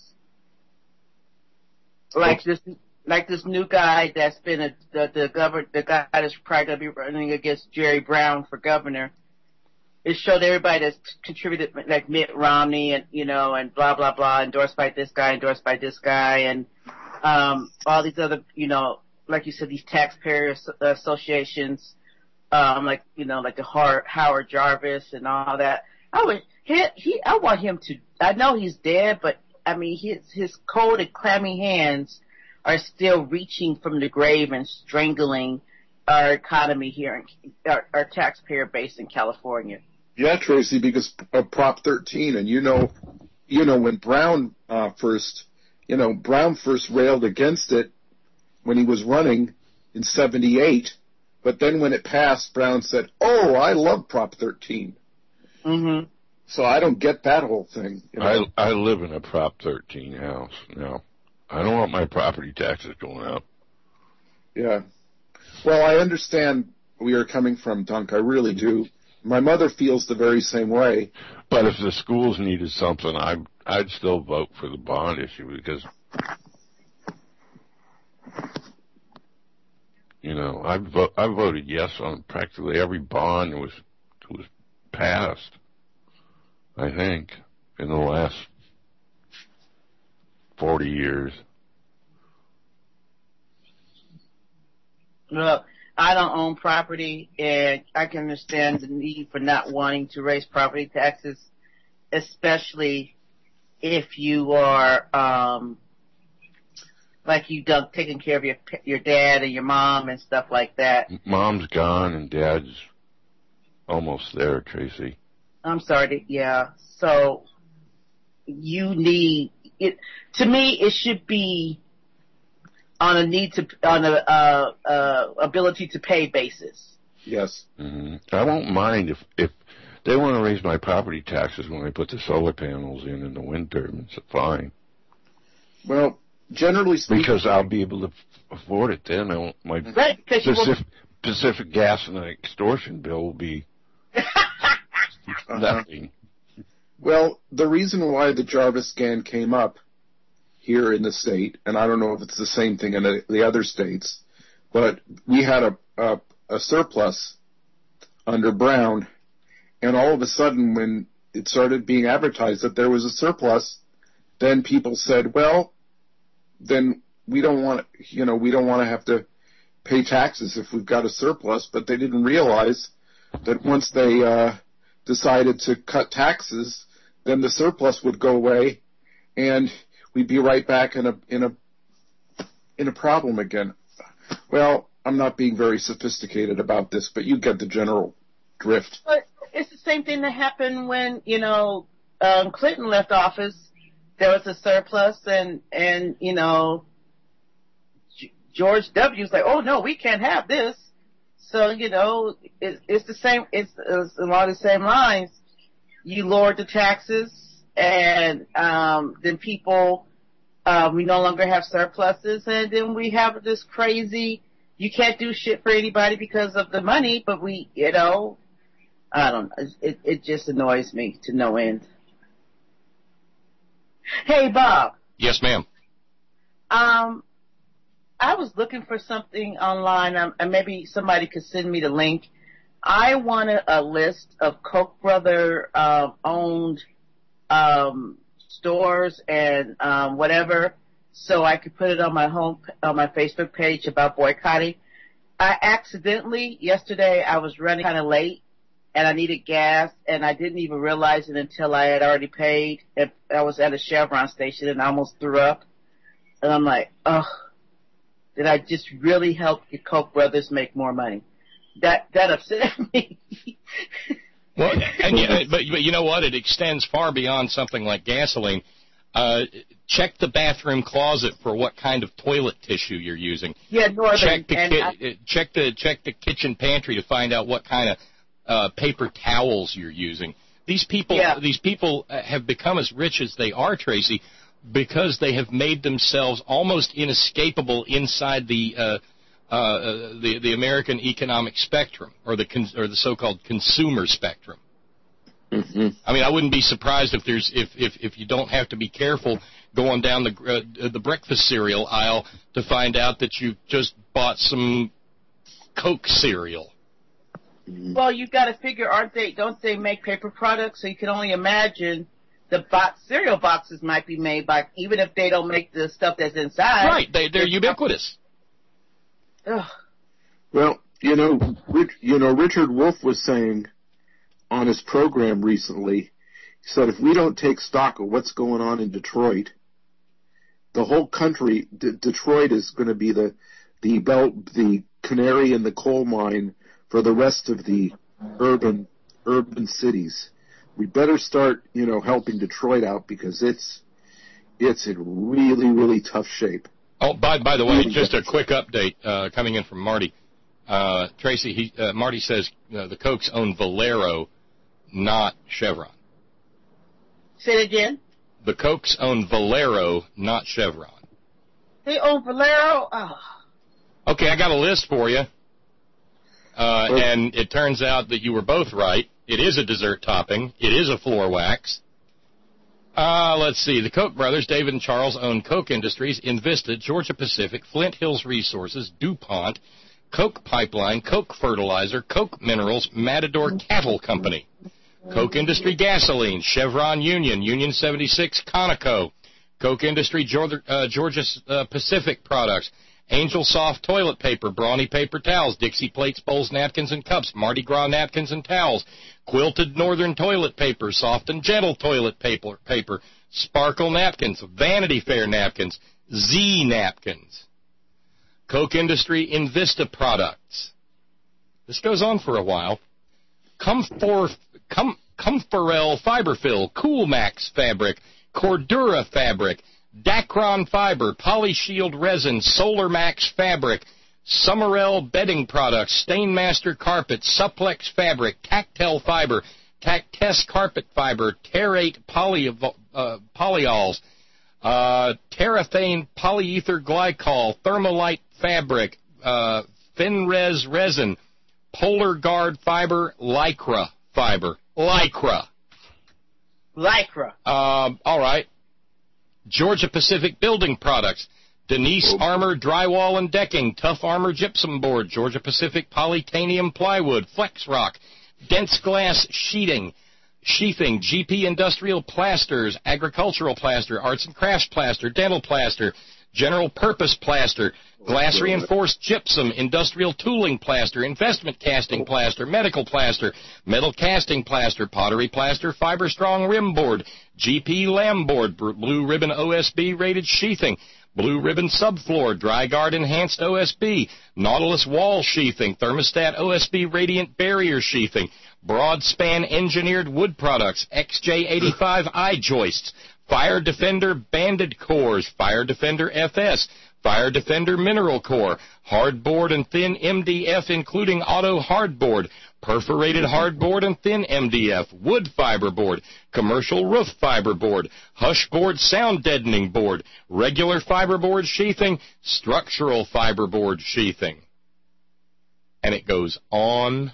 Like this new guy that's been the guy that's probably going to be running against Jerry Brown for governor. It showed everybody that's contributed, like Mitt Romney and and blah blah blah, endorsed by this guy, and all these other, like you said, these taxpayer associations, like the Howard Jarvis and all that. I want him to. I know he's dead, but I mean, his cold and clammy hands are still reaching from the grave and strangling our economy here, our taxpayer base in California. Yeah, Tracy, because of Prop 13, and when Brown first railed against it when he was running in '78, but then when it passed, Brown said, "Oh, I love Prop 13." Mm-hmm. So I don't get that whole thing. I live in a Prop 13 house now. I don't want my property taxes going up. Yeah. Well, I understand where you're coming from, Dunk. I really do. My mother feels the very same way. But if the schools needed something, I'd still vote for the bond issue because, I voted yes on practically every bond that was passed, I think, in the last 40 years. Look, I don't own property, and I can understand the need for not wanting to raise property taxes, especially if you are, like you done taking care of your dad and your mom and stuff like that. Mom's gone and Dad's almost there, Tracy. I'm sorry. Yeah. So you need it. To me, it should be on a ability to pay basis. Yes. Mm-hmm. I won't mind if they want to raise my property taxes when I put the solar panels in and the wind turbines. Fine. Well, generally speaking, because I'll be able to afford it then. My Pacific Gas and extortion bill will be nothing. Well, the reason why the Jarvis scan came up here in the state, and I don't know if it's the same thing in the other states, but we had a surplus under Brown, and all of a sudden when it started being advertised that there was a surplus, then people said, well, then we don't want to have to pay taxes if we've got a surplus, but they didn't realize that once they decided to cut taxes, then the surplus would go away, and we'd be right back in a problem again. Well, I'm not being very sophisticated about this, but you get the general drift. But it's the same thing that happened when Clinton left office. There was a surplus, and George W. was like, "Oh no, we can't have this." So it's the same. It's along the same lines. You lowered the taxes, and then people, we no longer have surpluses, and then we have this crazy, you can't do shit for anybody because of the money, but I don't know. It just annoys me to no end. Hey, Bob. Yes, ma'am. I was looking for something online, and maybe somebody could send me the link. I wanted a list of Koch brother owned stores and whatever, so I could put it on my Facebook page about boycotting. I accidentally yesterday I was running kind of late, and I needed gas, and I didn't even realize it until I had already paid. And I was at a Chevron station, and I almost threw up. And I'm like, ugh, did I just really help the Koch brothers make more money? That upset me. Well, but you know what? It extends far beyond something like gasoline. Check the bathroom closet for what kind of toilet tissue you're using. Yeah, Northern. Check the kitchen pantry to find out what kind of paper towels you're using. These people have become as rich as they are, Tracy, because they have made themselves almost inescapable inside the American economic spectrum, or the so-called consumer spectrum. Mm-hmm. I mean, I wouldn't be surprised if you don't have to be careful going down the breakfast cereal aisle to find out that you just bought some Coke cereal. Well, you've got to figure, don't they make paper products? So you can only imagine the cereal boxes might be made by, even if they don't make the stuff that's inside. Right, they're ubiquitous. Ugh. Well, Richard Wolff was saying on his program recently, he said if we don't take stock of what's going on in Detroit, the whole country, Detroit is going to be the canary in the coal mine for the rest of the urban cities. We better start, helping Detroit out, because it's in really, really tough shape. Oh, by the way, just a quick update coming in from Marty. Tracy, Marty says the Kochs own Valero, not Chevron. Say it again. The Kochs own Valero, not Chevron. They own Valero? Oh. Okay, I got a list for you. And it turns out that you were both right. It is a dessert topping. It is a floor wax. Let's see. The Koch brothers, David and Charles, own Koch Industries, Invista, Georgia Pacific, Flint Hills Resources, DuPont, Koch Pipeline, Koch Fertilizer, Koch Minerals, Matador Cattle Company, Koch Industry Gasoline, Chevron Union, Union 76, Conoco, Koch Industry Georgia Pacific Products, Angel Soft Toilet Paper, Brawny Paper Towels, Dixie Plates, Bowls, Napkins, and Cups, Mardi Gras Napkins and Towels, Quilted Northern Toilet Paper, Soft and Gentle Toilet Paper, Sparkle Napkins, Vanity Fair Napkins, Z Napkins, Koch Industry Invista Products. This goes on for a while. Comforel Fiberfill, Coolmax Fabric, Cordura Fabric, Dacron Fiber, Polyshield Resin, Solar Max Fabric, Summerell Bedding Products, Stainmaster Carpet, Supplex Fabric, Tactile Fiber, Tactess Carpet Fiber, Terrate Polyols, Terrathane Polyether Glycol, Thermolite Fabric, Finres Resin, Polar Guard Fiber, Lycra Fiber. Lycra. All right. Georgia Pacific Building Products, Denise Armor Drywall and Decking, Tough Armor Gypsum Board, Georgia Pacific Polytanium Plywood, Flex Rock, Dense Glass Sheathing, GP Industrial Plasters, Agricultural Plaster, Arts and Crafts Plaster, Dental Plaster, General Purpose Plaster, Glass Reinforced Gypsum, Industrial Tooling Plaster, Investment Casting Plaster, Medical Plaster, Metal Casting Plaster, Pottery Plaster, Fiber Strong Rim Board, GP Lamb Board, Blue Ribbon OSB Rated Sheathing, Blue Ribbon Subfloor, Dry Guard Enhanced OSB, Nautilus Wall Sheathing, Thermostat OSB Radiant Barrier Sheathing, Broad Span Engineered Wood Products, XJ85 Eye Joists, Fire Defender Banded Cores, Fire Defender FS, Fire Defender Mineral Core, Hardboard and Thin MDF including Auto Hardboard, Perforated Hardboard and Thin MDF, Wood Fiber Board, Commercial Roof Fiber Board, Hush Board Sound Deadening Board, Regular Fiberboard Sheathing, Structural Fiberboard Sheathing. And it goes on.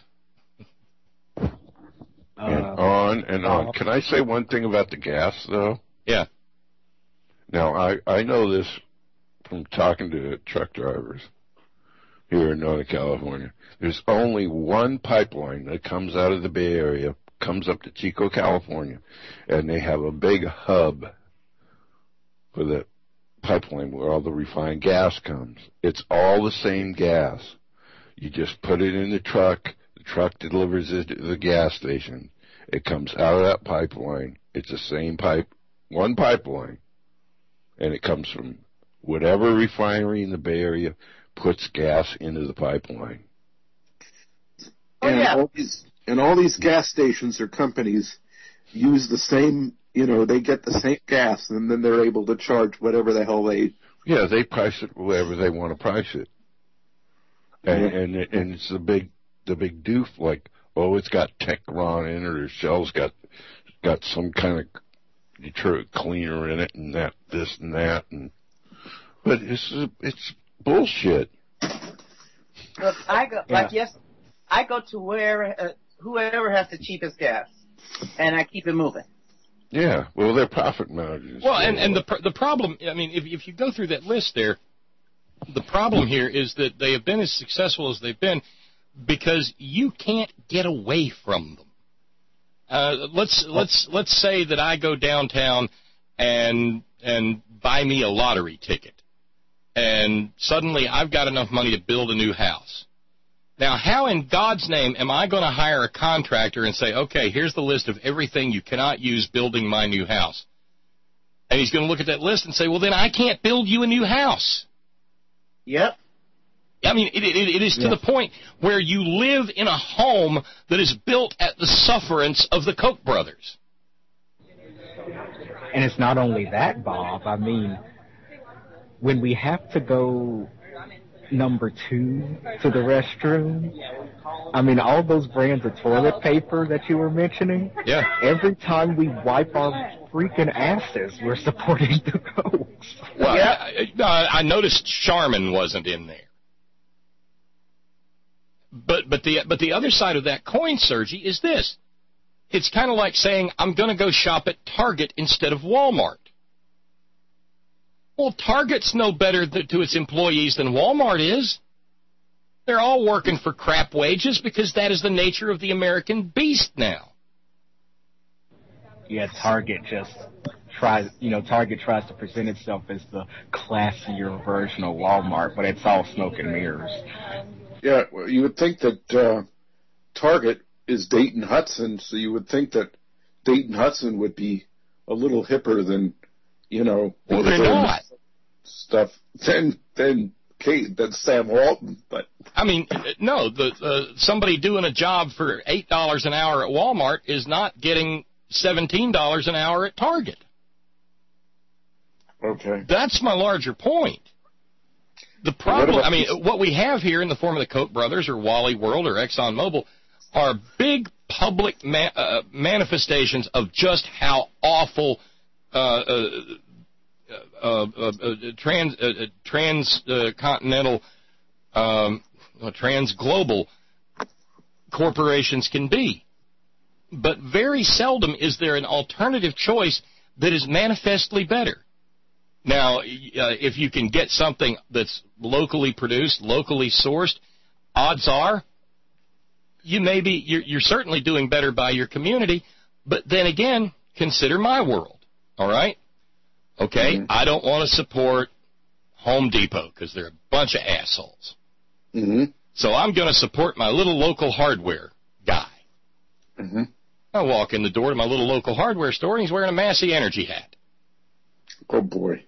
And on and on. Can I say one thing about the gas, though? Yeah. Now, I know this from talking to truck drivers here in Northern California. There's only one pipeline that comes out of the Bay Area, comes up to Chico, California, and they have a big hub for the pipeline where all the refined gas comes. It's all the same gas. You just put it in the truck delivers it to the gas station. It comes out of that pipeline. It's the same one pipeline, and it comes from whatever refinery in the Bay Area puts gas into the pipeline. And all these gas stations or companies use the same, they get the same gas, and then they're able to charge whatever the hell they... Yeah, they price it wherever they want to price it. And it's the big doof, like, it's got Techron in it, or Shell's got some kind of You throw a cleaner in it and that, this and that, but it's bullshit. Look, I go to whoever has the cheapest gas, and I keep it moving. Yeah, well, their profit margins. Well, and the problem, I mean, if you go through that list there, the problem here is that they have been as successful as they've been because you can't get away from them. Let's say that I go downtown and buy me a lottery ticket, and suddenly I've got enough money to build a new house. Now, how in God's name am I going to hire a contractor and say, okay, here's the list of everything you cannot use building my new house? And he's going to look at that list and say, well, then I can't build you a new house. Yep. I mean, it is to the point where you live in a home that is built at the sufferance of the Koch brothers. And it's not only that, Bob. I mean, when we have to go number 2 to the restroom, I mean, all those brands of toilet paper that you were mentioning, every time we wipe our freaking asses, we're supporting the Kochs. Well, I noticed Charmin wasn't in there. But the other side of that coin, Sergi, is this. It's kind of like saying, I'm going to go shop at Target instead of Walmart. Well, Target's no better to its employees than Walmart is. They're all working for crap wages because that is the nature of the American beast now. Yeah, Target tries to present itself as the classier version of Walmart, but it's all smoke and mirrors. Yeah, well, you would think that Target is Dayton Hudson, so you would think that Dayton Hudson would be a little hipper than, well, they're not. Stuff than Sam Walton. But I mean, no, somebody doing a job for $8 an hour at Walmart is not getting $17 an hour at Target. Okay, that's my larger point. The problem, I mean, what we have here in the form of the Koch brothers or Wally World or ExxonMobil are big public manifestations of just how awful transcontinental, transglobal corporations can be. But very seldom is there an alternative choice that is manifestly better. Now, if you can get something that's locally produced, locally sourced, odds are you're certainly doing better by your community. But then again, consider my world. All right? Okay, mm-hmm. I don't want to support Home Depot because they're a bunch of assholes. Mm-hmm. So I'm going to support my little local hardware guy. Mm-hmm. I walk in the door to my little local hardware store, and he's wearing a Massey Energy hat. Oh, boy.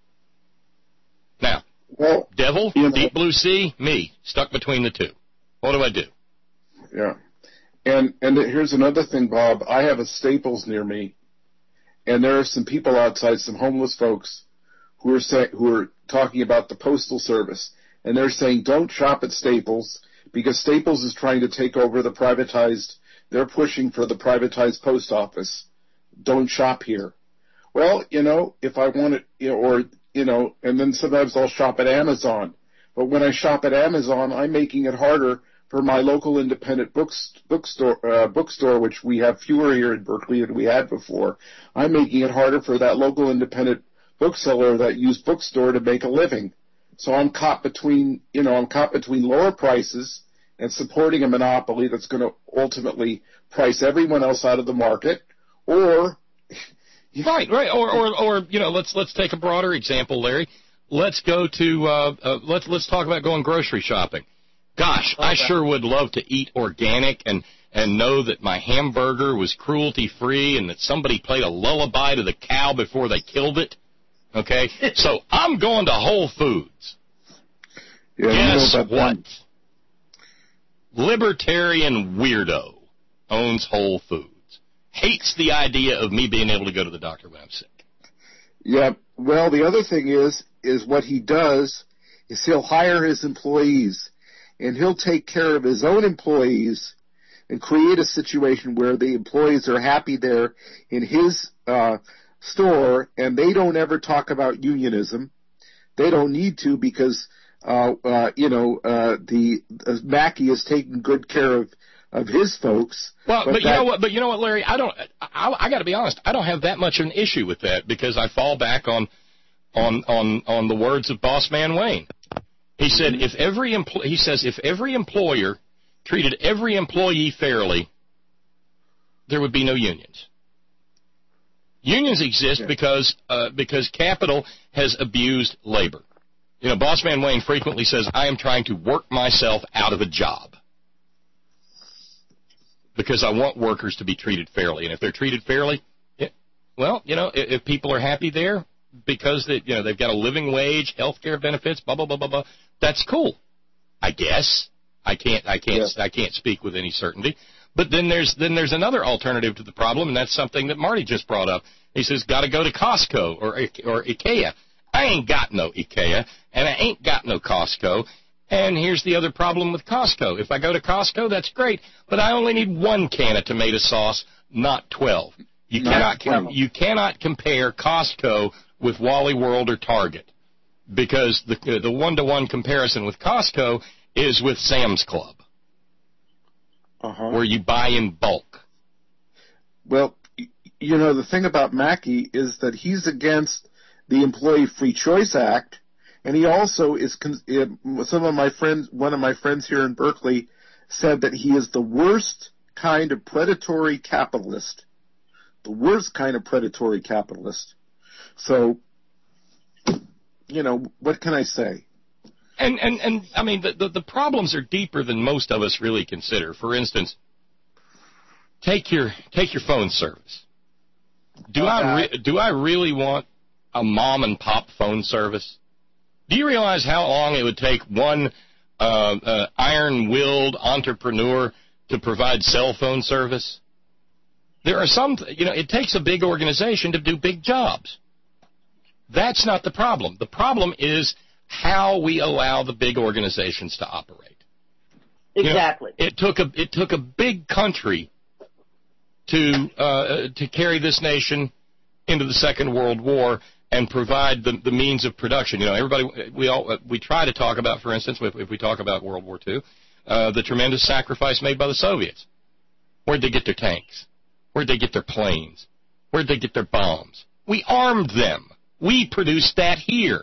Now, well, Devil, Deep Blue Sea, me, stuck between the two. What do I do? Yeah. And here's another thing, Bob. I have a Staples near me, and there are some people outside, some homeless folks, who are talking about the Postal Service, and they're saying don't shop at Staples because Staples is trying to take over the privatized. They're pushing for the privatized post office. Don't shop here. Well, if I want it, and then sometimes I'll shop at Amazon. But when I shop at Amazon, I'm making it harder for my local independent bookstore, which we have fewer here in Berkeley than we had before. I'm making it harder for that local independent bookseller that used bookstore to make a living. So I'm caught between lower prices and supporting a monopoly that's going to ultimately price everyone else out of the market, or right, or let's take a broader example, Larry. Let's go to let's talk about going grocery shopping. Gosh, okay. I sure would love to eat organic and know that my hamburger was cruelty-free and that somebody played a lullaby to the cow before they killed it. Okay? So I'm going to Whole Foods. Yeah, guess what? Libertarian weirdo owns Whole Foods. Hates the idea of me being able to go to the doctor when I'm sick. Yeah, well, the other thing is what he does is he'll hire his employees, and he'll take care of his own employees and create a situation where the employees are happy there in his store, and they don't ever talk about unionism. They don't need to because, Mackey is taking good care of his folks. Well, but you know what, Larry? I got to be honest. I don't have that much of an issue with that because I fall back on the words of Boss Man Wayne. He said if every employer treated every employee fairly, there would be no unions. Unions exist because capital has abused labor. You know, Boss Man Wayne frequently says, "I am trying to work myself out of a job because I want workers to be treated fairly." And if they're treated fairly, if people are happy there because they've got a living wage, health care benefits, blah blah blah blah blah, that's cool. I guess I can't speak with any certainty. But then there's another alternative to the problem, and that's something that Marty just brought up. He says, got to go to Costco or IKEA. I ain't got no IKEA, and I ain't got no Costco. And here's the other problem with Costco. If I go to Costco, that's great, but I only need 1 can of tomato sauce, not 12. You cannot compare Costco with Wally World or Target because the one-to-one comparison with Costco is with Sam's Club. Where you buy in bulk. Well, the thing about Mackey is that he's against the Employee Free Choice Act, and he also is. One of my friends here in Berkeley said that he is the worst kind of predatory capitalist. The worst kind of predatory capitalist. So, what can I say? And I mean, the problems are deeper than most of us really consider. For instance, take your phone service. Do I really want a mom and pop phone service? Do you realize how long it would take one iron-willed entrepreneur to provide cell phone service? There are some, it takes a big organization to do big jobs. That's not the problem. The problem is how we allow the big organizations to operate. Exactly. It took a big country to carry this nation into the Second World War and provide the means of production. We try to talk about, for instance, if we talk about World War II, the tremendous sacrifice made by the Soviets. Where'd they get their tanks? Where'd they get their planes? Where'd they get their bombs? We armed them. We produced that here.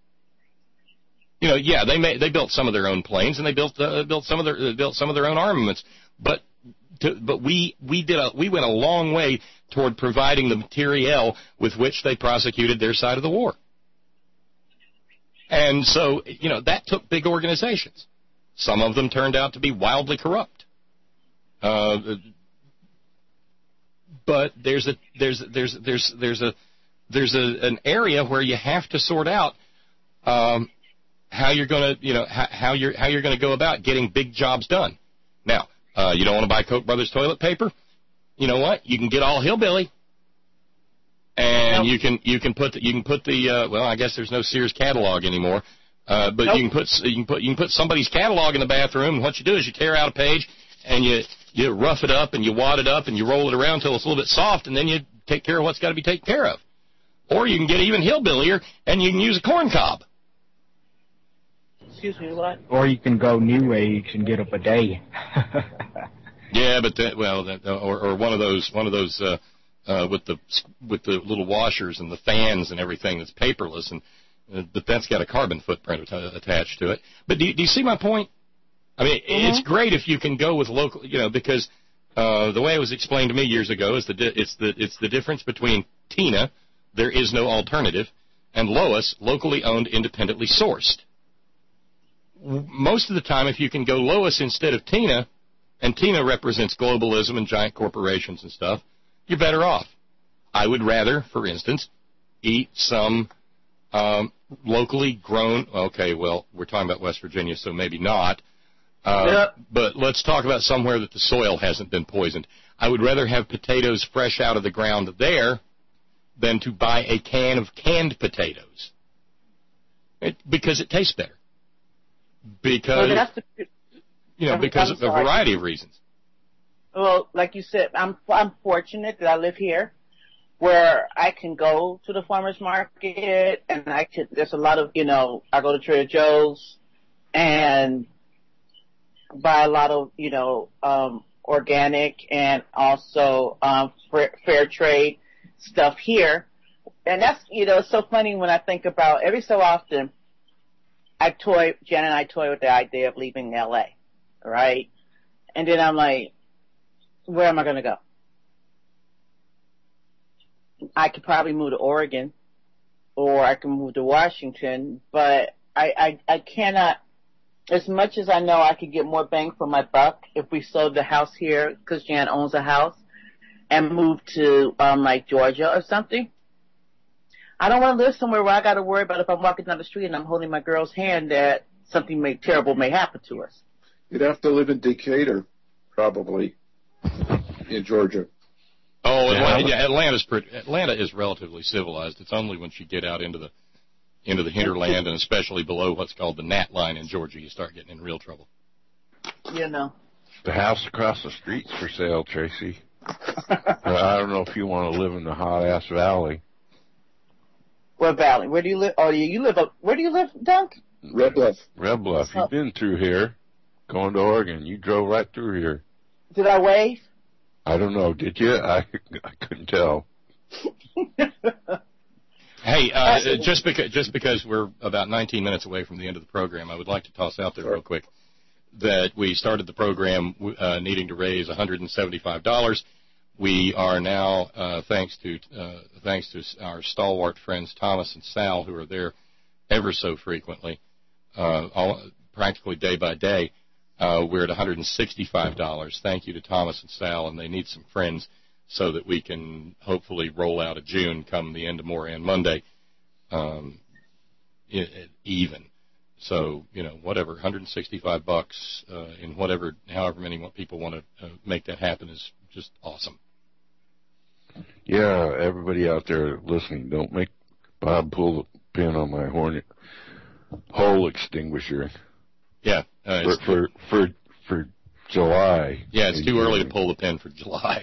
They built some of their own planes and they built some of their own armaments, but we went a long way toward providing the materiel with which they prosecuted their side of the war. And so, that took big organizations. Some of them turned out to be wildly corrupt. But there's an area where you have to sort out how you're going to go about getting big jobs done. Now, you don't want to buy Koch brothers toilet paper? You know what? You can get all hillbilly, and you can put the well, I guess there's no Sears catalog anymore, but you can put somebody's catalog in the bathroom. And what you do is you tear out a page and you rough it up and you wad it up and you roll it around until it's a little bit soft, and then you take care of what's got to be taken care of. Or you can get even hillbillier and you can use a corn cob. Excuse me, what? Or you can go new age and get a bidet. Yeah, but or one of those with the little washers and the fans and everything that's paperless, but that's got a carbon footprint attached to it. But do you see my point? I mean, It's great if you can go with local, because the way it was explained to me years ago is it's the difference between Tina, there is no alternative, and Lois, locally owned, independently sourced. Most of the time, if you can go Lois instead of Tina, and Tina represents globalism and giant corporations and stuff, you're better off. I would rather, for instance, eat some locally grown, okay, well, we're talking about West Virginia, so maybe not, but let's talk about somewhere that the soil hasn't been poisoned. I would rather have potatoes fresh out of the ground there than to buy a can of canned potatoes, because it tastes better. Because because of a variety of reasons. Well, like you said, I'm fortunate that I live here, where I can go to the farmer's market and there's a lot of, I go to Trader Joe's and buy a lot of, organic and also fair trade stuff here. And that's, it's so funny when I think about every so often Jen and I toy with the idea of leaving LA, right? And then I'm like, where am I going to go? I could probably move to Oregon or I can move to Washington, but I cannot, as much as I know I could get more bang for my buck if we sold the house here, because Jan owns a house, and move to, like Georgia or something. I don't want to live somewhere where I got to worry about if I'm walking down the street and I'm holding my girl's hand that something terrible may happen to us. You'd have to live in Decatur, probably, in Georgia. Oh, Atlanta is relatively civilized. It's only once you get out into the hinterland and especially below what's called the Nat line in Georgia, you start getting in real trouble. The house across the street's for sale, Tracy. I don't know if you want to live in the hot-ass valley. What valley? Where do you live? Oh, you live up. Where do you live, Dunk? Red Bluff. Red Bluff. You've been through here, going to Oregon. You drove right through here. Did I wave? I don't know. Did you? I couldn't tell. Hey, just because we're about 19 minutes away from the end of the program, I would like to toss out there real quick that we started the program needing to raise $175. We are now, thanks to our stalwart friends Thomas and Sal, who are there ever so frequently, practically day by day, we're at $165. Thank you to Thomas and Sal, and they need some friends so that we can hopefully roll out a June come the end of Moran Monday, even. So, whatever, $165 in however many people want to make that happen is just awesome. Yeah, everybody out there listening, don't make Bob pull the pin on my hole extinguisher. Yeah, for July. Yeah, it's too early to pull the pin for July.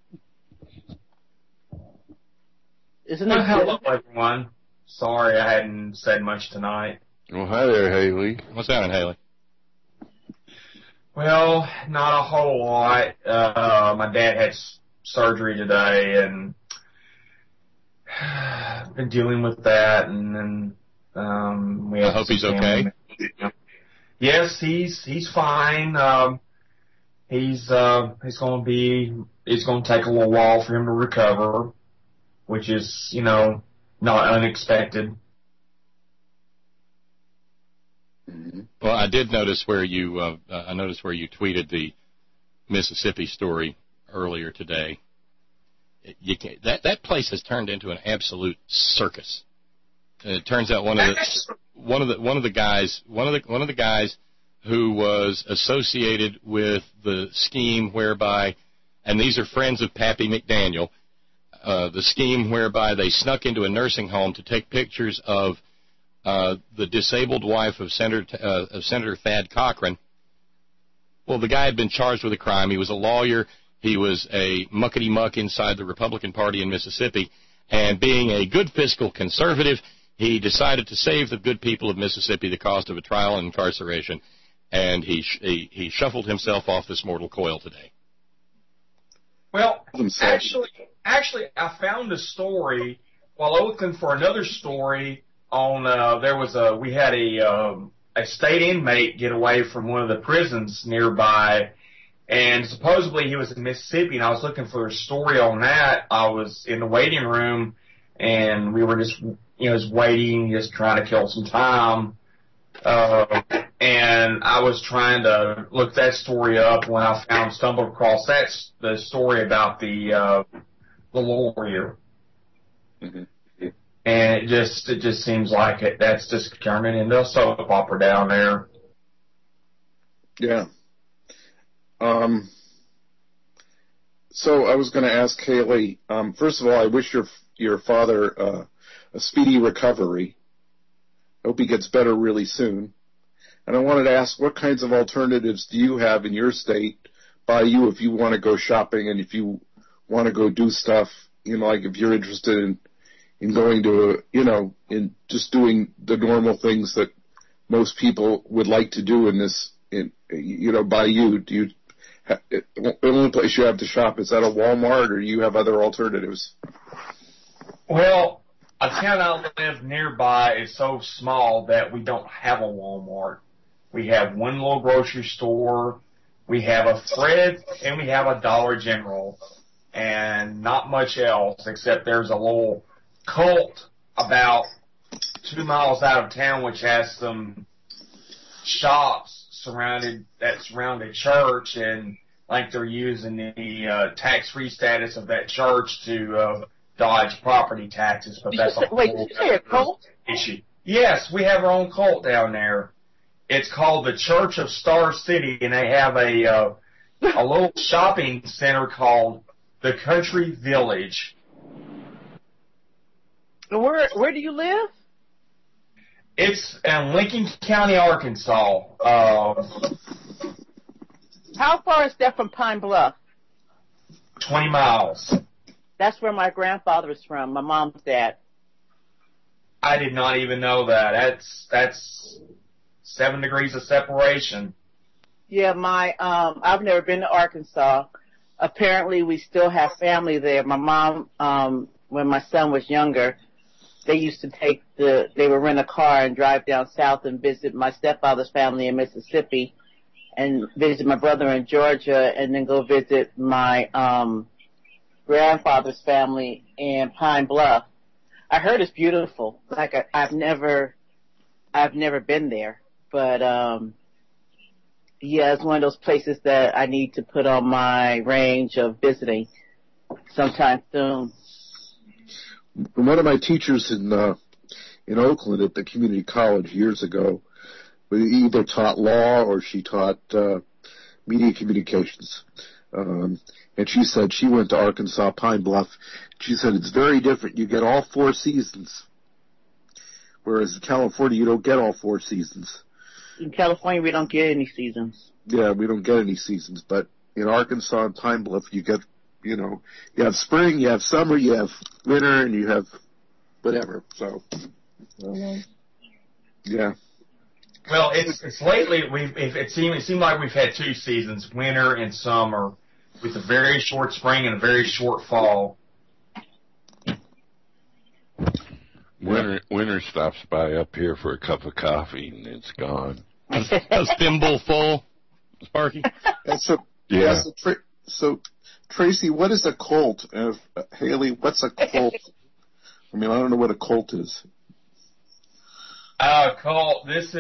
Hello, everyone. Sorry I hadn't said much tonight. Well, hi there, Haley. What's happening, Haley? Well, not a whole lot. My dad had surgery today, and been dealing with that. And then we. I hope he's okay. Yes, he's fine. It's going to take a little while for him to recover, which is, not unexpected. Well, I did notice where you tweeted the Mississippi story earlier today. That place has turned into an absolute circus. And it turns out one of the guys who was associated with the scheme whereby, and these are friends of Pappy McDaniel, the scheme whereby they snuck into a nursing home to take pictures of the disabled wife of Senator Thad Cochran. Well, the guy had been charged with a crime. He was a lawyer. He was a muckety-muck inside the Republican Party in Mississippi. And being a good fiscal conservative, he decided to save the good people of Mississippi the cost of a trial and incarceration. And he shuffled himself off this mortal coil today. Well, actually, I found a story while looking for another story on. We had a state inmate get away from one of the prisons nearby, and supposedly he was in Mississippi. And I was looking for a story on that. I was in the waiting room, and we were just waiting, just trying to kill some time. And I was trying to look that story up when I stumbled across the story about the lawyer. Mm-hmm. And it just seems like that's just turning into a soap opera down there. Yeah. So I was going to ask Haley, first of all, I wish your father a speedy recovery. I hope he gets better really soon. And I wanted to ask, what kinds of alternatives do you have in your state by you if you want to go shopping and if you want to go do stuff like if you're interested in going to in just doing the normal things that most people would like to do by you, do you? The only place you have to shop, is that a Walmart, or do you have other alternatives? Well, a town I live nearby is so small that we don't have a Walmart. We have one little grocery store, we have a Fred, and we have a Dollar General, and not much else, except there's a little cult about 2 miles out of town which has some shops surround the church, and like they're using the tax-free status of that church to dodge property taxes. But that's a whole cult issue. Yes, we have our own cult down there. It's called the Church of Star City, and they have a little shopping center called the Country Village. Where do you live? It's in Lincoln County, Arkansas. How far is that from Pine Bluff? 20 miles. That's where my grandfather is from, my mom's dad. I did not even know that. That's 7 degrees of separation. Yeah, I've never been to Arkansas. Apparently we still have family there. My mom, when my son was younger, they used to they would rent a car and drive down south and visit my stepfather's family in Mississippi, and visit my brother in Georgia, and then go visit my grandfather's family in Pine Bluff. I heard it's beautiful. Like I've never been there, but yeah, it's one of those places that I need to put on my range of visiting sometime soon. One of my teachers in Oakland at the community college years ago, we either taught law or she taught media communications. And she said she went to Arkansas, Pine Bluff. She said it's very different. You get all 4 seasons, whereas in California you don't get all 4 seasons. In California we don't get any seasons. Yeah, we don't get any seasons, but in Arkansas and Pine Bluff you get, you have spring, you have summer, you have winter, and you have whatever. So, yeah. Well, it's lately it seemed like we've had 2 seasons, winter and summer, with a very short spring and a very short fall. Winter stops by up here for a cup of coffee and it's gone. A thimble full, Sparky. So, Tracy, what is a cult? Haley, what's a cult? I mean, I don't know what a cult is. Cult. There's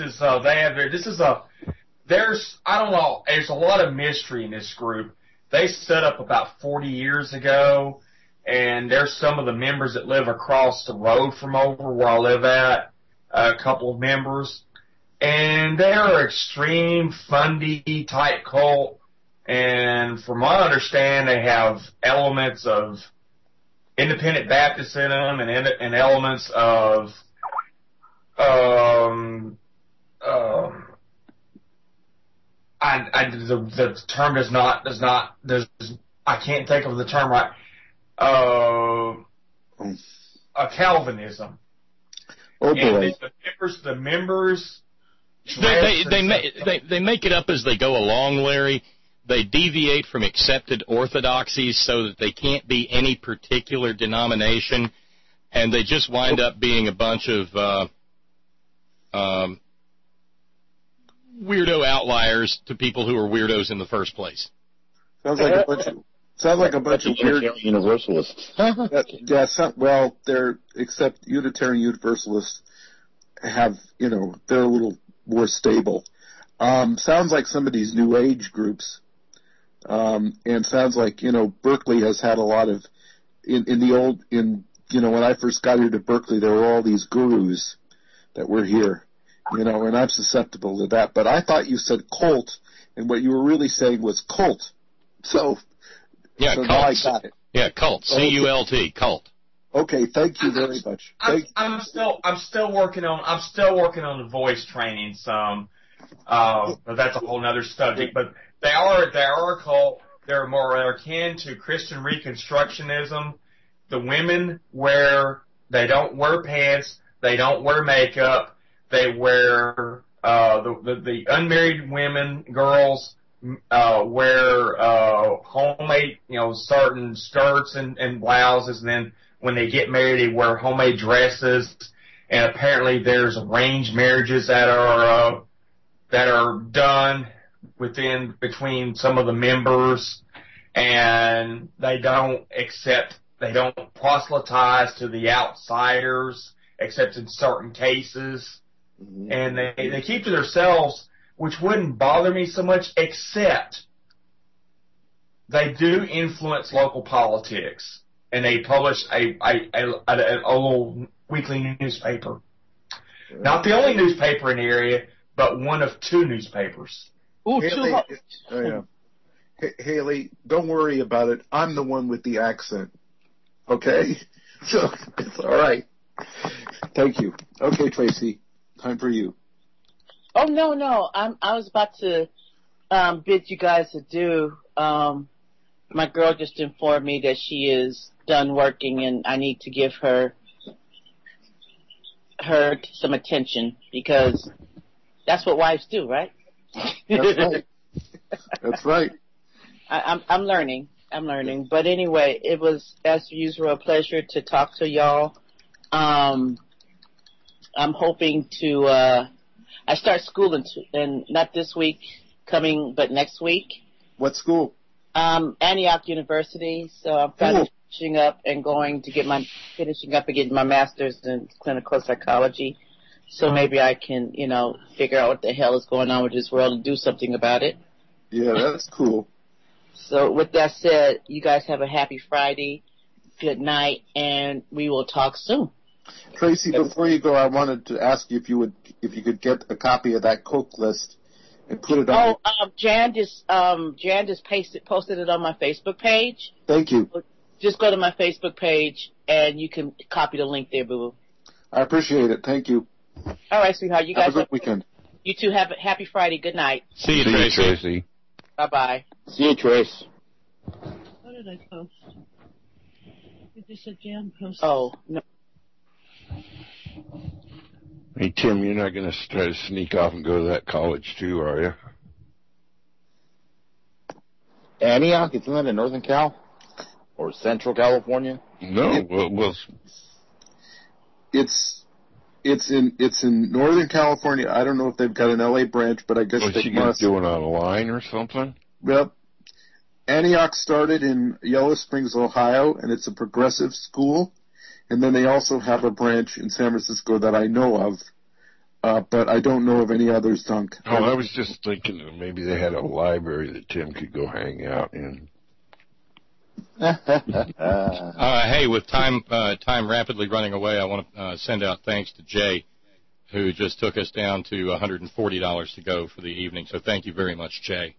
I don't know. There's a lot of mystery in this group. They set up about 40 years ago, and there's some of the members that live across the road from over where I live at. A couple of members, and they're extreme fundy type cult. And from what I understand, they have elements of independent Baptists in them, and elements of the term I can't think of the term right. A Calvinism. Oh boy. And the members. They make it up as they go along, Larry. They deviate from accepted orthodoxies so that they can't be any particular denomination, and they just wind up being a bunch of weirdo outliers to people who are weirdos in the first place. Sounds like a bunch of weird Universalists. except Unitarian Universalists have, they're a little more stable. Sounds like some of these New Age groups. And sounds like, Berkeley has had a lot of, when I first got here to Berkeley, there were all these gurus that were here, and I'm susceptible to that. But I thought you said cult, and what you were really saying was cult. So now I got it. Yeah, cult. C-U-L-T, cult. Okay, thank you very much. I'm still working on the voice training some. But that's a whole other subject. But they are a cult. They're more akin to Christian Reconstructionism, the women they don't wear pants, they don't wear makeup, they wear, the unmarried women, girls, wear, homemade, certain skirts and blouses, and then when they get married, they wear homemade dresses, and apparently there's arranged marriages that are done between some of the members, and they don't proselytize to the outsiders, except in certain cases. Mm-hmm. And they keep to themselves, which wouldn't bother me so much, except they do influence local politics, and they publish a little weekly newspaper. Not the only newspaper in the area, but one of 2 newspapers. Ooh, Haley, don't worry about it. I'm the one with the accent. Okay? So, it's all right. Thank you. Okay, Tracy, time for you. Oh, no. I was about to bid you guys adieu. My girl just informed me that she is done working, and I need to give her some attention, because that's what wives do, right? That's right. That's right. I'm learning. But anyway, it was, as usual, a pleasure to talk to y'all. I'm hoping to, I start school in not this week coming, but next week. What school? Antioch University. So I'm finishing up and getting my master's in clinical psychology. So maybe I can, figure out what the hell is going on with this world and do something about it. Yeah, that's cool. So with that said, you guys have a happy Friday. Good night, and we will talk soon. Tracy, before you go, I wanted to ask you if you could get a copy of that Coke list and put it on. Jan just posted it on my Facebook page. Thank you. Just go to my Facebook page and you can copy the link there, boo. I appreciate it. Thank you. All right, sweetheart. You guys have a good weekend. You two have a happy Friday. Good night. See you, Tracy. Bye-bye. See you, Trace. What did I post? It just said Jan post. Oh, no. Hey, Tim, you're not going to try to sneak off and go to that college, too, are you? Antioch? Isn't that in Northern Cal? Or Central California? No, well it's in Northern California. I don't know if they've got an LA branch, but I guess they must. Do it online or something? Well, Antioch started in Yellow Springs, Ohio, and it's a progressive school. And then they also have a branch in San Francisco that I know of, but I don't know of any others, Dunk. Oh, I was just thinking that maybe they had a library that Tim could go hang out in. Hey, with time rapidly running away, I want to send out thanks to Jay, who just took us down to $140 to go for the evening. So thank you very much, Jay.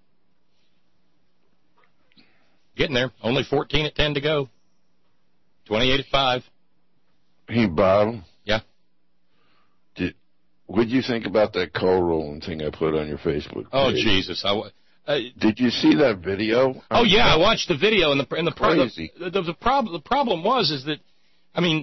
Getting there. Only 14 at 10 to go. 28 at 5. Hey, Bob. Yeah? What'd you think about that call rolling thing I put on your Facebook page? Oh, Jesus. Did you see that video? Oh, yeah, I watched the video, and the problem was that, I mean,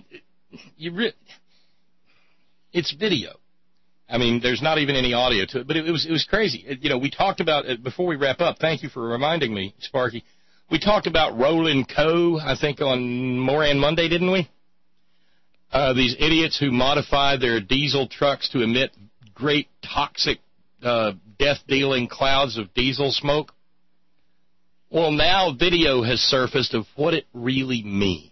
it's video. I mean, there's not even any audio to it, but it was crazy. We talked about it before we wrap up. Thank you for reminding me, Sparky. We talked about Roland Co., I think, on Moran Monday, didn't we? These idiots who modify their diesel trucks to emit great toxic, death-dealing clouds of diesel smoke. Well, now video has surfaced of what it really means.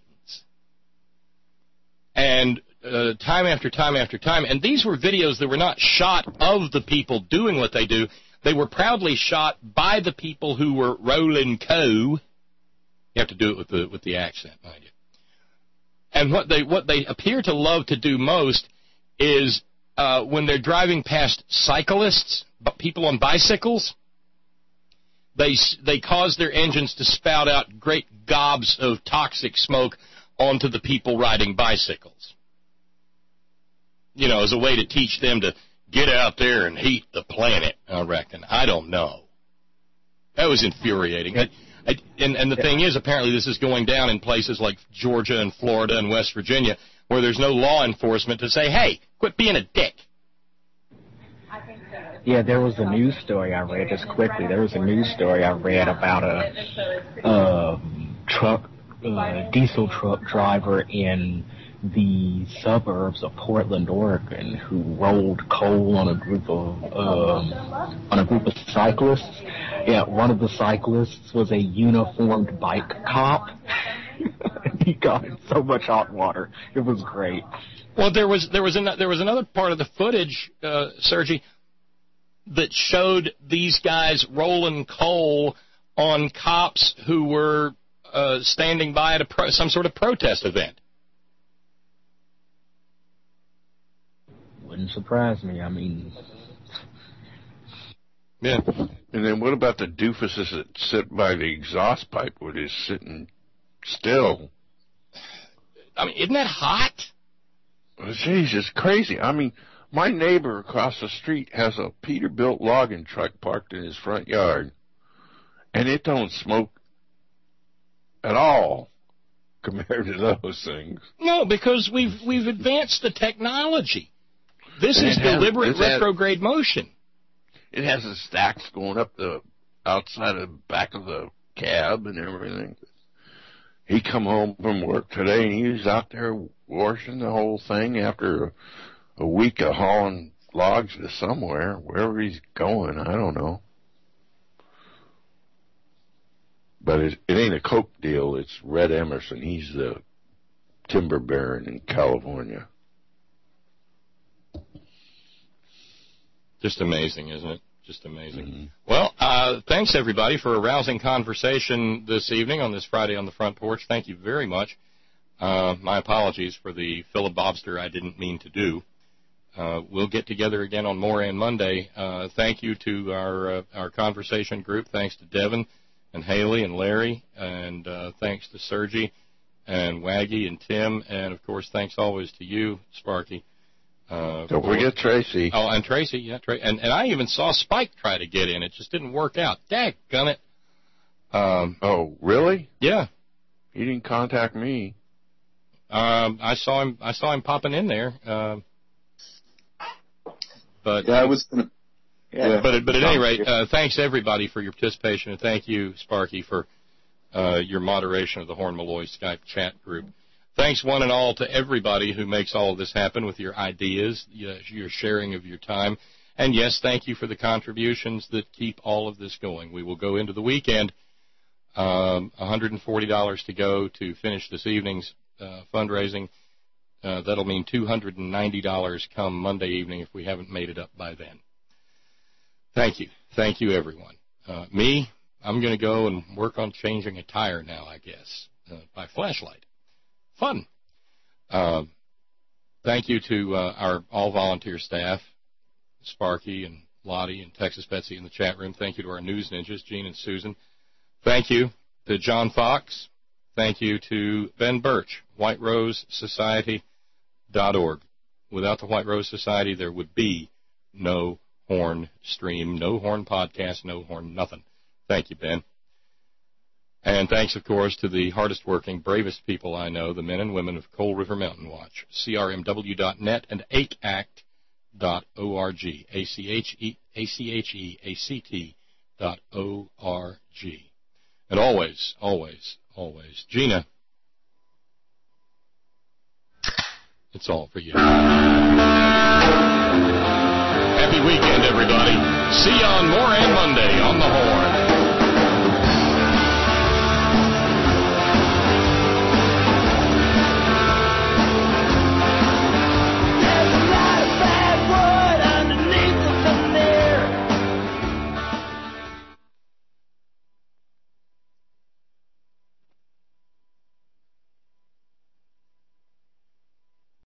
And time after time after time, and these were videos that were not shot of the people doing what they do. They were proudly shot by the people who were Roland Co. You have to do it with the accent, mind you. And what they appear to love to do most is when they're driving past cyclists, people on bicycles, they cause their engines to spout out great gobs of toxic smoke onto the people riding bicycles. As a way to teach them to get out there and heat the planet, I reckon. I don't know. That was infuriating. And the thing is, apparently this is going down in places like Georgia and Florida and West Virginia where there's no law enforcement to say, hey, quit being a dick. Yeah, there was a news story I read, just quickly. There was a news story I read about a diesel truck driver in the suburbs of Portland, Oregon, who rolled coal on a group of cyclists. Yeah, one of the cyclists was a uniformed bike cop. He got in so much hot water. It was great. Well, there was another part of the footage, Sergi, that showed these guys rolling coal on cops who were standing by at some sort of protest event. Wouldn't surprise me. I mean, yeah. And then what about the doofuses that sit by the exhaust pipe where they're sitting still? I mean, isn't that hot? Jeez, it's crazy. I mean, my neighbor across the street has a Peterbilt logging truck parked in his front yard, and it don't smoke at all compared to those things. No, because we've advanced the technology. This is deliberate retrograde motion. It has the stacks going up the outside of the back of the cab and everything. He come home from work today, and he was out there washing the whole thing after a week of hauling logs to somewhere, wherever he's going, I don't know. But it ain't a Coke deal, it's Red Emerson. He's the timber baron in California. Just amazing, isn't it? Just amazing. Mm-hmm. Well, thanks, everybody, for a rousing conversation this evening on this Friday on the Front Porch. Thank you very much. My apologies for the filibuster I didn't mean to do. We'll get together again on Moran Monday. Thank you to our conversation group. Thanks to Devin and Haley and Larry. And thanks to Sergi and Waggy and Tim. And, of course, thanks always to you, Sparky. Don't forget Tracy. Oh, and Tracy, yeah. And I even saw Spike try to get in. It just didn't work out. Daggone it. Oh, really? Yeah. He didn't contact me. I saw him popping in there. But yeah, I was gonna. Yeah. But at any rate, thanks everybody for your participation, and thank you, Sparky, for your moderation of the Horn Malloy Skype chat group. Thanks one and all to everybody who makes all of this happen with your ideas, your sharing of your time. And, yes, thank you for the contributions that keep all of this going. We will go into the weekend, $140 to go to finish this evening's fundraising. That'll mean $290 come Monday evening if we haven't made it up by then. Thank you. Thank you, everyone. I'm going to go and work on changing a tire now, I guess, by flashlight. Fun. Thank you to our all-volunteer staff, Sparky and Lottie and Texas Betsy in the chat room. Thank you to our news ninjas, Gene and Susan. Thank you to John Fox. Thank you to Ben Birch, WhiteRoseSociety.org. Without the White Rose Society, there would be no Horn stream, no Horn podcast, no Horn nothing. Thank you, Ben. And thanks, of course, to the hardest-working, bravest people I know, the men and women of Coal River Mountain Watch, CRMW.net and ACHEACT.org, ACHEACT.org. And always, always, always, Gina, it's all for you. Happy weekend, everybody. See you on Moran Monday on the Horn.